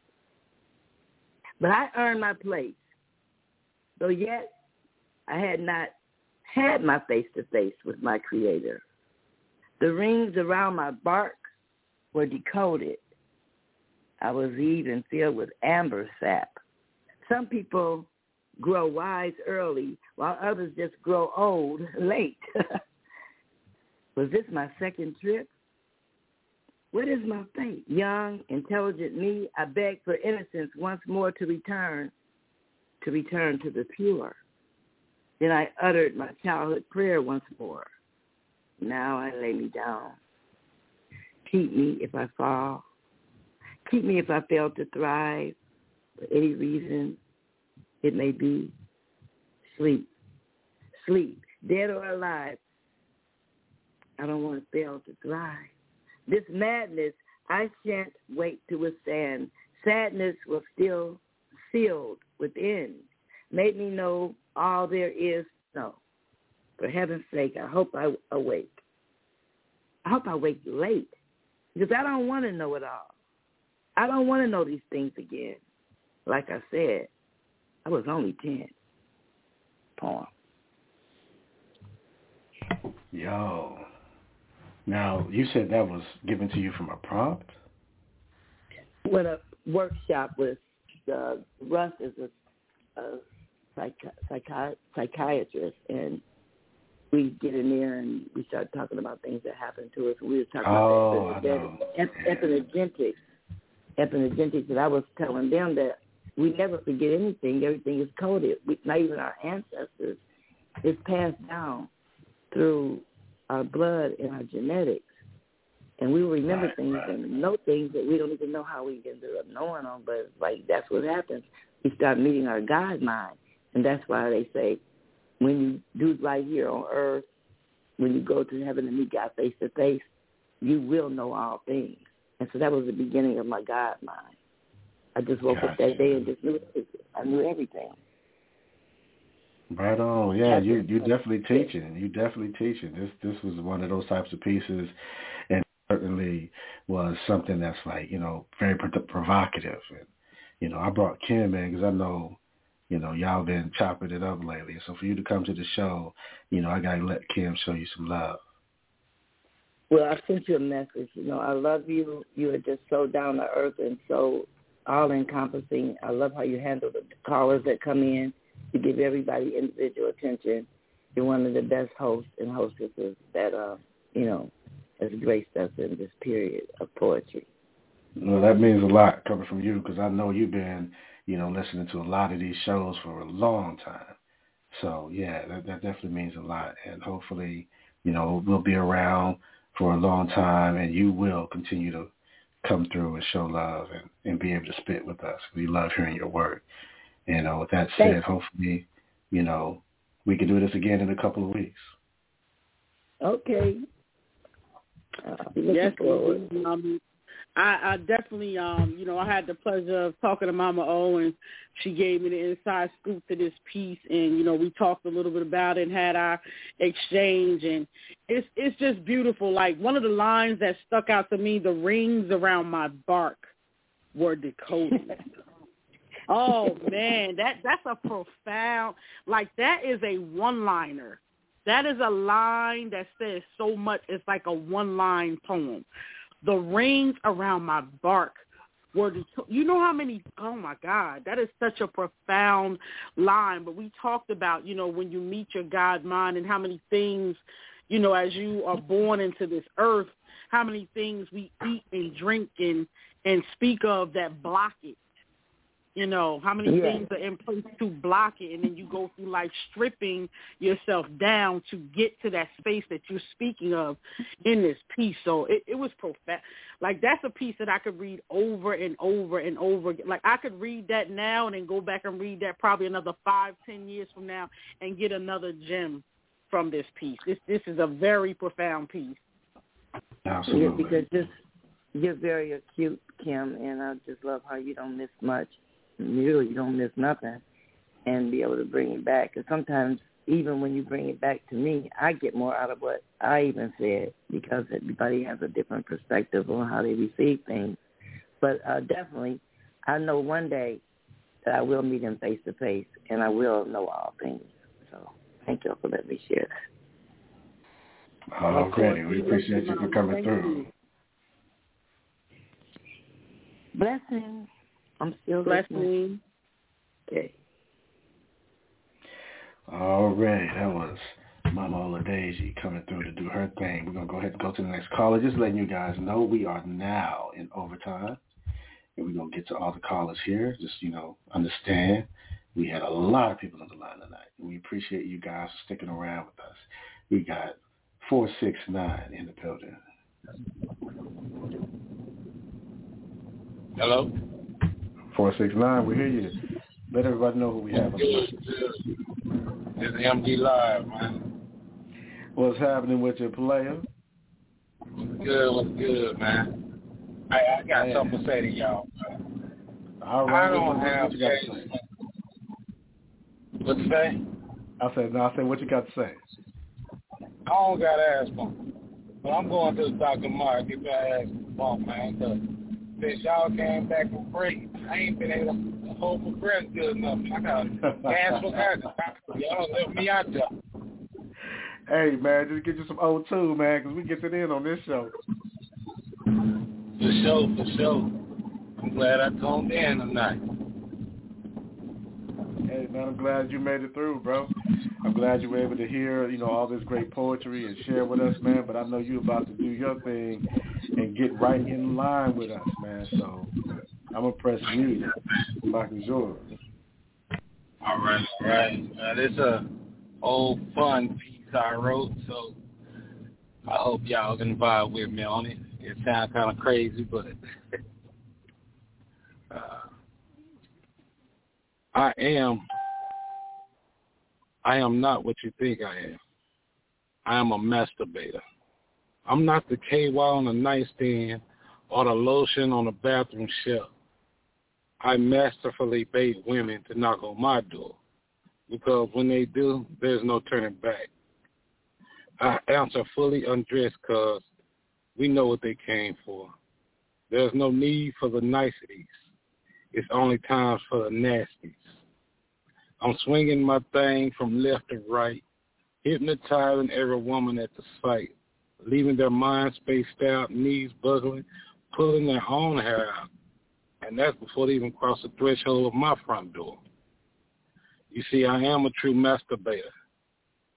But I earned my place, though yet I had not had my face-to-face with my Creator. The rings around my bark were decoded. I was even filled with amber sap. Some people grow wise early, while others just grow old late. Was this my second trip? What is my fate? Young, intelligent me, I beg for innocence once more to return, to return to the pure. Then I uttered my childhood prayer once more. Now I lay me down. Keep me if I fall. Keep me if I fail to thrive for any reason it may be. Sleep. Sleep. Dead or alive. I don't want to fail to thrive. This madness I shan't wait to withstand. Sadness was still sealed within. Made me know all there is to know. For heaven's sake, I hope I awake. I hope I wake late, because I don't want to know it all. I don't want to know these things again. Like I said, I was only ten. Poem. Yo. Now, you said that was given to you from a prompt? When a workshop with uh, Russ is a, a psychi- psychi- psychiatrist, and we get in there and we start talking about things that happened to us. We were talking oh, about that, that ep- epigenetics. Epigenetics, and I was telling them that we never forget anything. Everything is coded. We, not even our ancestors. It's passed down through our blood and our genetics. And we will remember right, things right. and know things that we don't even know how we ended up knowing them, but it's like that's what happens. We start meeting our God mind. And that's why they say when you do right here on earth, when you go to heaven and meet God face to face, you will know all things. And so that was the beginning of my God mind. I just woke gotcha. up that day and just knew everything. I knew everything. Right on. Yeah, you you definitely teaching. You definitely teaching. This this was one of those types of pieces, and certainly was something that's like, you know, very provocative. And, you know, I brought Kim in because I know, you know, y'all been chopping it up lately. So for you to come to the show, you know, I got to let Kim show you some love. Well, I sent you a message. You know, I love you. You are just so down to earth and so all-encompassing. I love how you handle the callers that come in. You give everybody individual attention. you're one of the best hosts and hostesses that, uh, you know, has graced us in this period of poetry. Well, that means a lot coming from you because I know you've been, you know, listening to a lot of these shows for a long time. So, yeah, that, that definitely means a lot. And hopefully, you know, we'll be around for a long time and you will continue to come through and show love and, and be able to spit with us. We love hearing your work. And uh, with that said, Thanks. hopefully, you know, we can do this again in a couple of weeks. Okay. Uh, yes, um, I, I definitely, um, you know, I had the pleasure of talking to Mama O, and she gave me the inside scoop to this piece, and you know, we talked a little bit about it and had our exchange, and it's it's just beautiful. Like one of the lines that stuck out to me, the rings around my bark were decoded. Oh man, that that's a profound, like that is a one-liner. That is a line that says so much. It's like a one-line poem. The rings around my bark were, the, you know how many, oh my God, that is such a profound line. But we talked about, you know, when you meet your God mind and how many things, you know, as you are born into this earth, how many things we eat and drink and, and speak of that block it. You know, how many yeah. things are in place to block it, and then you go through life stripping yourself down to get to that space that you're speaking of in this piece. So it, it was profound. Like, that's a piece that I could read over and over and over again. Like, I could read that now and then go back and read that probably another five, ten years from now and get another gem from this piece. This this is a very profound piece. Absolutely. Yeah, because this, you're very acute, Kim, and I just love how you don't miss much. You really don't miss nothing, and be able to bring it back. Because sometimes, even when you bring it back to me, I get more out of what I even said because everybody has a different perspective on how they receive things. But uh, definitely, I know one day that I will meet him face to face, and I will know all things. So thank you for letting me share that. Oh, great. We appreciate you for coming through. Blessings. I'm still listening. Okay. All right, that was Mama Oladeji coming through to do her thing. We're going to go ahead and go to the next caller. Just letting you guys know we are now in overtime, and we're going to get to all the callers here. Just, you know, understand we had a lot of people on the line tonight, and we appreciate you guys sticking around with us. We got four six nine in the building. Hello? four six nine, we hear you. Let everybody know who we have on the line. It's M D Live, man. What's happening with your player? What's good, what's good, man? I, I got man. something to say to y'all. All right, I don't what, have what you got to say? What you say? I said, no, I said, what you got to say? I don't got asthma. But I'm going to the doctor tomorrow to get that asthma bump, man, because since y'all came back for free, I ain't been able to hold my breath good enough. I got gas for gas. Y'all let me out there. Hey, man, just get you some O two, man, because we get it in on this show. For sure, for sure. I'm glad I tuned in tonight. Hey, man, I'm glad you made it through, bro. I'm glad you were able to hear, you know, all this great poetry and share with us, man. But I know you're about to do your thing and get right in line with us, man. So I'm going to press mute. The mic is yours. All right, all right. Uh, this is a old fun piece I wrote, so I hope y'all can vibe with me on it. It sounds kind of crazy, but uh, I am I am not what you think I am. I am a masturbator. I'm not the K Y on the nightstand or the lotion on the bathroom shelf. I masterfully bait women to knock on my door because when they do, there's no turning back. I answer fully undressed because we know what they came for. There's no need for the niceties. It's only times for the nasties. I'm swinging my thing from left to right, hypnotizing every woman at the sight, leaving their mind spaced out, knees buckling, pulling their own hair out. And that's before they even cross the threshold of my front door. You see, I am a true masturbator.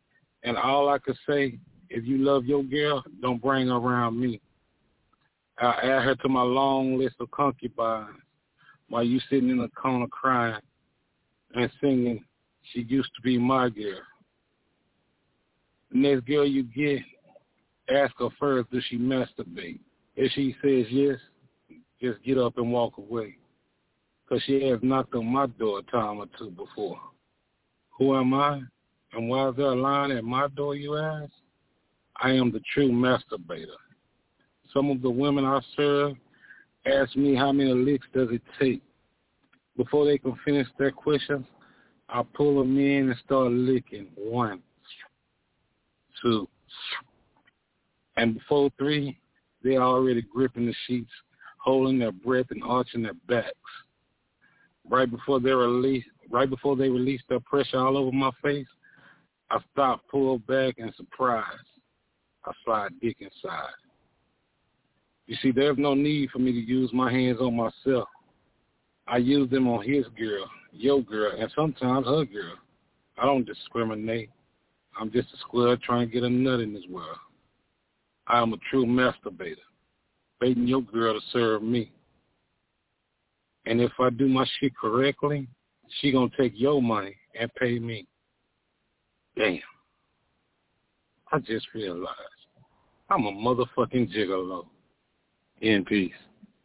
And all I could say, if you love your girl, don't bring her around me. I'll add her to my long list of concubines while you sitting in the corner crying and singing, she used to be my girl. The next girl you get, ask her first, does she masturbate? If she says yes, just get up and walk away. Because she has knocked on my door a time or two before. Who am I? And why is there a line at my door, you ask? I am the true masturbator. Some of the women I serve ask me how many licks does it take. Before they can finish their questions, I pull them in and start licking. One, two, and before three, they're already gripping the sheets, holding their breath and arching their backs. Right before they release, right before they release their pressure all over my face, I stop, pull back, and surprise, I slide dick inside. You see, there's no need for me to use my hands on myself. I use them on his girl, your girl, and sometimes her girl. I don't discriminate. I'm just a squirrel trying to get a nut in this world. I am a true masturbator, baiting your girl to serve me. And if I do my shit correctly, she gonna take your money and pay me. Damn. I just realized I'm a motherfucking gigolo. In peace.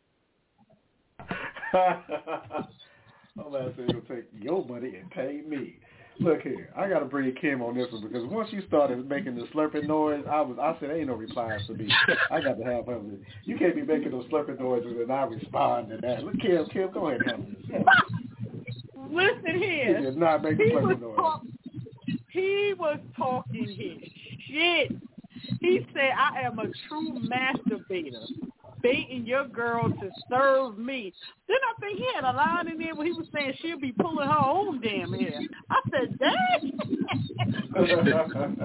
I'm about to say you'll take your money and pay me. Look here, I gotta bring Kim on this one because once you started making the slurping noise, I was I said ain't no replies for me. I got to have her. You can't be making those slurping noises and I respond to that. Look, Kim, Kim, go ahead and handle this. Listen here. He did not make the slurping noise. Talk- he was talking his shit. He said, I am a true masturbator, baiting your girl to serve me. Then I think he had a line in there where he was saying she'll be pulling her own damn hair. I said, damn.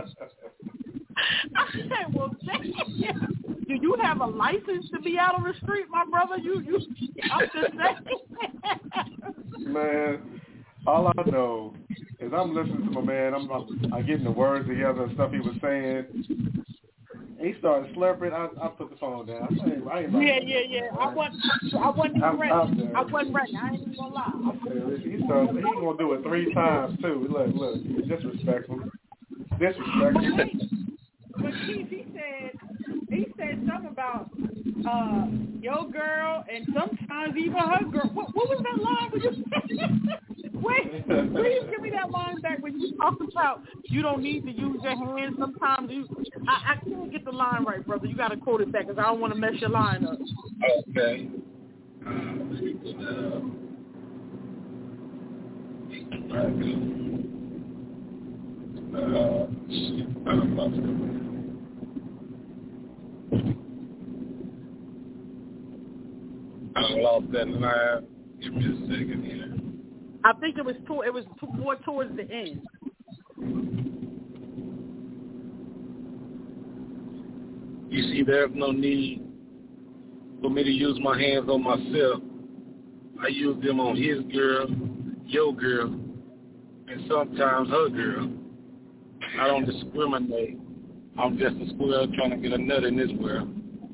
I said, well, damn. Do you have a license to be out on the street, my brother? You, you, I'm just saying. Man, all I know is I'm listening to my man. I'm, I'm, I'm getting the words together and stuff he was saying. He started slurping. I, I put the phone down. I ain't, I ain't yeah, yeah, yeah. I wasn't, I wasn't even ready. I wasn't ready. I ain't even gonna lie. He started. He gonna do it three times too. Look, look, disrespectful, disrespectful. But Keith, he said, he said something about uh, your girl and sometimes even her girl. What, what was that line? When you Wait, please give me that line back when you talk about you don't need to use your hands. Sometimes you, I, I can't get the line right, brother. You got to quote it back because I don't want to mess your line up. Okay. Uh, let me put that up. Uh, shit. I'm about to go. I lost that line. Give me a second here. I think it was to, it was to, more towards the end. You see, there's no need for me to use my hands on myself. I use them on his girl, your girl, and sometimes her girl. I don't discriminate. I'm just a squirrel trying to get a nut in this world.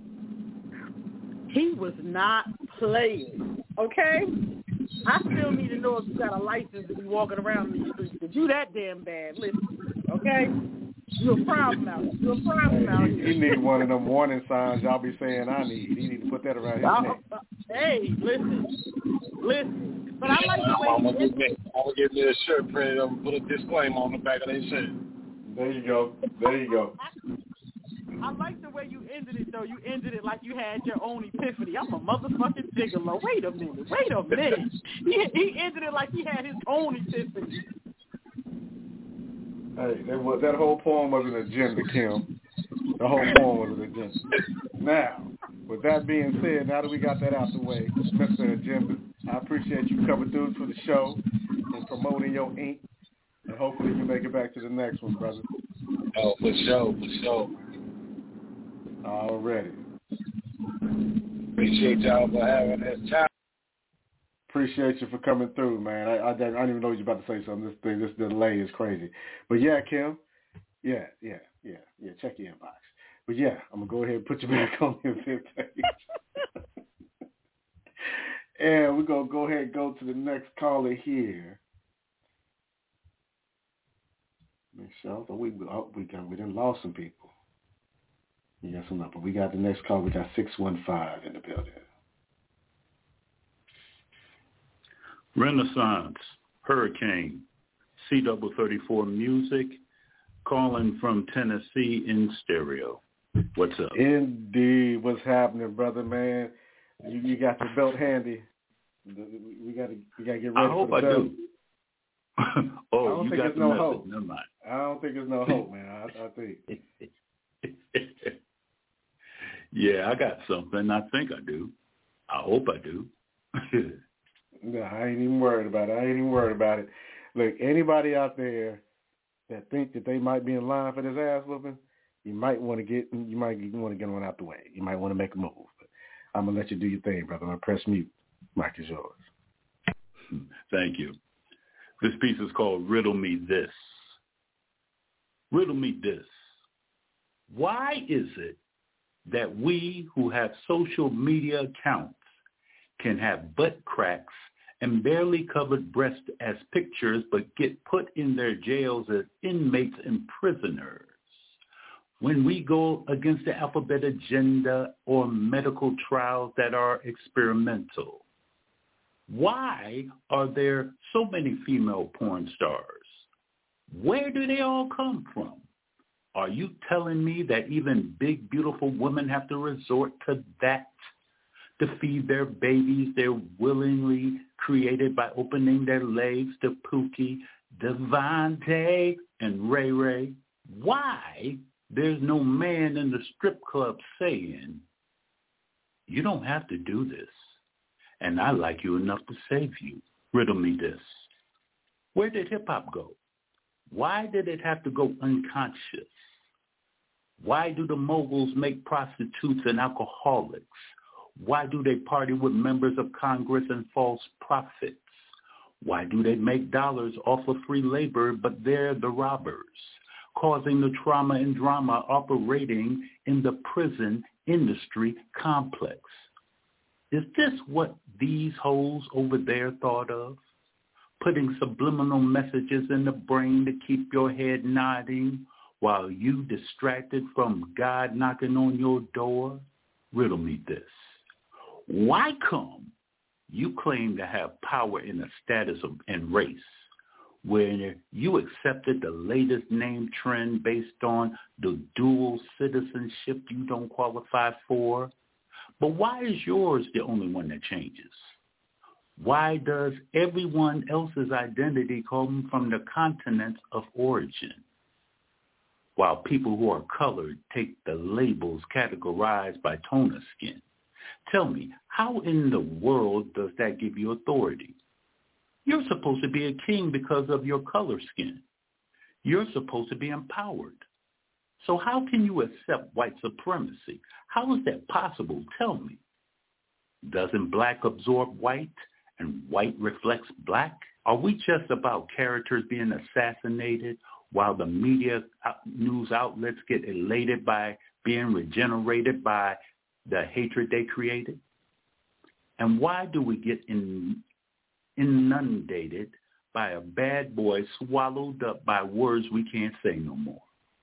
He was not playing, okay? I still need to know if you got a license to be walking around these streets. If you that damn bad, listen, okay? You're a problem out here. You're a problem out here. He need one of them warning signs y'all be saying I need. He need to put that around his uh, neck. Uh, hey, listen, listen. But I like the way I'm you gonna get me, I'm gonna get me a shirt printed up and put a disclaimer on the back of their shirt. There you go. There you go. I like the way you ended it, though. You ended it like you had your own epiphany. I'm a motherfucking gigolo. Wait a minute. Wait a minute. He, he ended it like he had his own epiphany. Hey, that, was, that whole poem was an agenda, Kim. The whole poem was an agenda. Now, with that being said, now that we got that out the way, Mister Agenda, I appreciate you coming through for the show and promoting your ink. And hopefully you make it back to the next one, brother. Oh, for sure, for sure. Already. Appreciate y'all for having this time. Appreciate you for coming through, man. I, I, I didn't even know you were about to say something. This thing, this delay is crazy. But yeah, Kim, Yeah, yeah, yeah, yeah. Check your inbox. But yeah, I'm gonna go ahead and put you back on the event page. And we're gonna go ahead and go to the next caller here. Make sure we oh, we got we done lost some people. We got some up, but we got the next call. We got six one five in the building. Renaissance Hurricane C double thirty four Music, calling from Tennessee in stereo. What's up? Indeed, what's happening, brother, man? You, you got your belt handy. We got to we got to get ready. I hope for the I belt. do. oh, I don't you think got it's the no message. hope. Never mind. I don't think there's no hope, man. I, I think. Yeah, I got something. I think I do. I hope I do. No, I ain't even worried about it. I ain't even worried about it. Look, anybody out there that think that they might be in line for this ass whooping, you might want to get you might want to get one out the way. You might want to make a move. But I'm gonna let you do your thing, brother. I'm gonna press mute. Mic is yours. Thank you. This piece is called Riddle Me This. Riddle me this. Why is it that we who have social media accounts can have butt cracks and barely covered breasts as pictures but get put in their jails as inmates and prisoners? When we go against the alphabet agenda or medical trials that are experimental, why are there so many female porn stars? Where do they all come from? Are you telling me that even big, beautiful women have to resort to that to feed their babies they're willingly created by opening their legs to Pookie, Devontae, and Ray Ray? Why there's no man in the strip club saying, you don't have to do this, and I like you enough to save you? Riddle me this. Where did hip-hop go? Why did it have to go unconscious? Why do the moguls make prostitutes and alcoholics? Why do they party with members of Congress and false prophets? Why do they make dollars off of free labor, but they're the robbers, causing the trauma and drama operating in the prison industry complex? Is this what these hoes over there thought of? Putting subliminal messages in the brain to keep your head nodding while you distracted from God knocking on your door? Riddle me this. Why come you claim to have power in a status of, and race where you accepted the latest name trend based on the dual citizenship you don't qualify for? But why is yours the only one that changes? Why does everyone else's identity come from the continent of origin, while people who are colored take the labels categorized by tone of skin? Tell me, how in the world does that give you authority? You're supposed to be a king because of your color skin. You're supposed to be empowered. So how can you accept white supremacy? How is that possible? Tell me. Doesn't black absorb white and white reflects black? Are we just about characters being assassinated while the media news outlets get elated by being regenerated by the hatred they created? And why do we get in, inundated by a bad boy swallowed up by words we can't say no more?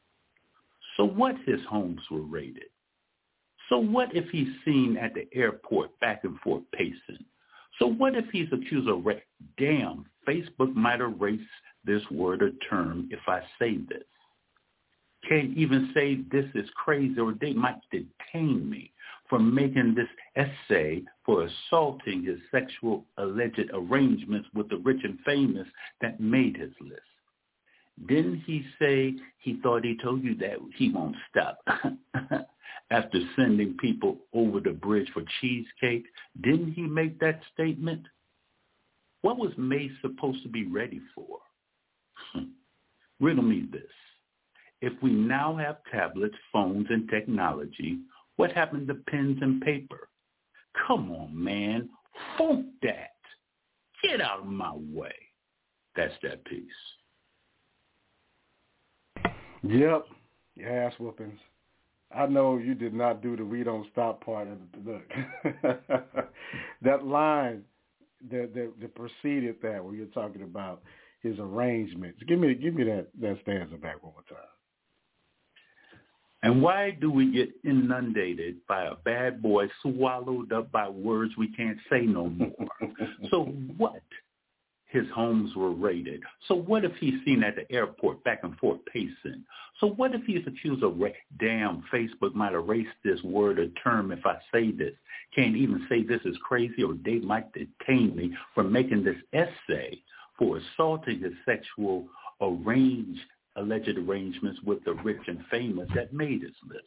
So what his homes were raided? So what if he's seen at the airport back and forth pacing? So what if he's accused of rape? Damn, Facebook might erase this word or term if I say this. Can't even say this is crazy, or they might detain me from making this essay for assaulting his sexual alleged arrangements with the rich and famous that made his list. Didn't he say he thought he told you that he won't stop after sending people over the bridge for cheesecake? Didn't he make that statement? What was Mace supposed to be ready for? Riddle me this. If we now have tablets, phones, and technology, what happened to pens and paper? Come on, man. Funk that. Get out of my way. That's that piece. Yep, ass whoopings. I know you did not do the "we don't stop" part of the look. That line that, that that preceded that, where you're talking about his arrangements. Give me, give me that that stanza back one more time. And why do we get inundated by a bad boy swallowed up by words we can't say no more? So what? His homes were raided. So what if he's seen at the airport back and forth pacing? So what if he's accused of, ra- damn, Facebook might erase this word or term if I say this. Can't even say this is crazy, or they might detain me from making this essay for assaulting his sexual arrange, alleged arrangements with the rich and famous that made his list.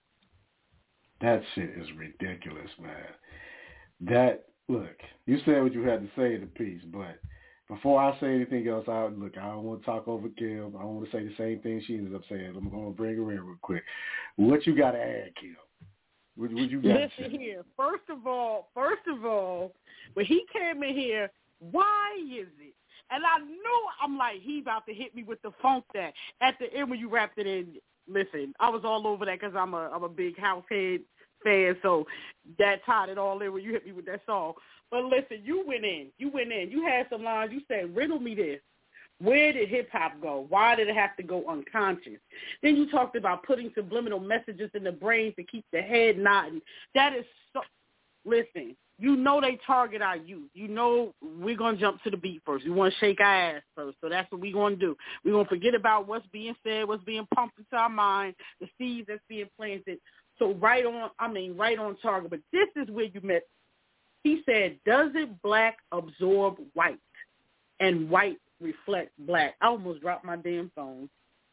That shit is ridiculous, man. That, look, you said what you had to say in the piece, but before I say anything else, I look, I don't want to talk over Kim. I want to say the same thing she ended up saying. I'm going to bring her in real quick. What you got to add, Kim? What, what you got Listen to say? here. First of all, first of all, when he came in here, why is it? And I knew, I'm like, he about to hit me with the funk that. At the end when you wrapped it in, listen, I was all over that because I'm a, I'm a big Househead fan, so that tied it all in when you hit me with that song. But listen, you went in. You went in. You had some lines. You said, riddle me this. Where did hip-hop go? Why did it have to go unconscious? Then you talked about putting subliminal messages in the brain to keep the head nodding. That is so – listen, you know they target our youth. You know we're going to jump to the beat first. We want to shake our ass first. So that's what we're going to do. We're going to forget about what's being said, what's being pumped into our mind, the seeds that's being planted. So right on – I mean, right on target. But this is where you met – he said, doesn't black absorb white and white reflect black? I almost dropped my damn phone.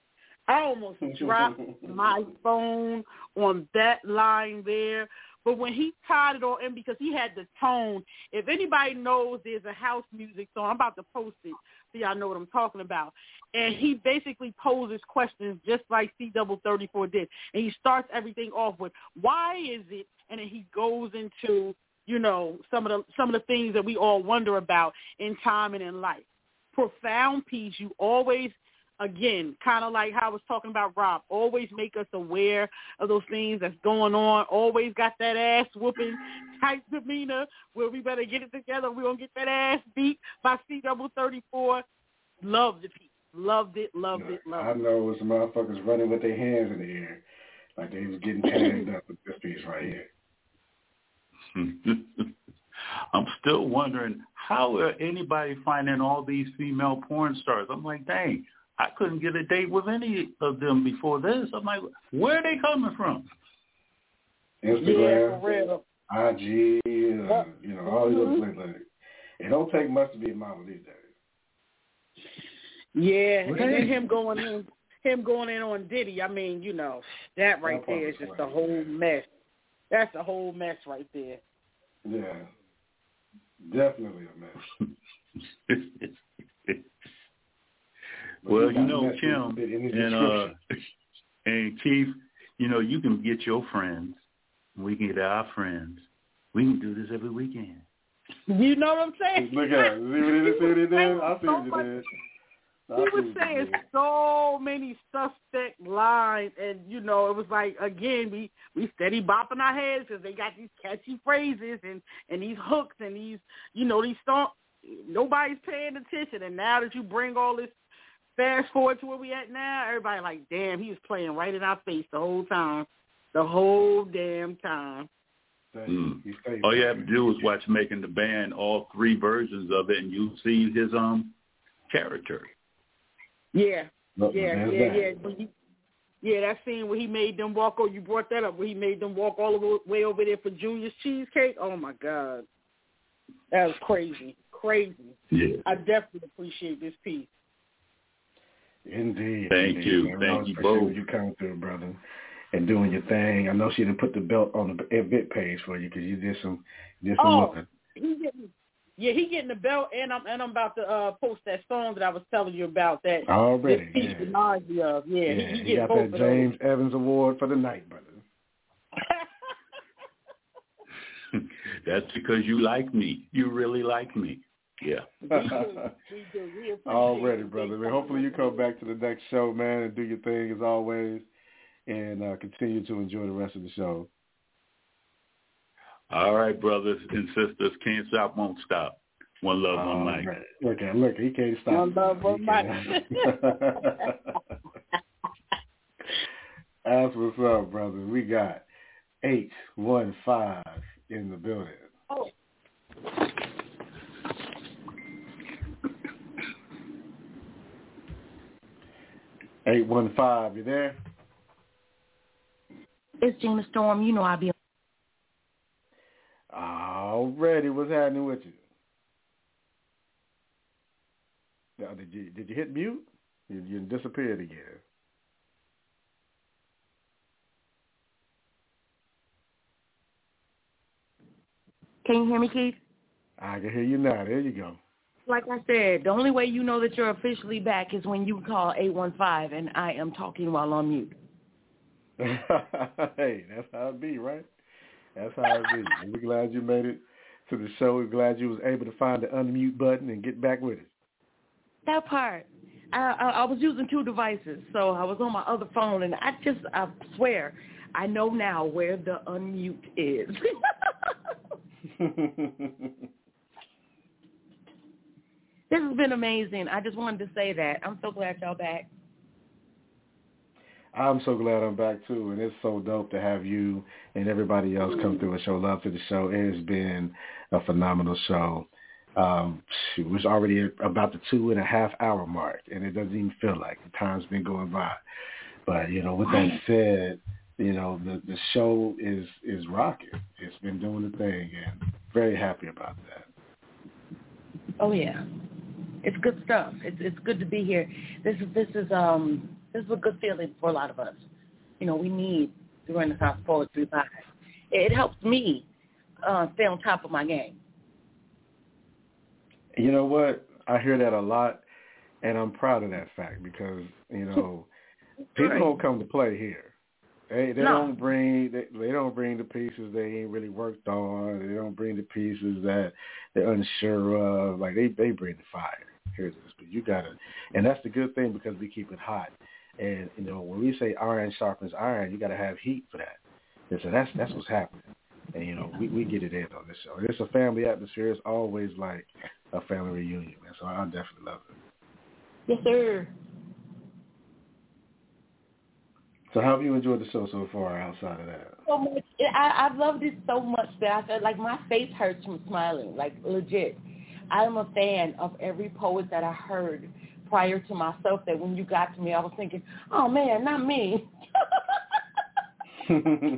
I almost dropped my phone on that line there. But when he tied it all in, because he had the tone, if anybody knows there's a house music song, I'm about to post it so y'all know what I'm talking about. And he basically poses questions just like C double thirty-four did. And he starts everything off with, why is it? And then he goes into, you know, some of the some of the things that we all wonder about in time and in life. Profound piece. You always, again, kind of like how I was talking about Rob, always make us aware of those things that's going on. Always got that ass whooping type demeanor where we better get it together. We're going to get that ass beat by C double thirty-four. Loved the piece. Loved it, loved it, loved it. I know it was some motherfuckers running with their hands in the air like they was getting tagged up with this piece right here. I'm still wondering, how are anybody finding all these female porn stars? I'm like, dang, I couldn't get a date with any of them before this. I'm like, where are they coming from? Instagram, yeah, for real. I G, uh, you know, all these other places. Like, it don't take much to be a model these days. Yeah, and then him going in, him going in on Diddy. I mean, you know, that right there is just a whole mess. That's a whole mess right there. Yeah, definitely a mess. Well, you know, Kim and uh, and Keith, you know, you can get your friends. We can get our friends. We can do this every weekend. You know what I'm saying? Look at it. See what he did? I see what he did. He was saying so many suspect lines, and, you know, it was like, again, we, we steady bopping our heads because they got these catchy phrases and, and these hooks and these, you know, these songs. Nobody's paying attention, and now that you bring all this fast forward to where we at now, everybody like, damn, he was playing right in our face the whole time, the whole damn time. Mm. All you have to do is watch Making the Band, all three versions of it, and you see his um character. Yeah, Look, yeah, man, yeah, that. yeah. When he, yeah, that scene where he made them walk. Oh, you brought that up. Where he made them walk all the way over there for Junior's cheesecake. Oh my God, that was crazy, crazy. Yeah, I definitely appreciate this piece. Indeed. Thank indeed. you, Man, thank you appreciate both. You coming through, brother, and doing your thing. I know she didn't put the belt on the event page for you because you did some, did some Oh, looking. he getting, yeah, he getting the belt, and I'm and I'm about to uh, post that song that I was telling you about. That already. This piece Yeah. reminds me of. Yeah, yeah he, he, he get got both that of James those. Evans Award for the night, brother. That's because you like me. You really like me. Yeah. We do. We do. We appreciate Already, you. brother. Man, hopefully you come back to the next show, man, and do your thing as always, and uh, continue to enjoy the rest of the show. All right, brothers and sisters. Can't stop, won't stop. One love, one mic. Right. Look at look, he can't stop. One love, one mic. That's what's up, brother. We got eight one five in the building. Oh. eight one five, you there? It's Gina Storm. You know I'll be. Already, what's happening with you? Now, did you did you hit mute? You, you disappeared again. Can you hear me, Keith? I can hear you now. There you go. Like I said, the only way you know that you're officially back is when you call eight one five and I am talking while on mute. Hey, that's how it be, right? That's how it be. We're glad you made it to the show. We're glad you was able to find the unmute button and get back with it. That part. I, I, I was using two devices, so I was on my other phone, and I just, I swear, I know now where the unmute is. This has been amazing. I just wanted to say that. I'm so glad y'all back. I'm so glad I'm back, too, and it's so dope to have you and everybody else come through and show love to the show. It has been a phenomenal show. Um, it was already about the two and a half hour mark, and it doesn't even feel like the time's been going by. But, you know, with that said, you know, the, the show is, is rocking. It's been doing the thing, and very happy about that. Oh, yeah. It's good stuff. It's it's good to be here. This is this is um this is a good feeling for a lot of us. You know, we need the Renaissance Poetry Live. It helps me uh, stay on top of my game. You know what? I hear that a lot, and I'm proud of that fact because, you know, people don't come to play here. They they no. don't bring they, they don't bring the pieces they ain't really worked on. They don't bring the pieces that they're unsure of. Like they, they bring the fire. Here's this, but you gotta, and that's the good thing because we keep it hot. And you know when we say iron sharpens iron, you gotta have heat for that. And so that's that's what's happening. And you know we, we get it in on this show. It's a family atmosphere. It's always like a family reunion, man. So I definitely love it. Yes, sir. So how have you enjoyed the show so far outside of that? So much. I, I've loved it so much that I felt like my face hurts from smiling, like legit. I'm a fan of every poet that I heard prior to myself that when you got to me, I was thinking, oh, man, not me. I,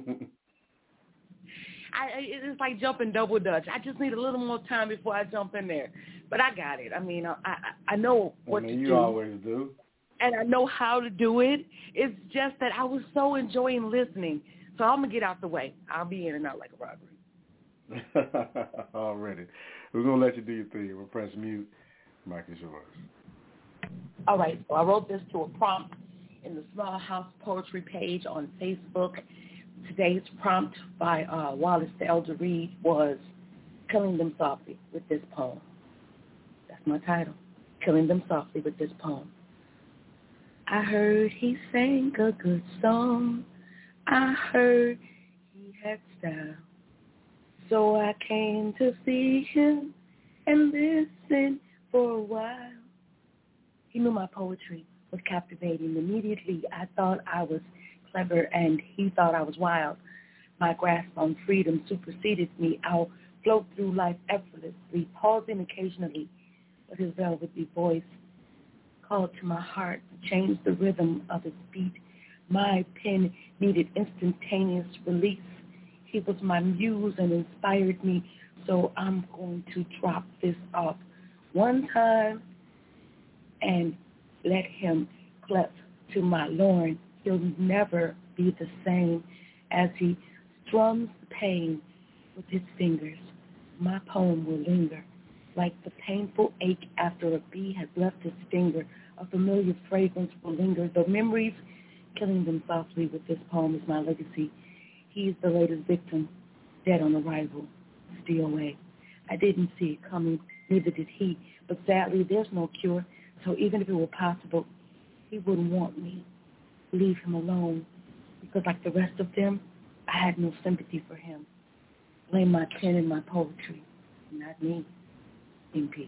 it's like jumping double dutch. I just need a little more time before I jump in there. But I got it. I mean, I, I, I know what I mean, to you do. You always do. And I know how to do it. It's just that I was so enjoying listening. So I'm going to get out the way. I'll be in and out like a robbery. Already. We're going to let you do your thing. We'll press mute. Mic is yours. All right. So I wrote this to a prompt in the Small House Poetry page on Facebook. Today's prompt by uh, Wallace the Elder Reed was Killing Them Softly with this poem. That's my title. Killing Them Softly with this poem. I heard he sang a good song. I heard he had style. So I came to see him and listen for a while. He knew my poetry was captivating. Immediately, I thought I was clever and he thought I was wild. My grasp on freedom superseded me. I'll float through life effortlessly, pausing occasionally, but his velvety voice called to my heart to change the rhythm of its beat. My pen needed instantaneous release. He was my muse and inspired me, so I'm going to drop this off one time and let him cleft to my loin. He'll never be the same as he strums the pain with his fingers. My poem will linger like the painful ache after a bee has left its stinger. A familiar fragrance will linger. The memories, killing them softly with this poem is my legacy. He is the latest victim, dead on arrival, still away. I didn't see it coming, neither did he. But sadly, there's no cure. So even if it were possible, he wouldn't want me to leave him alone because like the rest of them, I had no sympathy for him. Blame my pen and my poetry, not me. In peace.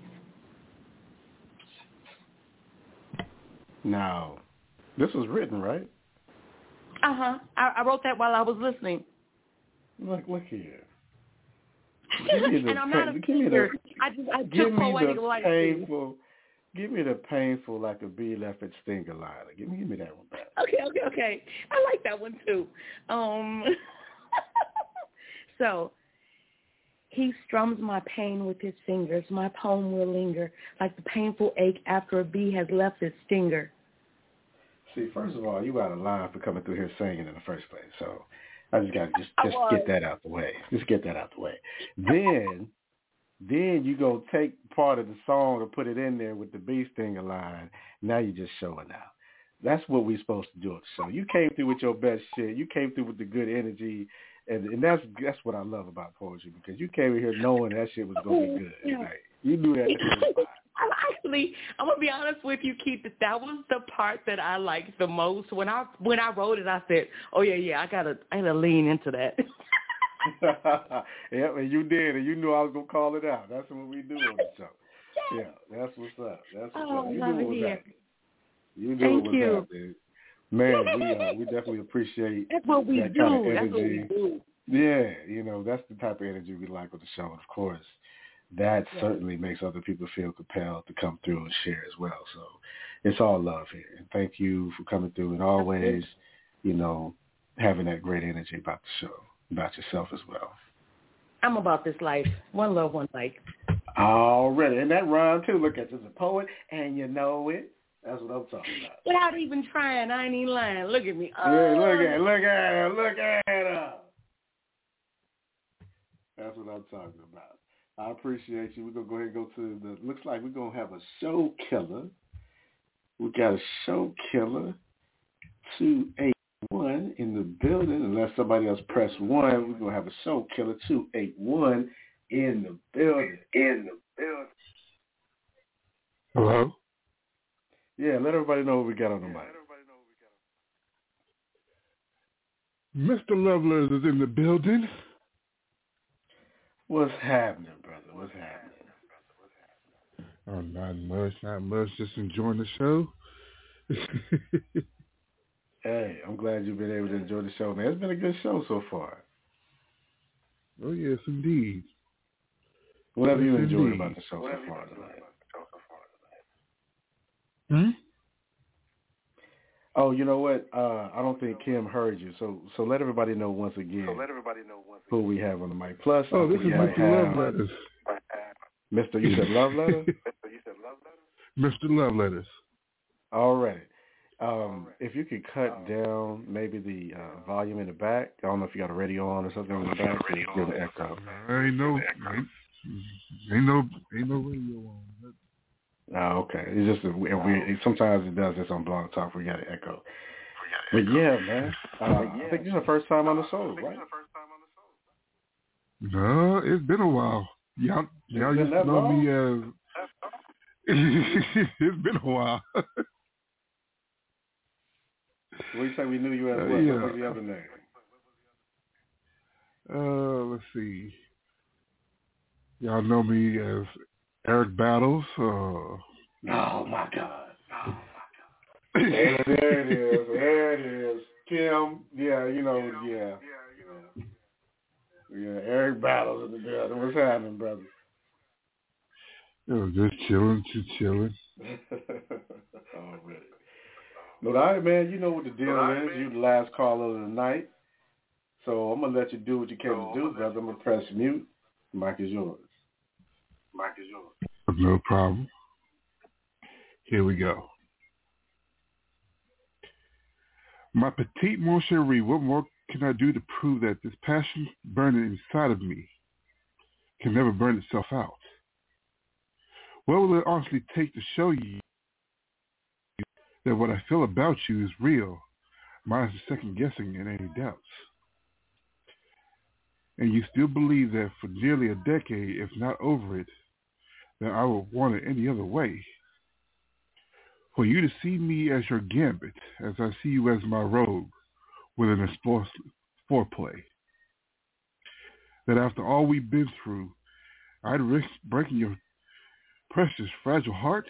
Now, this was written, right? Uh-huh. I, I wrote that while I was listening. Look, look here. Give me the and I'm not a singer. I just I give took me poetic the license. painful. Give me the painful like a bee left its stinger liner. Give me, give me that one back. Okay, okay, okay. I like that one too. Um. so. He strums my pain with his fingers. My poem will linger like the painful ache after a bee has left its stinger. See, first of all, you out of line for coming through here singing in the first place. So I just got to just, just get that out the way. Just get that out the way. Then, then you go take part of the song and put it in there with the bee stinger line. Now you're just showing out. That's what we're supposed to do at the show. You came through with your best shit. You came through with the good energy. And, and that's that's what I love about poetry, because you came in here knowing that shit was going to be good. Yeah. Like, you knew that. Actually, I'm gonna be honest with you, Keith. That that was the part that I liked the most. When I when I wrote it, I said, "Oh yeah, yeah, I gotta I gotta lean into that." Yeah, and you did, and you knew I was gonna call it out. That's what we do on the show. Yeah, that's what's up. That's what's oh, up. You love knew it what was here. happening. You knew Thank what was you. happening. Man, we uh, we definitely appreciate That's what we that do. kind of energy. That's what we do. Yeah, you know, that's the type of energy we like with the show. And of course, that Yeah. certainly makes other people feel compelled to come through and share as well. So it's all love here. And thank you for coming through and always, you know, having that great energy about the show, about yourself as well. I'm about this life. One love, one life. Already. And that rhyme, too. Look at you, a poet, and you know it. That's what I'm talking about. Without even trying, I ain't even lying. Look at me. Oh. Yeah, look at look at her, look at her. That's what I'm talking about. I appreciate you. We're going to go ahead and go to the, looks like we're going to have a show killer. We got a show killer, two eight one in the building. Unless somebody else press one, we're going to have a show killer, two eight one in the building. In the building. Hello? Yeah, let everybody know what we got on the mic. Mister Lovelace is in the building. What's happening, brother? What's happening? Oh, not much, not much. Just enjoying the show. Hey, I'm glad you've been able to enjoy the show, man. It's been a good show so far. Oh, yes, indeed. What have yes, you enjoyed indeed. about the show so far tonight? Hmm? Oh, you know what? Uh, I don't think Kim heard you, so so let everybody know once again. So let everybody know once again who we have on the mic. Plus, Oh, I this think is we Mister have Love Letters. Mister You said Love Letter? Mister Love Letters. All right. Um, if you could cut down maybe the uh, volume in the back. I don't know if you got a radio on or something in the back. It's getting an echo. Ain't no, ain't, ain't no, ain't no radio on. Oh, okay. It's just a, we, we, sometimes it does this on Blog Talk. We got an echo. But yeah, man. Uh, I think this is the first time on the show, right? No, it's been a while. Y'all, y'all been used that to know long? me as. It's been a while. What do you say we knew you as Uh, what? yeah. What was the other name? Uh, let's see. Y'all know me as Eric Battles. Uh, oh my God! Oh my God! there, there it is. There it is. Kim. Yeah, you know. Yeah. Yeah. Eric Battles in the building. What's happening, brother? you know, just chilling, just chilling. Already. But all right, man. You know what the deal right, is. You're the last caller of the night, so I'm gonna let you do what you came so, to do, brother. I'm gonna press mute. The mic is yours. Mic is yours. No problem. Here we go. My petite mon chéri, what more can I do to prove that this passion burning inside of me can never burn itself out? What will it honestly take to show you that what I feel about you is real, minus the second guessing and any doubts? And you still believe that for nearly a decade, if not over it, that I would want it any other way. For you to see me as your gambit, as I see you as my rogue, with an explosive foreplay. That after all we've been through, I'd risk breaking your precious, fragile heart?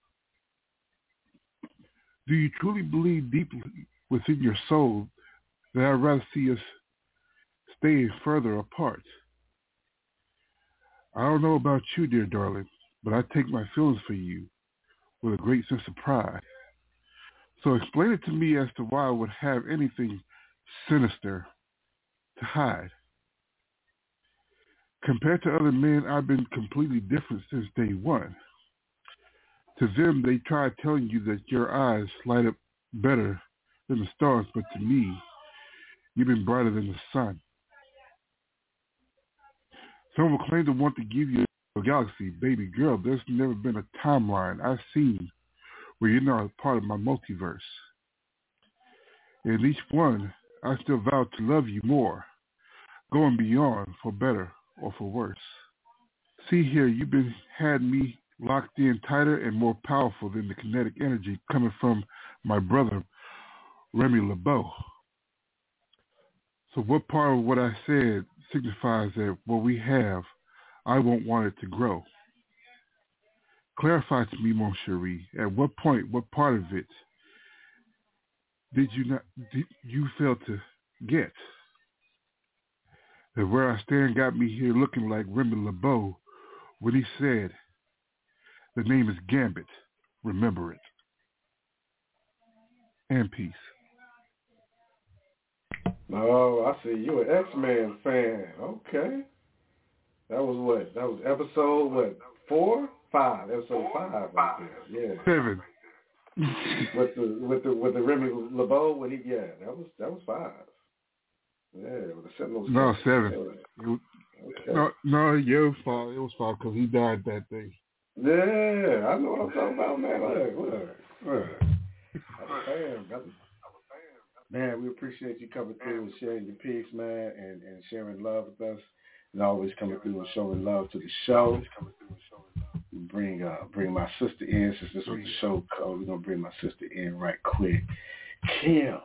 Do you truly believe deeply within your soul that I'd rather see us stay further apart? I don't know about you, dear darling, but I take my feelings for you with a great sense of pride. So explain it to me as to why I would have anything sinister to hide. Compared to other men, I've been completely different since day one. To them, they try telling you that your eyes light up better than the stars, but to me, you've been brighter than the sun. Some will claim to want to give you a galaxy. Baby girl, there's never been a timeline I've seen where you're not a part of my multiverse. In each one, I still vow to love you more, going beyond for better or for worse. See here, you've been had me locked in tighter and more powerful than the kinetic energy coming from my brother, Remy LeBeau. So what part of what I said signifies that what we have, I won't want it to grow? Clarify to me, mon chéri, at what point, what part of it did you not, did you fail to get? That where I stand got me here looking like Remy LeBeau when he said, the name is Gambit, remember it. And peace. Oh, I see. You an X-Men fan. Okay. That was what? That was episode, what, four? Five. Episode five right there. Yeah. Seven. with the with the with the Remy LeBeau when he yeah, that was that was five. Yeah, with the Sentinels. No, seven. Yeah. It was, Okay. no, no, yeah, it was five. It was five because he died that day. Yeah, I know what I'm talking about, man. Look, look, look. I'm a fan, brother. Man, we appreciate you coming through and sharing your piece, man, and, and sharing love with us, and always coming through and showing love to the show. Bring uh, bring my sister in since this was the show code. We're gonna bring my sister in right quick. Kim.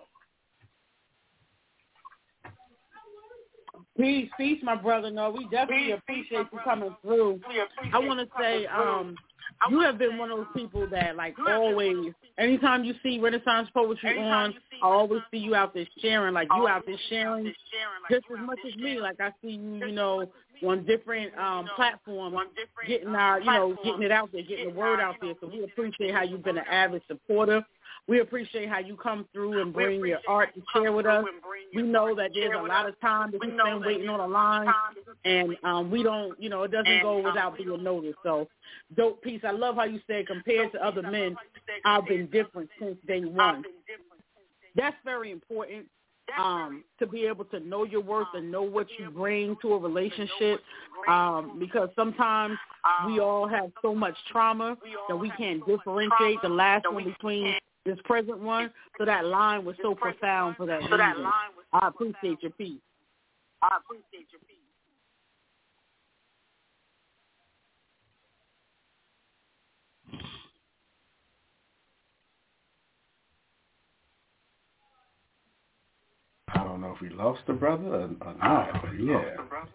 Peace, peace, my brother. No, we definitely appreciate you coming through. I want to say, um, you have been one of those people that, like, always, anytime you see Renaissance Poetry on, I always see you out there sharing. Like, you out there sharing just as much as me. Like, I see you, you know, on different um, platforms, getting our, you know, getting it out there, getting the word out there. So we appreciate how you've been an avid supporter. We appreciate how you come through and bring your art to share with us. We know that there's a lot of time that you spend waiting on a line, and um, we don't, you know, it doesn't go without being noticed. So, dope piece. I love how you said, compared to other men, I've been different since day one. That's very important, um, to be able to know your worth and know what you bring to a relationship, um, because sometimes we all have so much trauma that we can't differentiate the last one between this present one, so that line was so profound for that reason. I appreciate your piece. I appreciate your piece. I don't know if we lost the brother or, or not, but yeah.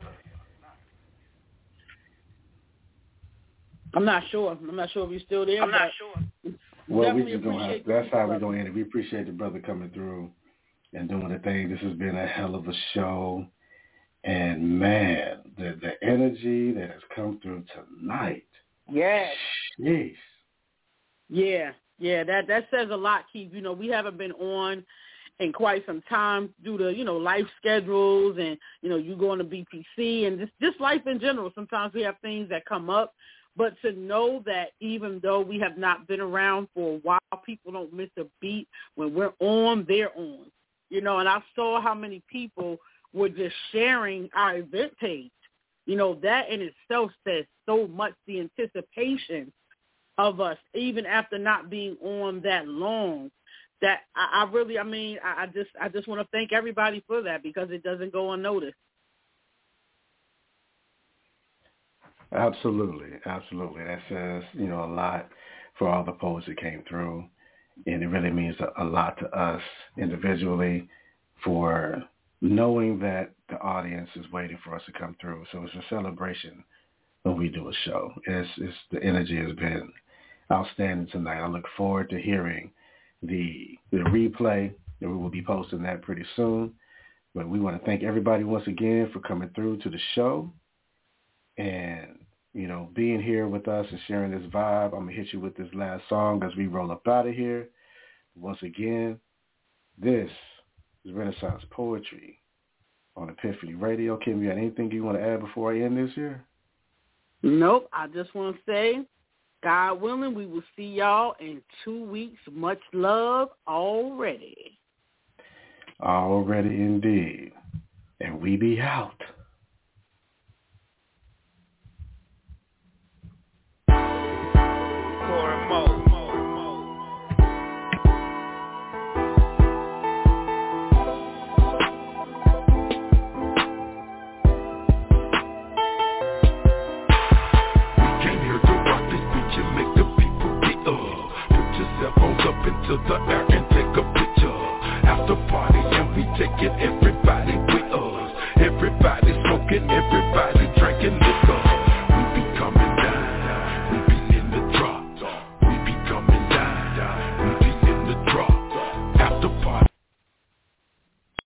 I'm not sure. I'm not sure if you're still there. I'm not sure. Well, we just gonna have, that's how we're gonna end it. We appreciate the brother coming through and doing the thing. This has been a hell of a show, and man, the the energy that has come through tonight. Yes. Jeez. Yeah, yeah. That that says a lot, Keith. You know, we haven't been on in quite some time due to, you know, life schedules and, you know, you going to B P C and just just life in general. Sometimes we have things that come up. But to know that even though we have not been around for a while, people don't miss a beat. When we're on, they're on. You know, and I saw how many people were just sharing our event page. You know, that in itself says so much, the anticipation of us, even after not being on that long, that I, I really, I mean, I, I just I just want to thank everybody for that because it doesn't go unnoticed. Absolutely, absolutely. That says, you know, a lot for all the poets that came through. And it really means a, a lot to us individually for knowing that the audience is waiting for us to come through. So it's a celebration when we do a show. It's, it's the energy has been outstanding tonight. I look forward to hearing the the replay, and we will be posting that pretty soon. But we want to thank everybody once again for coming through to the show and, you know, being here with us and sharing this vibe. I'm going to hit you with this last song as we roll up out of here. Once again, this is Renaissance Poetry on Epiphany Radio. Kim, you got anything you want to add before I end this here? Nope. I just want to say, God willing, we will see y'all in two weeks. Much love already. Already indeed. And we be out. To the air and take a picture. After party and we taking everybody with us. Everybody smoking, everybody drinking liquor.